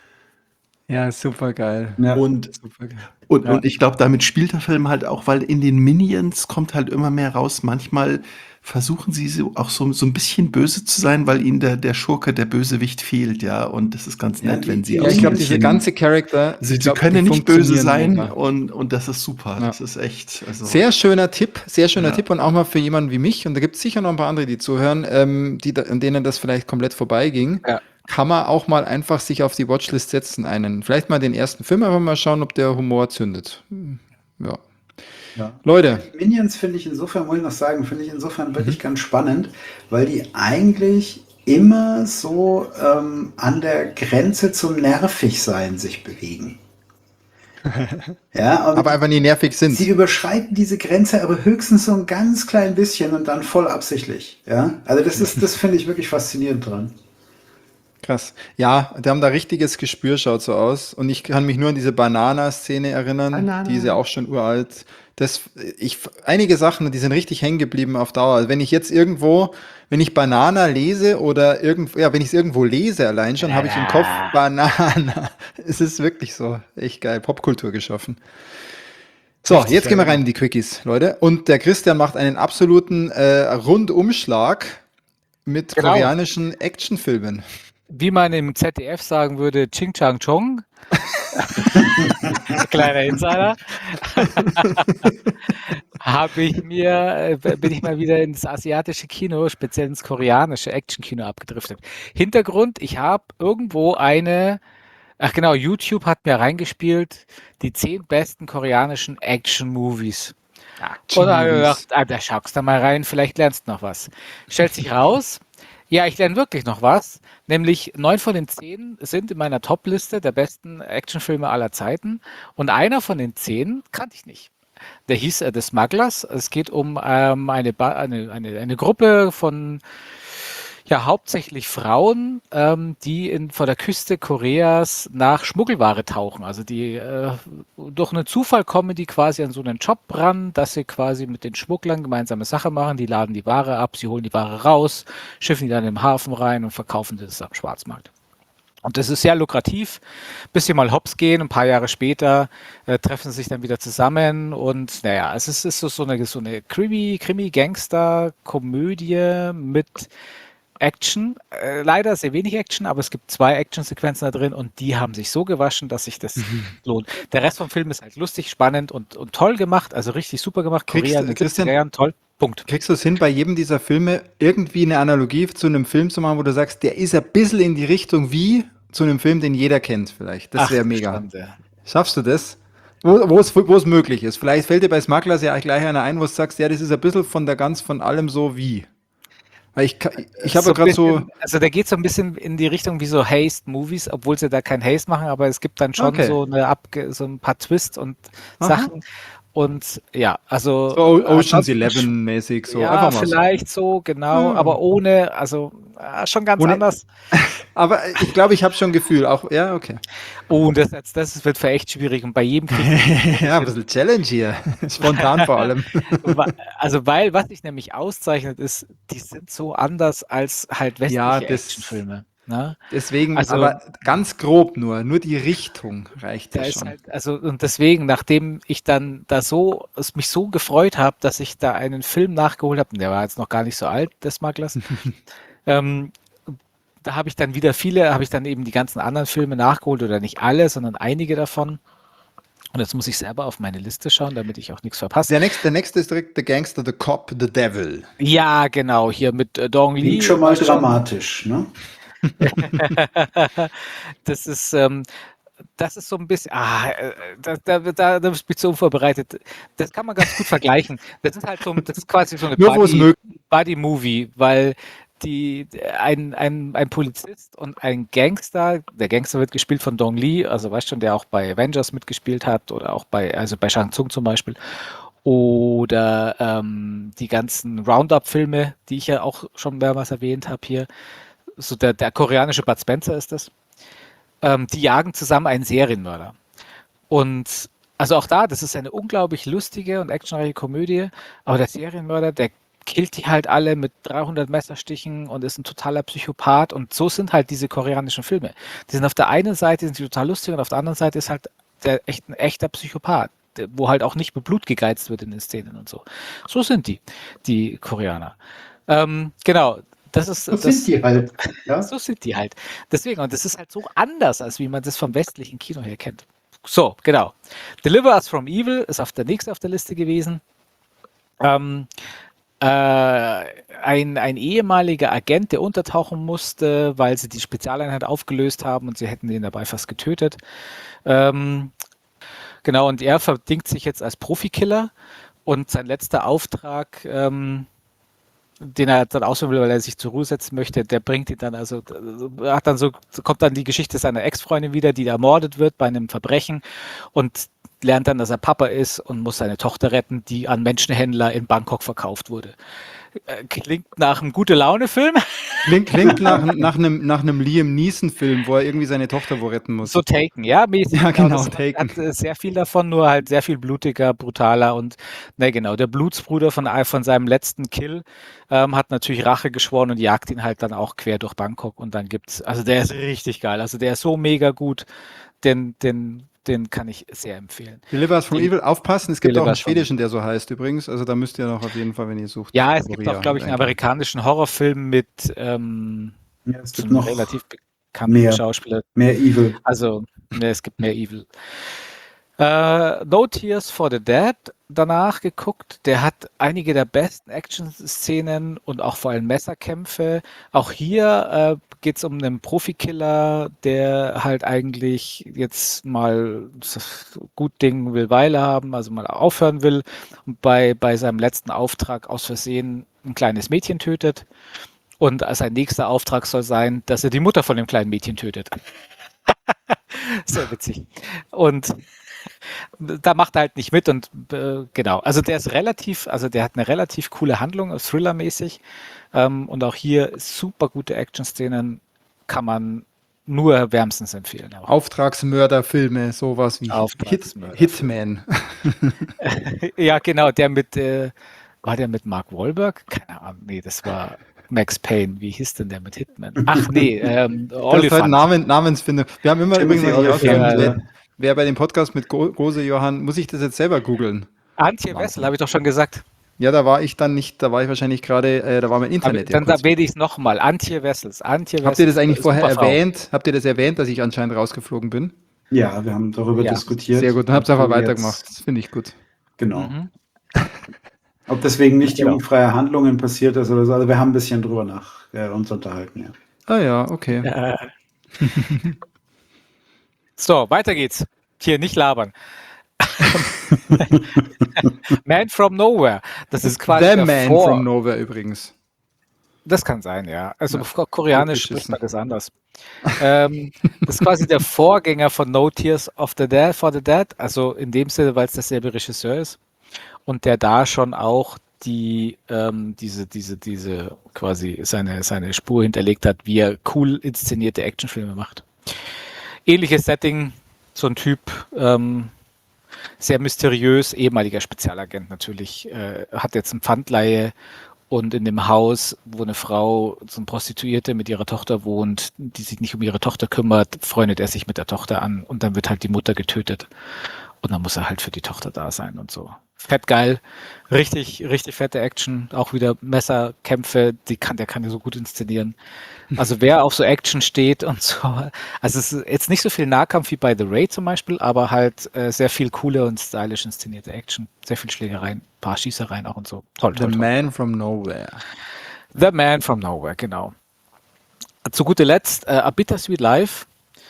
Ja, super geil. ja. Und, Super geil. und, Ja. und ich glaube, damit spielt der Film halt auch, weil in den Minions kommt halt immer mehr raus. Manchmal versuchen sie so, auch so, so ein bisschen böse zu sein, weil ihnen der, der Schurke, der Bösewicht fehlt, ja. Und das ist ganz Ja, nett, die- wenn sie die- Ja, auch ich so ein glaube, diese bisschen- ganze Charakter. Sie, ich sie glaub, können die nicht böse funktionieren sein mega. und, und das ist super. Ja. Das ist echt. Also, Sehr schöner Tipp, sehr schöner Ja. Tipp und auch mal für jemanden wie mich, und da gibt es sicher noch ein paar andere, die zuhören, ähm, die, da- an denen das vielleicht komplett vorbeiging, Ja. kann man auch mal einfach sich auf die Watchlist setzen, einen, vielleicht mal den ersten Film, einfach mal schauen, ob der Humor zündet. Hm, Ja. Ja. Leute, Minions finde ich insofern, muss ich noch sagen, finde ich insofern wirklich ganz spannend, weil die eigentlich immer so ähm, an der Grenze zum Nervigsein sich bewegen. Ja, und aber einfach nie nervig sind. sie überschreiten diese Grenze aber höchstens so ein ganz klein bisschen und dann voll absichtlich. Ja, also das ist, das finde ich wirklich faszinierend dran. Krass. Ja, die haben da richtiges Gespür, schaut so aus. Und ich kann mich nur an diese Banana-Szene erinnern, die ist ja Banana. auch schon uralt. Das, ich, einige Sachen, die sind richtig hängen geblieben auf Dauer. Also wenn ich jetzt irgendwo, wenn ich Banana lese oder irgendwo, ja, wenn ich es irgendwo lese allein schon, habe ich im Kopf Ja, Banana. Es ist wirklich so. Echt geil. Popkultur geschaffen. So, richtig jetzt gehen wir geil rein in gemacht. die Quickies, Leute. Und der Christian macht einen absoluten äh, Rundumschlag mit Genau. koreanischen Actionfilmen. Wie man im Z D F sagen würde, Ching Chang Chong. Kleiner Insider. Habe ich mir, äh, bin ich mal wieder ins asiatische Kino, speziell ins koreanische Actionkino abgedriftet. Hintergrund, ich habe irgendwo eine, ach genau, YouTube hat mir reingespielt, die zehn besten koreanischen Action-Movies. Und da habe ich Action-Movies. gedacht, ah, da schaust du mal rein, vielleicht lernst du noch was. Stellt sich raus, ja, ich lerne wirklich noch was, nämlich neun von den zehn sind in meiner Top-Liste der besten Actionfilme aller Zeiten und einer von den zehn kannte ich nicht. Der hieß äh, The Smugglers. Es geht um ähm, eine, ba eine, eine, eine Gruppe von ja, hauptsächlich Frauen, ähm, die in, vor der Küste Koreas nach Schmuggelware tauchen. Also die äh, durch einen Zufall kommen die quasi an so einen Job ran, dass sie quasi mit den Schmugglern gemeinsame Sache machen. Die laden die Ware ab, sie holen die Ware raus, schiffen die dann im Hafen rein und verkaufen das am Schwarzmarkt. Und das ist sehr lukrativ, bis sie mal hops gehen. Ein paar Jahre später äh, treffen sie sich dann wieder zusammen. Und naja, es ist, ist so, so eine, so eine Krimi, Krimi-Gangster-Komödie mit Action. Äh, leider sehr wenig Action, aber es gibt zwei Actionsequenzen da drin und die haben sich so gewaschen, dass sich das lohnt. Der Rest vom Film ist halt lustig, spannend und, und toll gemacht, also richtig super gemacht. Kriegst, Korea in den Christian, siebziger Jahren, toll. Punkt. kriegst du es hin, bei jedem dieser Filme irgendwie eine Analogie zu einem Film zu machen, wo du sagst, der ist ein bisschen in die Richtung wie zu einem Film, den jeder kennt vielleicht. Das Ach, wäre mega. Schande. Schaffst du das? Wo, wo, es, wo es möglich ist. Vielleicht fällt dir bei Smugglers ja gleich einer ein, wo du sagst, ja, das ist ein bisschen von der ganz von allem so wie. Weil ich, ka- ich habe So ja ein gerade so, bisschen, also der geht so ein bisschen in die Richtung wie so Haste-Movies, obwohl sie da kein Haste machen, aber es gibt dann schon okay, so eine Abge so ein paar Twists und aha, Sachen. Und ja, so also O- äh, Ocean's ansonsten Eleven mäßig, so ja, einfach mal so. vielleicht so, genau, Ja. aber ohne, also äh, schon ganz Ohne, anders. aber ich glaube, ich habe schon ein Gefühl, auch, ja, okay. Oh, und das, jetzt- das wird für echt schwierig und bei jedem kriegt es so ein Ja, ein bisschen, bisschen Challenge hier. Spontan vor allem. wa- also weil, was sich nämlich auszeichnet, ist, die sind so anders als halt Ja, westliche das, Actionfilme. Ne? deswegen, Also aber ganz grob nur, nur die Richtung reicht da ja ist schon. halt, also und deswegen, nachdem ich dann da so, es mich so gefreut habe, dass ich da einen Film nachgeholt habe, und der war jetzt noch gar nicht so alt, des Smugglers, ähm, da habe ich dann wieder viele, habe ich dann eben die ganzen anderen Filme nachgeholt oder nicht alle, sondern einige davon. Und jetzt muss ich selber auf meine Liste schauen, damit ich auch nichts verpasse. Der nächste, der nächste ist direkt The Gangster, The Cop, The Devil. Ja, genau, hier mit äh, Dong Klingt Lee schon mal war schon. dramatisch, ne? Das ist, ähm, das ist so ein bisschen, ah, äh, da, da, da, da bist du so unvorbereitet. Das kann man ganz gut vergleichen. Das ist halt so, das ist quasi so eine Nur wo es Buddy, möglich Buddy-Movie, weil die, ein, ein, ein Polizist und ein Gangster, der Gangster wird gespielt von Dong Lee, also weißt schon, der auch bei Avengers mitgespielt hat oder auch bei, also bei Shang Tsung zum Beispiel. Oder ähm, die ganzen Roundup-Filme, die ich ja auch schon mehrmals erwähnt habe hier. So der, der koreanische Bud Spencer ist das. Ähm, die jagen zusammen einen Serienmörder. Und also auch da, das ist eine unglaublich lustige und actionreiche Komödie, aber der Serienmörder, der killt die halt alle mit dreihundert Messerstichen und ist ein totaler Psychopath und so sind halt diese koreanischen Filme. Die sind auf der einen Seite sind die total lustig und auf der anderen Seite ist halt der echt ein echter Psychopath, der, wo halt auch nicht mit Blut gegeizt wird in den Szenen und so. So sind die, die Koreaner. Ähm, genau, das ist So sind das. die halt. Ja? So sind die halt. Deswegen, und das ist halt so anders, als wie man das vom westlichen Kino her kennt. So, genau. Deliver Us from Evil ist auf der nächsten auf der Liste gewesen. Ähm, äh, ein, ein ehemaliger Agent, der untertauchen musste, weil sie die Spezialeinheit aufgelöst haben und sie hätten ihn dabei fast getötet. Ähm, genau, und er verdingt sich jetzt als Profikiller und sein letzter Auftrag, ähm, den er dann ausführen will, weil er sich zur Ruhe setzen möchte, der bringt ihn dann, also hat dann so, kommt dann die Geschichte seiner Ex-Freundin wieder, die ermordet wird bei einem Verbrechen und lernt dann, dass er Papa ist und muss seine Tochter retten, die an Menschenhändler in Bangkok verkauft wurde. Äh, klingt nach einem Gute-Laune-Film. Klingt, klingt nach, nach, einem, nach einem Liam Neeson-Film, wo er irgendwie seine Tochter wo retten muss. So Taken, ja, mäßig. Ja, genau, das Taken. hat äh, sehr viel davon, nur halt sehr viel blutiger, brutaler und, ne, genau, der Blutsbruder von, von seinem letzten Kill ähm, hat natürlich Rache geschworen und jagt ihn halt dann auch quer durch Bangkok und dann gibt's, also der ist richtig geil, also der ist so mega gut, den, den, den kann ich sehr empfehlen. Delivers from Den- Evil, aufpassen, es gibt auch einen Delivers from schwedischen, der so heißt übrigens, also da müsst ihr noch auf jeden Fall, wenn ihr sucht. Ja, es gibt Korea auch, glaube ich, einen eingeben. amerikanischen Horrorfilm mit ähm, Ja, es so gibt einem noch relativ bekannten mehr. Schauspieler. mehr Evil. Also, ne, es gibt mehr Evil. Äh, No Tears for the Dead danach geguckt. Der hat einige der besten Action-Szenen und auch vor allem Messerkämpfe. Auch hier äh, geht es um einen Profikiller, der halt eigentlich jetzt mal das gut Ding will Weile haben, also mal aufhören will und bei, bei seinem letzten Auftrag aus Versehen ein kleines Mädchen tötet. Und sein nächster Auftrag soll sein, dass er die Mutter von dem kleinen Mädchen tötet. Sehr witzig. Und da macht er halt nicht mit und äh, genau. Also der ist relativ, also der hat eine relativ coole Handlung, Thriller-mäßig. Ähm, und auch hier super gute Action-Szenen kann man nur wärmstens empfehlen. Auch. Auftragsmörderfilme, sowas wie Hit, Auftragsmörder. Hitman. Ja, genau, der mit, äh, war der mit Mark Wahlberg? Keine Ahnung, nee, das war Max Payne. Wie hieß denn der mit Hitman? Ach nee, ähm, Das ist halt Oliphant. Namen, Namensfindung. Wir haben immer Timothy übrigens, was ich Olyphant, ausgeben, ja. wer, wer bei dem Podcast mit Go- Gose Johann, muss ich das jetzt selber googeln? Antje Wessel, habe ich doch schon gesagt. Ja, da war ich dann nicht, da war ich wahrscheinlich gerade, äh, da war mein Aber Internet. ja dann kurz erwähne ich es nochmal. Antje Wessels. Antje Habt ihr das Wessels, eigentlich äh, vorher super Frau. erwähnt? Habt ihr das erwähnt, dass ich anscheinend rausgeflogen bin? Ja, wir haben darüber Ja, diskutiert. Sehr gut, dann habt ihr einfach ob wir weitergemacht. jetzt- Das finde ich gut. Genau. Mhm. Ob deswegen nicht Genau. jugendfreie Handlungen passiert ist oder so. Also wir haben ein bisschen drüber nach äh, uns unterhalten, ja. Ah ja, okay. Äh. So, weiter geht's. Hier, nicht labern. Man from Nowhere. Das ist quasi The der Man Vor- from Nowhere übrigens. Das kann sein, ja. Also Ja, auf Koreanisch gut spricht man beschissen. das anders. ähm, das ist quasi der Vorgänger von No Tears of the Dead for the Dead, also in dem Sinne, weil es derselbe Regisseur ist und der da schon auch die ähm, diese diese diese quasi seine seine Spur hinterlegt hat, wie er cool inszenierte Actionfilme macht. Ähnliches Setting, so ein Typ, ähm, sehr mysteriös, ehemaliger Spezialagent natürlich, äh, hat jetzt eine Pfandleihe und in dem Haus, wo eine Frau, so eine Prostituierte mit ihrer Tochter wohnt, die sich nicht um ihre Tochter kümmert, freundet er sich mit der Tochter an und dann wird halt die Mutter getötet. Und dann muss er halt für die Tochter da sein und so. Fett geil. Richtig, richtig fette Action. Auch wieder Messerkämpfe, die kann, der kann ja so gut inszenieren. Also wer auf so Action steht und so. Also es ist jetzt nicht so viel Nahkampf wie bei The Raid zum Beispiel, aber halt äh, sehr viel coole und stylisch inszenierte Action. Sehr viel Schlägereien, paar Schießereien auch und so. Toll, The toll, toll. Man from Nowhere. The Man from Nowhere, genau. Zu guter Letzt, äh, A Bittersweet Life.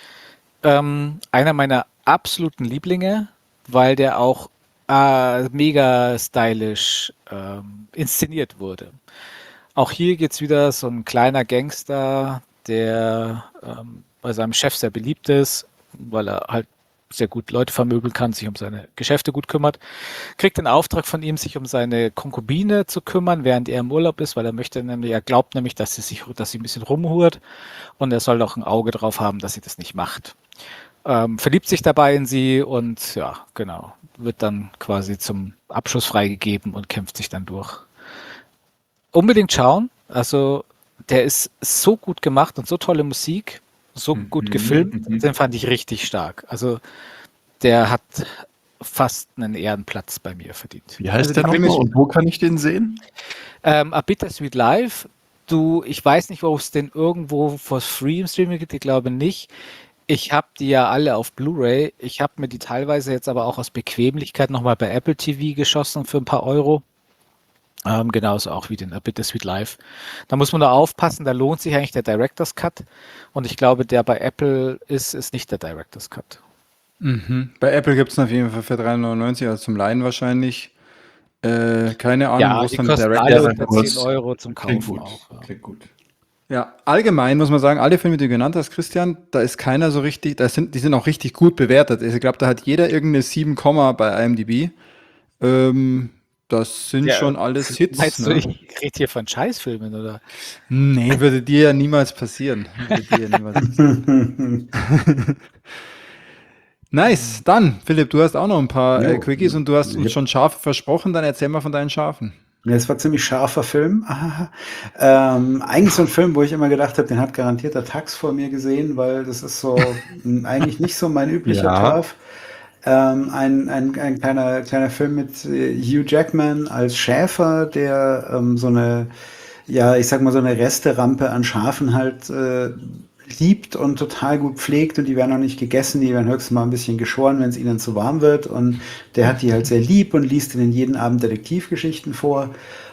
Ähm, einer meiner absoluten Lieblinge, weil der auch äh, mega stylisch ähm, inszeniert wurde. Auch hier geht es wieder so ein kleiner Gangster, der ähm, bei seinem Chef sehr beliebt ist, weil er halt sehr gut Leute vermöbeln kann, sich um seine Geschäfte gut kümmert, kriegt den Auftrag von ihm, sich um seine Konkubine zu kümmern, während er im Urlaub ist, weil er möchte nämlich, er glaubt nämlich, dass sie sich, dass sie ein bisschen rumhurt und er soll auch ein Auge drauf haben, dass sie das nicht macht. Ähm, verliebt sich dabei in sie und ja, genau, wird dann quasi zum Abschluss freigegeben und kämpft sich dann durch. Unbedingt schauen, also der ist so gut gemacht und so tolle Musik, so Mhm, gut gefilmt, mhm. den fand ich richtig stark. Also der hat fast einen Ehrenplatz bei mir verdient. Wie heißt Also der die nochmal Filme- und wo kann ich den sehen? Ähm, A Bittersweet Life, du, ich weiß nicht, ob es den irgendwo for free im Streaming gibt, ich glaube nicht. Ich habe die ja alle auf Blu-ray. Ich habe mir die teilweise jetzt aber auch aus Bequemlichkeit nochmal bei Apple T V geschossen für ein paar Euro. Ähm, genauso auch wie den A Bittersweet Life. Da muss man da aufpassen, da lohnt sich eigentlich der Director's Cut. Und ich glaube, der bei Apple ist, ist nicht der Director's Cut. Mhm. Bei Apple gibt es auf jeden Fall für drei neunundneunzig, also zum Leihen wahrscheinlich. Äh, keine Ahnung, Ja, wo es die dann kosten Direct alle Ja, unter kurz. zehn Euro zum Klingt Kaufen gut. auch. Ja. Klingt gut. Ja, allgemein muss man sagen, alle Filme, die du genannt hast, Christian, da ist keiner so richtig, da sind, die sind auch richtig gut bewertet. Also ich glaube, da hat jeder irgendeine sieben, bei I M D B. Ähm, das sind Ja, schon alles Hits. Meinst du, Ne? ich redet hier von Scheißfilmen, oder? Nee, würde dir ja niemals passieren. Würde dir ja niemals passieren. Nice, dann, Philipp, du hast auch noch ein paar äh, Jo. Quickies und du hast uns Yep. schon Schafe versprochen, dann erzähl mal von deinen Schafen. Ja, es war ein ziemlich scharfer Film. Ah, ähm, eigentlich so ein Film, wo ich immer gedacht habe, den hat garantiert der Tax vor mir gesehen, weil das ist so m, eigentlich nicht so mein üblicher Ja. Turf. Ähm, ein, ein, ein kleiner, kleiner Film mit äh, Hugh Jackman als Schäfer, der ähm, so eine, ja, ich sag mal, so eine Resterampe an Schafen halt äh, liebt und total gut pflegt und die werden auch nicht gegessen, die werden höchstens mal ein bisschen geschoren, wenn es ihnen zu warm wird und der hat die halt sehr lieb und liest ihnen jeden Abend Detektivgeschichten vor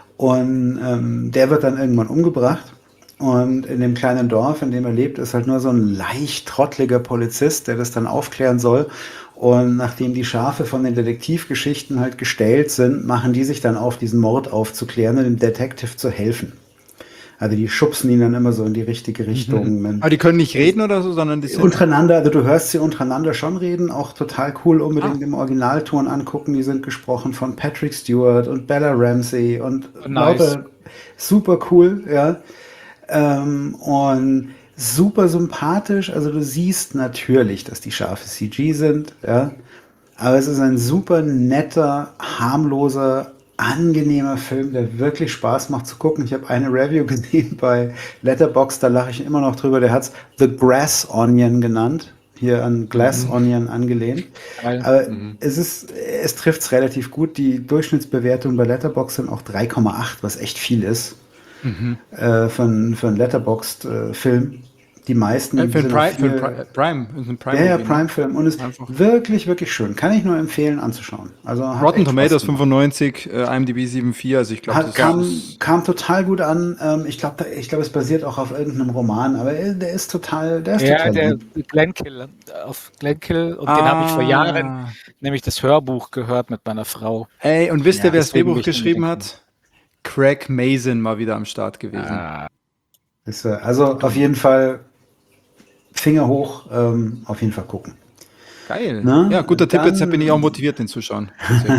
und ähm, der wird dann irgendwann umgebracht und in dem kleinen Dorf, in dem er lebt, ist halt nur so ein leicht trottliger Polizist, der das dann aufklären soll und nachdem die Schafe von den Detektivgeschichten halt gestellt sind, machen die sich dann auf, diesen Mord aufzuklären und dem Detective zu helfen. Also die schubsen ihn dann immer so in die richtige Richtung. Mhm. Aber die können nicht reden oder so, sondern die sind untereinander, also du hörst sie untereinander schon reden, auch total cool, unbedingt ah. im Originalton angucken. Die sind gesprochen von Patrick Stewart und Bella Ramsey und oh, nice. lauter super cool, ja. Ähm, und super sympathisch. Also du siehst natürlich, dass die Schafe C G sind, ja. Aber es ist ein super netter, harmloser, angenehmer Film, der wirklich Spaß macht zu gucken. Ich habe eine Review gesehen bei Letterboxd, da lache ich immer noch drüber. Der hat es The Grass Onion genannt, hier an Glass mhm. Onion angelehnt. Geil. Aber mhm. es ist, es trifft es relativ gut. Die Durchschnittsbewertung bei Letterboxd sind auch drei Komma acht, was echt viel ist mhm. äh, für, für einen Letterboxd-Film. Äh, Die meisten ja, für sind Pri viel, für Pri Prime, ein Prime. Ja, ja, Prime-Film. Und es ist wirklich, wirklich schön. Kann ich nur empfehlen anzuschauen. Also Rotten Tomatoes fünfundneunzig, äh, I M D B sieben Komma vier. Also ich glaube, das kam, ist kam total gut an. Ähm, ich glaube, ich glaube, es basiert auch auf irgendeinem Roman, aber der ist total, der ist ja, total der lieb. Glenkill, auf Glenkill und ah. den habe ich vor Jahren nämlich das Hörbuch gehört mit meiner Frau. Ey, und wisst ihr, Ja, wer das Drehbuch geschrieben hat? Craig Mazin mal wieder am Start gewesen. Ah. Ist, also auf jeden Fall Finger hoch, ähm, auf jeden Fall gucken. Geil. Na, ja, guter Tipp, jetzt bin ich auch motiviert, den zu schauen.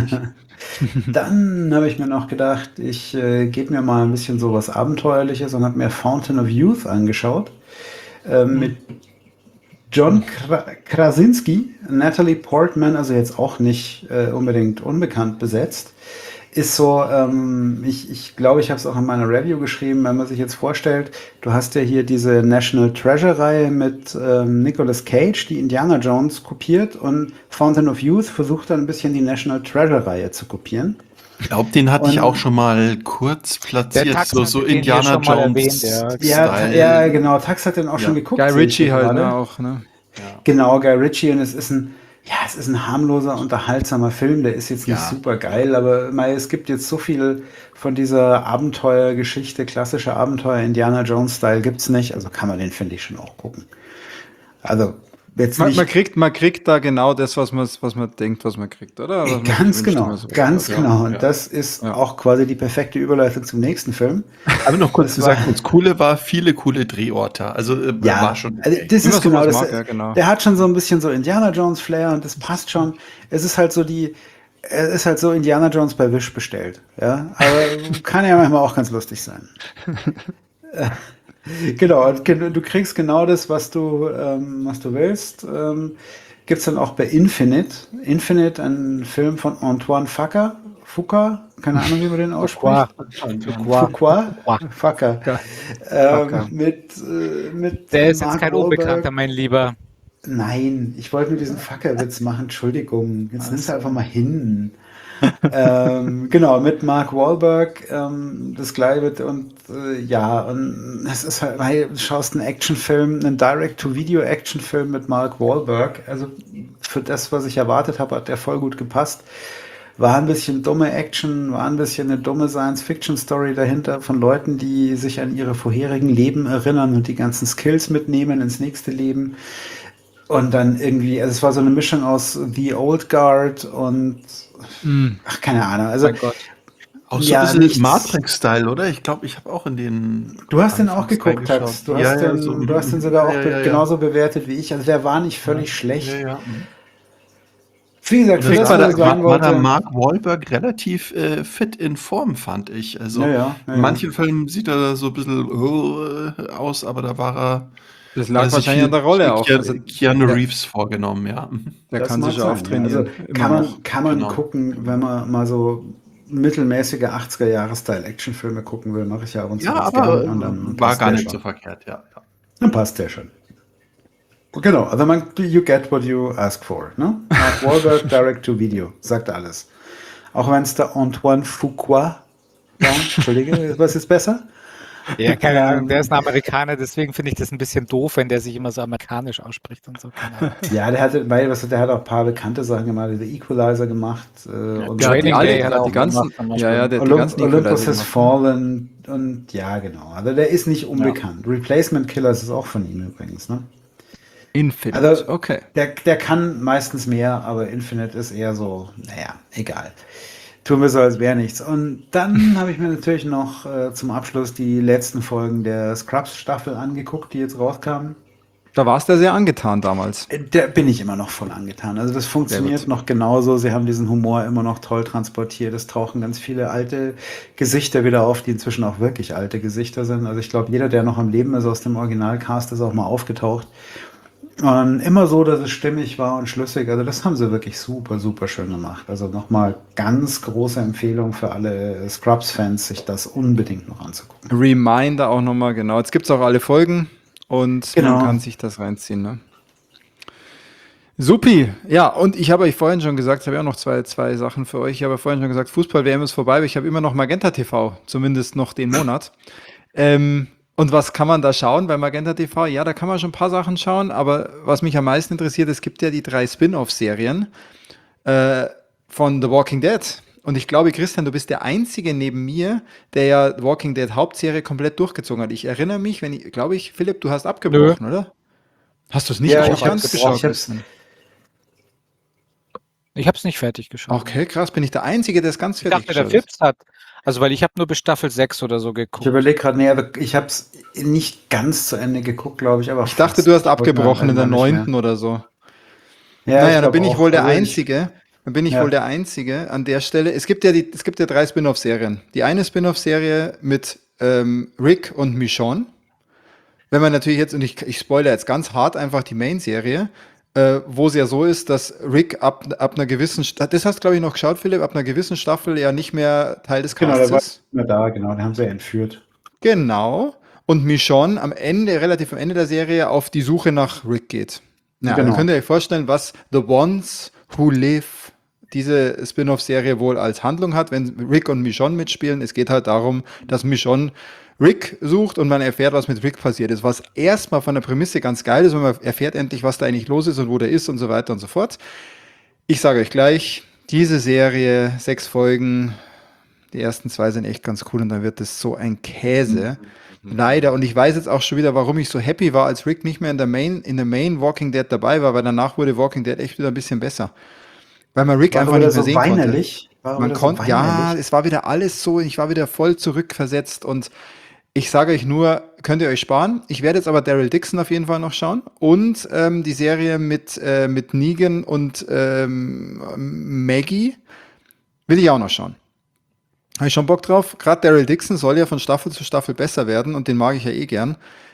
Dann habe ich mir noch gedacht, ich äh, gebe mir mal ein bisschen sowas Abenteuerliches und habe mir Fountain of Youth angeschaut. Äh, mhm. Mit John Krasinski, Natalie Portman, also jetzt auch nicht äh, unbedingt unbekannt besetzt. Ist so, ähm, ich, ich glaube, ich habe es auch in meiner Review geschrieben, wenn man sich jetzt vorstellt, du hast ja hier diese National Treasure-Reihe mit ähm, Nicolas Cage, die Indiana Jones kopiert und Fountain of Youth versucht dann ein bisschen die National Treasure-Reihe zu kopieren. Ich glaube, den hatte und ich auch schon mal kurz platziert, so, so Indiana Jones. Erwähnt, ja. Ja, ja, genau, Tax hat den auch ja. schon geguckt. Guy Ritchie halt ne, auch, ne? Ja. Genau, Guy Ritchie und es ist ein Ja, es ist ein harmloser, unterhaltsamer Film, der ist jetzt nicht ja. super geil, aber mei, es gibt jetzt so viel von dieser Abenteuergeschichte, klassische Abenteuer, Indiana Jones-Style gibt's nicht, also kann man den, finde ich, schon auch gucken. Also jetzt man, nicht man, kriegt, man kriegt da genau das, was man, was man denkt, was man kriegt, oder? Was ganz genau, so. ganz ja, genau. Und ja. das ist ja. auch quasi die perfekte Überleitung zum nächsten Film. Aber noch kurz das gesagt, das Coole war, viele coole Drehorte. Also äh, ja, war schon. Also, das ist genau, das, mag, ja, genau. Der hat schon so ein bisschen so Indiana Jones Flair und das passt schon. Es ist halt so die, es ist halt so Indiana Jones bei Wish bestellt. Ja, aber kann ja manchmal auch ganz lustig sein. Genau, du kriegst genau das, was du, ähm, was du willst. Ähm, Gibt es dann auch bei Infinite. Infinite, ein Film von Antoine Fuqua. Fuqua? Keine Ahnung, wie man den ausspricht. Fuqua. Fuqua. Ähm, mit, äh, mit Der ist Mark jetzt kein Wahlberg. Unbekannter, mein Lieber. Nein, ich wollte nur diesen Fucker-Witz machen. Entschuldigung, jetzt nimmst du einfach mal hin. ähm, genau, mit Mark Wahlberg, ähm, das gleiche und äh, ja, und es ist halt, weil du schaust einen Actionfilm, einen Direct-to-Video-Actionfilm mit Mark Wahlberg, also für das, was ich erwartet habe, hat der voll gut gepasst. War ein bisschen dumme Action, war ein bisschen eine dumme Science-Fiction-Story dahinter von Leuten, die sich an ihre vorherigen Leben erinnern und die ganzen Skills mitnehmen ins nächste Leben. Und dann irgendwie, also es war so eine Mischung aus The Old Guard und ach, keine Ahnung. Also, mein Gott. Auch so ja, ein bisschen Matrix-Style, oder? Ich glaube, ich habe auch in den. Du hast den auch geguckt, Tax. Du, ja, hast ja, den, so, du hast den sogar auch ja, ja, genauso bewertet wie ich. Also der war nicht völlig ja, schlecht. Ja, ja. Wie gesagt, Kriegt das, war, was da, ich war, sagen war da wollte. Mark Wahlberg relativ äh, fit in Form, fand ich. Also Ja, ja, ja, in ja. manchen Filmen sieht er so ein bisschen äh, aus, aber da war er, Das hat lag er sich wahrscheinlich an der viel Rolle Ke- auch. Also Ke- Keanu der, Reeves vorgenommen, ja. Mhm. der Das kann sich mag ja sein, ja. Also auftrainieren, immer kann noch. man, kann man Genau. gucken, wenn man mal so mittelmäßige achtziger-Jahre-Style-Actionfilme gucken will, mache ich ja ab und zu Ja, ganz aber gern und äh, dann war passt gar der nicht so schon. verkehrt, ja. ja. Dann passt der schon. Genau, also man, you get what you ask for. Ne? Mark Wahlberg, Direct to Video, sagt alles. Auch wenn es der Antoine Fuqua war. Entschuldige, was ist besser? Ja, keine Ahnung, der Ähm, ist ein Amerikaner, deswegen finde ich das ein bisschen doof, wenn der sich immer so amerikanisch ausspricht und so. Keine Ahnung. ja, der hatte, weil, was, der hat auch ein paar bekannte Sachen gemacht, der Equalizer gemacht äh, und Der hat die Training alle, Day der hat er hat die auch ganzen, gemacht, zum ja, Beispiel. ja, der hat die Olymp ganzen Olympus Equalizer Has gemacht. Fallen und ja, genau. Also der ist nicht unbekannt. Replacement Killers ist auch von ihm übrigens, ne? Infinite, Also okay. der, der kann meistens mehr, aber Infinite ist eher so, naja, egal. Tun wir so, als wäre nichts. Und dann habe ich mir natürlich noch äh, zum Abschluss die letzten Folgen der Scrubs-Staffel angeguckt, die jetzt rauskamen. Da warst du ja sehr angetan damals. Äh, Da bin ich immer noch voll angetan. Also das funktioniert gut. noch genauso. Sie haben diesen Humor immer noch toll transportiert. Es tauchen ganz viele alte Gesichter wieder auf, die inzwischen auch wirklich alte Gesichter sind. Also ich glaube, jeder, der noch am Leben ist aus dem Originalcast, ist auch mal aufgetaucht. Und immer so, dass es stimmig war und schlüssig. Also das haben sie wirklich super, super schön gemacht. Also nochmal ganz große Empfehlung für alle Scrubs-Fans, sich das unbedingt noch anzugucken. Reminder auch nochmal, genau. Jetzt gibt es auch alle Folgen und Genau. man kann sich das reinziehen, ne? Supi, ja, und ich habe euch vorhin schon gesagt, ich habe ja auch noch zwei, zwei Sachen für euch. Ich habe vorhin schon gesagt, Fußball-W M ist vorbei, aber ich habe immer noch Magenta T V, zumindest noch den Monat. Ähm, und was kann man da schauen bei Magenta T V? Ja, da kann man schon ein paar Sachen schauen, aber was mich am meisten interessiert, es gibt ja die drei Spin-off-Serien äh, von The Walking Dead. Und ich glaube, Christian, du bist der Einzige neben mir, der ja The Walking Dead Hauptserie komplett durchgezogen hat. Ich erinnere mich, wenn ich, glaube ich, Philipp, du hast abgebrochen, oder? Hast du es nicht Ja, auch ich ganz hab's- geschaut? ich hab's- Christian? Ich habe es nicht fertig geschaut. Okay, krass. Bin ich der Einzige, der es ganz Ich fertig dachte, der geschaut hat? Fips hat. Also, weil ich habe nur bis Staffel sechs oder so Ich geguckt. überlege gerade, nee, aber ich habe es nicht ganz zu Ende geguckt, glaube ich. Aber Ich dachte, fast. du hast Ich wollte abgebrochen in der irgendwann nicht neunten oder so. mehr. Ja, naja, dann glaub bin ich auch. wohl der Also ich- Einzige. Dann bin ich Ja. wohl der Einzige an der Stelle. Es gibt ja die, es gibt ja drei Spin-off-Serien. Die eine Spin-off-Serie mit ähm, Rick und Michonne. Wenn man natürlich jetzt, und ich, ich spoilere jetzt ganz hart einfach die Main-Serie, äh, wo es ja so ist, dass Rick ab, ab einer gewissen, Sta- das hast du, glaube ich, noch geschaut, Philipp, ab einer gewissen Staffel ja nicht mehr Teil des Genau, Casts der war ist. nicht mehr da, genau, den haben sie ja entführt. Genau. Und Michonne am Ende, relativ am Ende der Serie, auf die Suche nach Rick geht. Ja, Genau. dann könnt ihr euch vorstellen, was The Ones Who Live, diese Spin-off-Serie wohl als Handlung hat, wenn Rick und Michonne mitspielen. Es geht halt darum, dass Michonne Rick sucht und man erfährt, was mit Rick passiert ist. Was erstmal von der Prämisse ganz geil ist, weil man erfährt endlich, was da eigentlich los ist und wo der ist und so weiter und so fort. Ich sage euch gleich, diese Serie, sechs Folgen, die ersten zwei sind echt ganz cool und dann wird es so ein Käse. Leider. Und ich weiß jetzt auch schon wieder, warum ich so happy war, als Rick nicht mehr in der Main, in der Main Walking Dead dabei war, weil danach wurde Walking Dead echt wieder ein bisschen besser. Weil man Rick War einfach wieder nicht mehr so sehen konnte. weinerlich. War Man wieder so konnte, ja, weinerlich. es war wieder alles so, ich war wieder voll zurückversetzt und ich sage euch nur, könnt ihr euch sparen. Ich werde jetzt aber Daryl Dixon auf jeden Fall noch schauen und ähm, die Serie mit, äh, mit Negan und ähm, Maggie will ich auch noch schauen. Habe ich schon Bock drauf. Gerade Daryl Dixon soll ja von Staffel zu Staffel besser werden und den mag ich ja eh gern.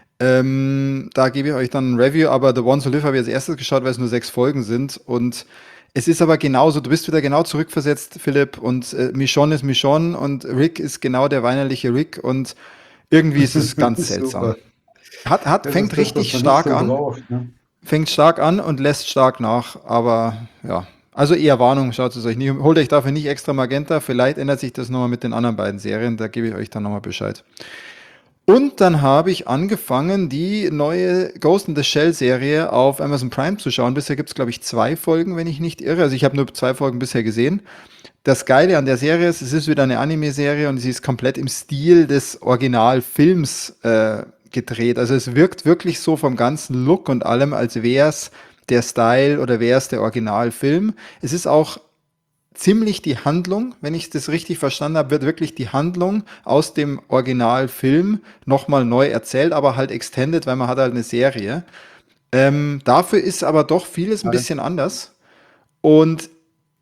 Ähm, da gebe ich euch dann ein Review, aber The Ones Who Live habe ich als erstes geschaut, weil es nur sechs Folgen sind und es ist aber genauso, du bist wieder genau zurückversetzt, Philipp, und äh, Michonne ist Michonne und Rick ist genau der weinerliche Rick und irgendwie ist es ganz seltsam. Super. Hat, hat, Das fängt ist das, richtig was man stark nicht so an, braucht, ne? fängt stark an und lässt stark nach, aber ja. Also eher Warnung, schaut es euch nicht, holt euch dafür nicht extra Magenta, vielleicht ändert sich das nochmal mit den anderen beiden Serien, da gebe ich euch dann nochmal Bescheid. Und dann habe ich angefangen, die neue Ghost in the Shell Serie auf Amazon Prime zu schauen. Bisher gibt es, glaube ich, zwei Folgen, wenn ich nicht irre. Also ich habe nur zwei Folgen bisher gesehen. Das Geile an der Serie ist, es ist wieder eine Anime-Serie und sie ist komplett im Stil des Originalfilms äh, gedreht. Also es wirkt wirklich so vom ganzen Look und allem, als wäre es der Style oder wäre es der Originalfilm. Es ist auch ziemlich die Handlung, wenn ich das richtig verstanden habe, wird wirklich die Handlung aus dem Originalfilm nochmal neu erzählt, aber halt extended, weil man hat halt eine Serie. Ähm, dafür ist aber doch vieles ein Schade. bisschen anders. Und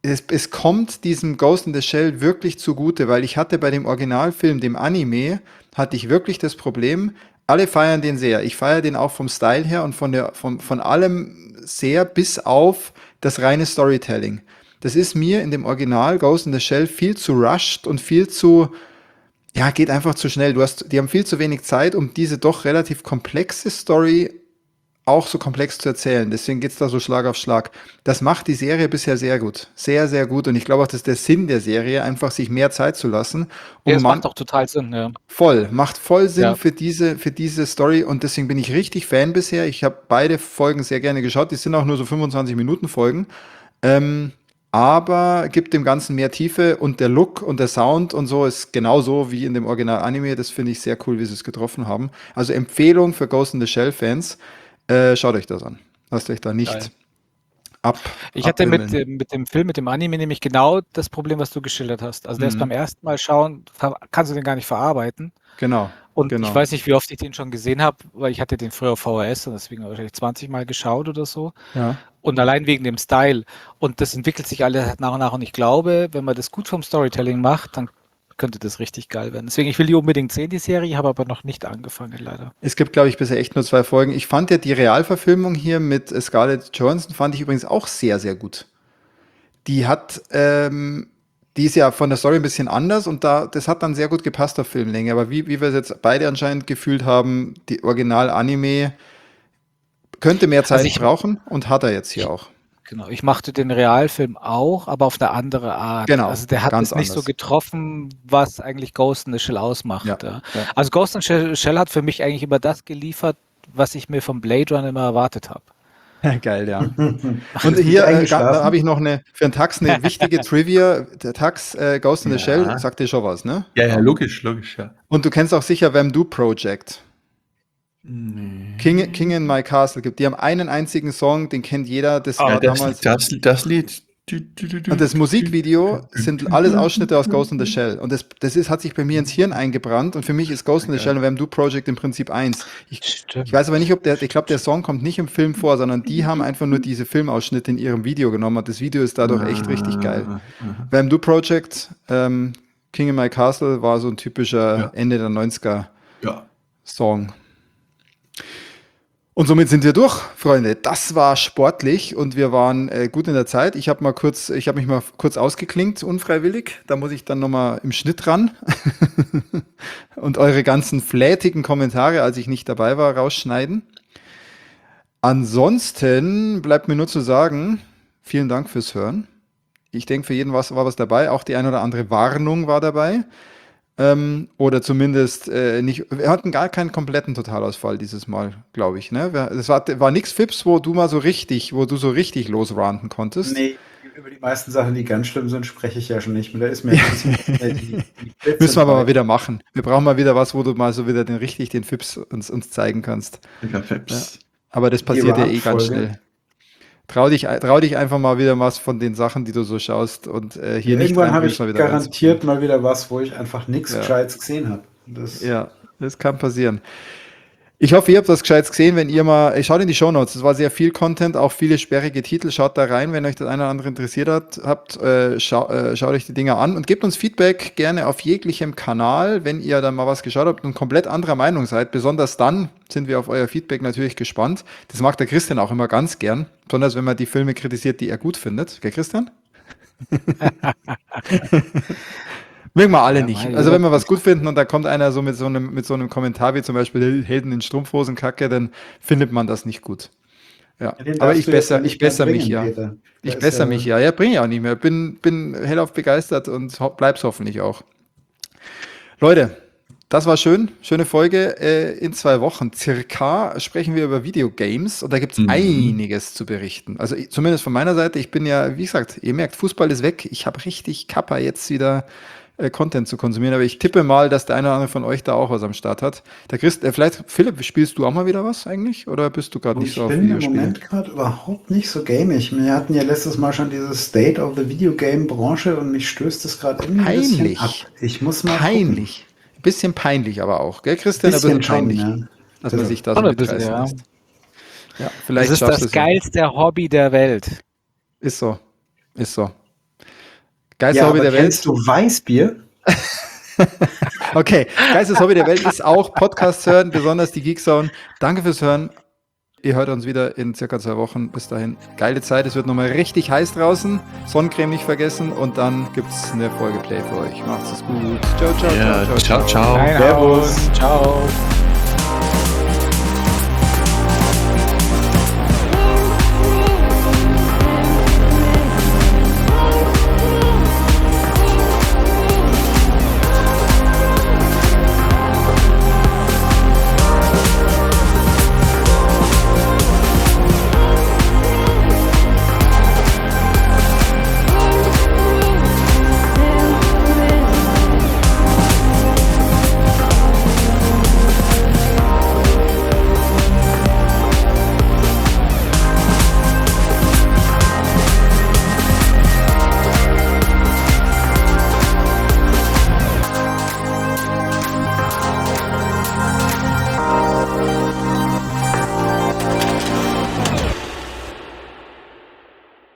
es, es kommt diesem Ghost in the Shell wirklich zugute, weil ich hatte bei dem Originalfilm, dem Anime, hatte ich wirklich das Problem, alle feiern den sehr. Ich feiere den auch vom Style her und von, der, von, von allem sehr, bis auf das reine Storytelling. Das ist mir in dem Original Ghost in the Shell viel zu rushed und viel zu, ja, geht einfach zu schnell. Du hast, die haben viel zu wenig Zeit, um diese doch relativ komplexe Story auch so komplex zu erzählen. Deswegen geht's da so Schlag auf Schlag. Das macht die Serie bisher sehr gut. Sehr, sehr gut. Und ich glaube auch, das ist der Sinn der Serie, einfach sich mehr Zeit zu lassen. Um Ja, das man macht auch total Sinn, ja. voll, macht voll Sinn Ja. für diese, für diese Story. Und deswegen bin ich richtig Fan bisher. Ich habe beide Folgen sehr gerne geschaut. Die sind auch nur so fünfundzwanzig Minuten Folgen. Ähm, aber gibt dem Ganzen mehr Tiefe und der Look und der Sound und so ist genauso wie in dem Original-Anime. Das finde ich sehr cool, wie sie es getroffen haben. Also Empfehlung für Ghost in the Shell-Fans. Äh, schaut euch das an. Lasst euch da nicht Geil. ab. Ich hatte mit, abwimmeln. dem- mit dem Film, mit dem Anime nämlich genau das Problem, was du geschildert hast. Also der ist Mhm. beim ersten Mal schauen, ver- kannst du den gar nicht verarbeiten. Genau. Und genau. ich weiß nicht, wie oft ich den schon gesehen habe, weil ich hatte den früher auf V H S und deswegen wahrscheinlich zwanzig Mal geschaut oder so. Ja. Und allein wegen dem Style. Und das entwickelt sich alles nach und nach. Und ich glaube, wenn man das gut vom Storytelling macht, dann könnte das richtig geil werden. Deswegen, ich will die unbedingt sehen, die Serie, habe aber noch nicht angefangen, leider. Es gibt, glaube ich, bisher echt nur zwei Folgen. Ich fand ja die Realverfilmung hier mit äh, Scarlett Johansson, fand ich übrigens auch sehr, sehr gut. Die hat, ähm, die ist ja von der Story ein bisschen anders und da, das hat dann sehr gut gepasst auf Filmlänge. Aber wie, wie wir es jetzt beide anscheinend gefühlt haben, die Original-Anime könnte mehr Zeit Also ich- brauchen und hat er jetzt hier auch. Genau, ich machte den Realfilm auch, aber auf eine andere Art. Genau, Also der hat ganz es nicht so anders. getroffen, was eigentlich Ghost in the Shell ausmacht. Ja, Ja. ja. Also Ghost in the Shell, Shell hat für mich eigentlich immer das geliefert, was ich mir vom Blade Runner immer erwartet habe. Geil, ja. Und Bist du hier äh, eingeschlafen? da habe ich noch eine, für den Tax eine wichtige Trivia. Der Tax äh, Ghost in the Ja. Shell sagt dir schon was, ne? Ja, ja, logisch, logisch, ja. Und du kennst auch sicher Vamdoo Project. Nee. King, King in My Castle gibt. Die haben einen einzigen Song, den kennt jeder. Das Ah, war das, damals. das, das Lied. Du, du, du, du, Und das Musikvideo du, du, sind du, alles du, Ausschnitte aus du, Ghost in the du. Shell. Und das, das ist, hat sich bei mir ins Hirn eingebrannt. Und für mich ist Ghost in the Okay. Shell und Vamdoo Project im Prinzip eins. Ich, Stimmt. ich weiß aber nicht, ob der, ich glaube, der Song kommt nicht im Film vor, sondern die haben einfach nur diese Filmausschnitte in ihrem Video genommen. Und das Video ist dadurch echt richtig geil. Ah, aha. Vamdoo Project, ähm, King in My Castle war so ein typischer Ja. Ende der neunziger Ja. Song. Und somit sind wir durch, Freunde. Das war sportlich und wir waren äh, gut in der Zeit. Ich habe mal kurz, ich habe mich mal kurz ausgeklinkt, unfreiwillig. Da muss ich dann noch mal im Schnitt ran und eure ganzen flätigen Kommentare, als ich nicht dabei war, rausschneiden. Ansonsten bleibt mir nur zu sagen, vielen Dank fürs Hören. Ich denke, für jeden was, war was dabei. Auch die ein oder andere Warnung war dabei. Ähm, oder zumindest äh, nicht. Wir hatten gar keinen kompletten Totalausfall dieses Mal, glaube ich. Ne? Wir- Es war, war nichts Fips, wo du mal so richtig, wo du so richtig losranten konntest. Nee, über die meisten Sachen, die ganz schlimm sind, spreche ich ja schon nicht mehr. Da ist mir jetzt die, die, die Müssen wir aber mal wieder machen. Wir brauchen mal wieder was, wo du mal so wieder den richtig den Fips uns, uns zeigen kannst. Ja, Fips. Aber das passiert ja eh ganz Folge. schnell. Trau dich, trau dich einfach mal wieder was von den Sachen, die du so schaust und äh, hier nicht Irgendwann habe reinbringst, ich mal wieder garantiert mal wieder was, wo ich einfach nichts Ja. Gescheites gesehen habe. Das Ja, das kann passieren. Ich hoffe, ihr habt das Gescheites gesehen, wenn ihr mal, schaut in die Shownotes, es war sehr viel Content, auch viele sperrige Titel, schaut da rein, wenn euch das eine oder andere interessiert hat, habt, äh, schau, äh, schaut euch die Dinger an und gebt uns Feedback gerne auf jeglichem Kanal, wenn ihr dann mal was geschaut habt und komplett anderer Meinung seid, besonders dann sind wir auf euer Feedback natürlich gespannt. Das mag der Christian auch immer ganz gern, besonders wenn man die Filme kritisiert, die er gut findet. Gell, Christian? Mögen wir alle Ja, nicht. mein Also wenn wir Gott. was gut finden und da kommt einer so mit so einem, mit so einem Kommentar wie zum Beispiel Helden in Strumpfhosen Kacke, dann findet man das nicht gut. Ja, Den aber darfst ich du jetzt besser, nicht ich besser mehr mich, bringen, ja. Peter. Da Ich ist besser ja- mich, ja. Ja, bringe ich auch nicht mehr. Bin, bin hellauf begeistert und ho bleib's hoffentlich auch. Leute, das war schön. Schöne Folge. Äh, in zwei Wochen circa sprechen wir über Videogames und da gibt's Mhm. einiges zu berichten. Also ich- zumindest von meiner Seite, ich bin ja, wie gesagt, ihr merkt, Fußball ist weg. Ich habe richtig Kappa jetzt wieder äh, Content zu konsumieren, aber ich tippe mal, dass der eine oder andere von euch da auch was am Start hat. Der Christ, äh, vielleicht, Philipp, spielst du auch mal wieder was eigentlich? Oder bist du gerade nicht Ich so auf bin im Videospiele? Moment gerade überhaupt nicht so gamig. Wir hatten ja letztes Mal schon dieses State of the Video Game Branche und mich stößt das gerade irgendwie ein bisschen Peinlich. ab. Ich muss mal Peinlich. Bisschen peinlich aber auch, gell, Christian? Ein Bisschen bisschen peinlich, schon, ja. dass man Bisschen. sich da so Schon ein bisschen, mitreißen ja. lässt. Ja, Das vielleicht ist schaffst das du es ja. geilste Hobby der Welt. Ist so. Ist so. Geilste Ja, Hobby aber der Welt. kennst du Weißbier? Okay, geilstes Hobby der Welt ist auch Podcasts hören, besonders die Geekzone. Danke fürs Hören. Ihr hört uns wieder in circa zwei Wochen. Bis dahin, geile Zeit. Es wird nochmal richtig heiß draußen. Sonnencreme nicht vergessen und dann gibt es eine Folge Play für euch. Macht's es gut. Ciao, ciao, Ja, ciao, ciao, ciao, ciao. Reinhauen. Ciao.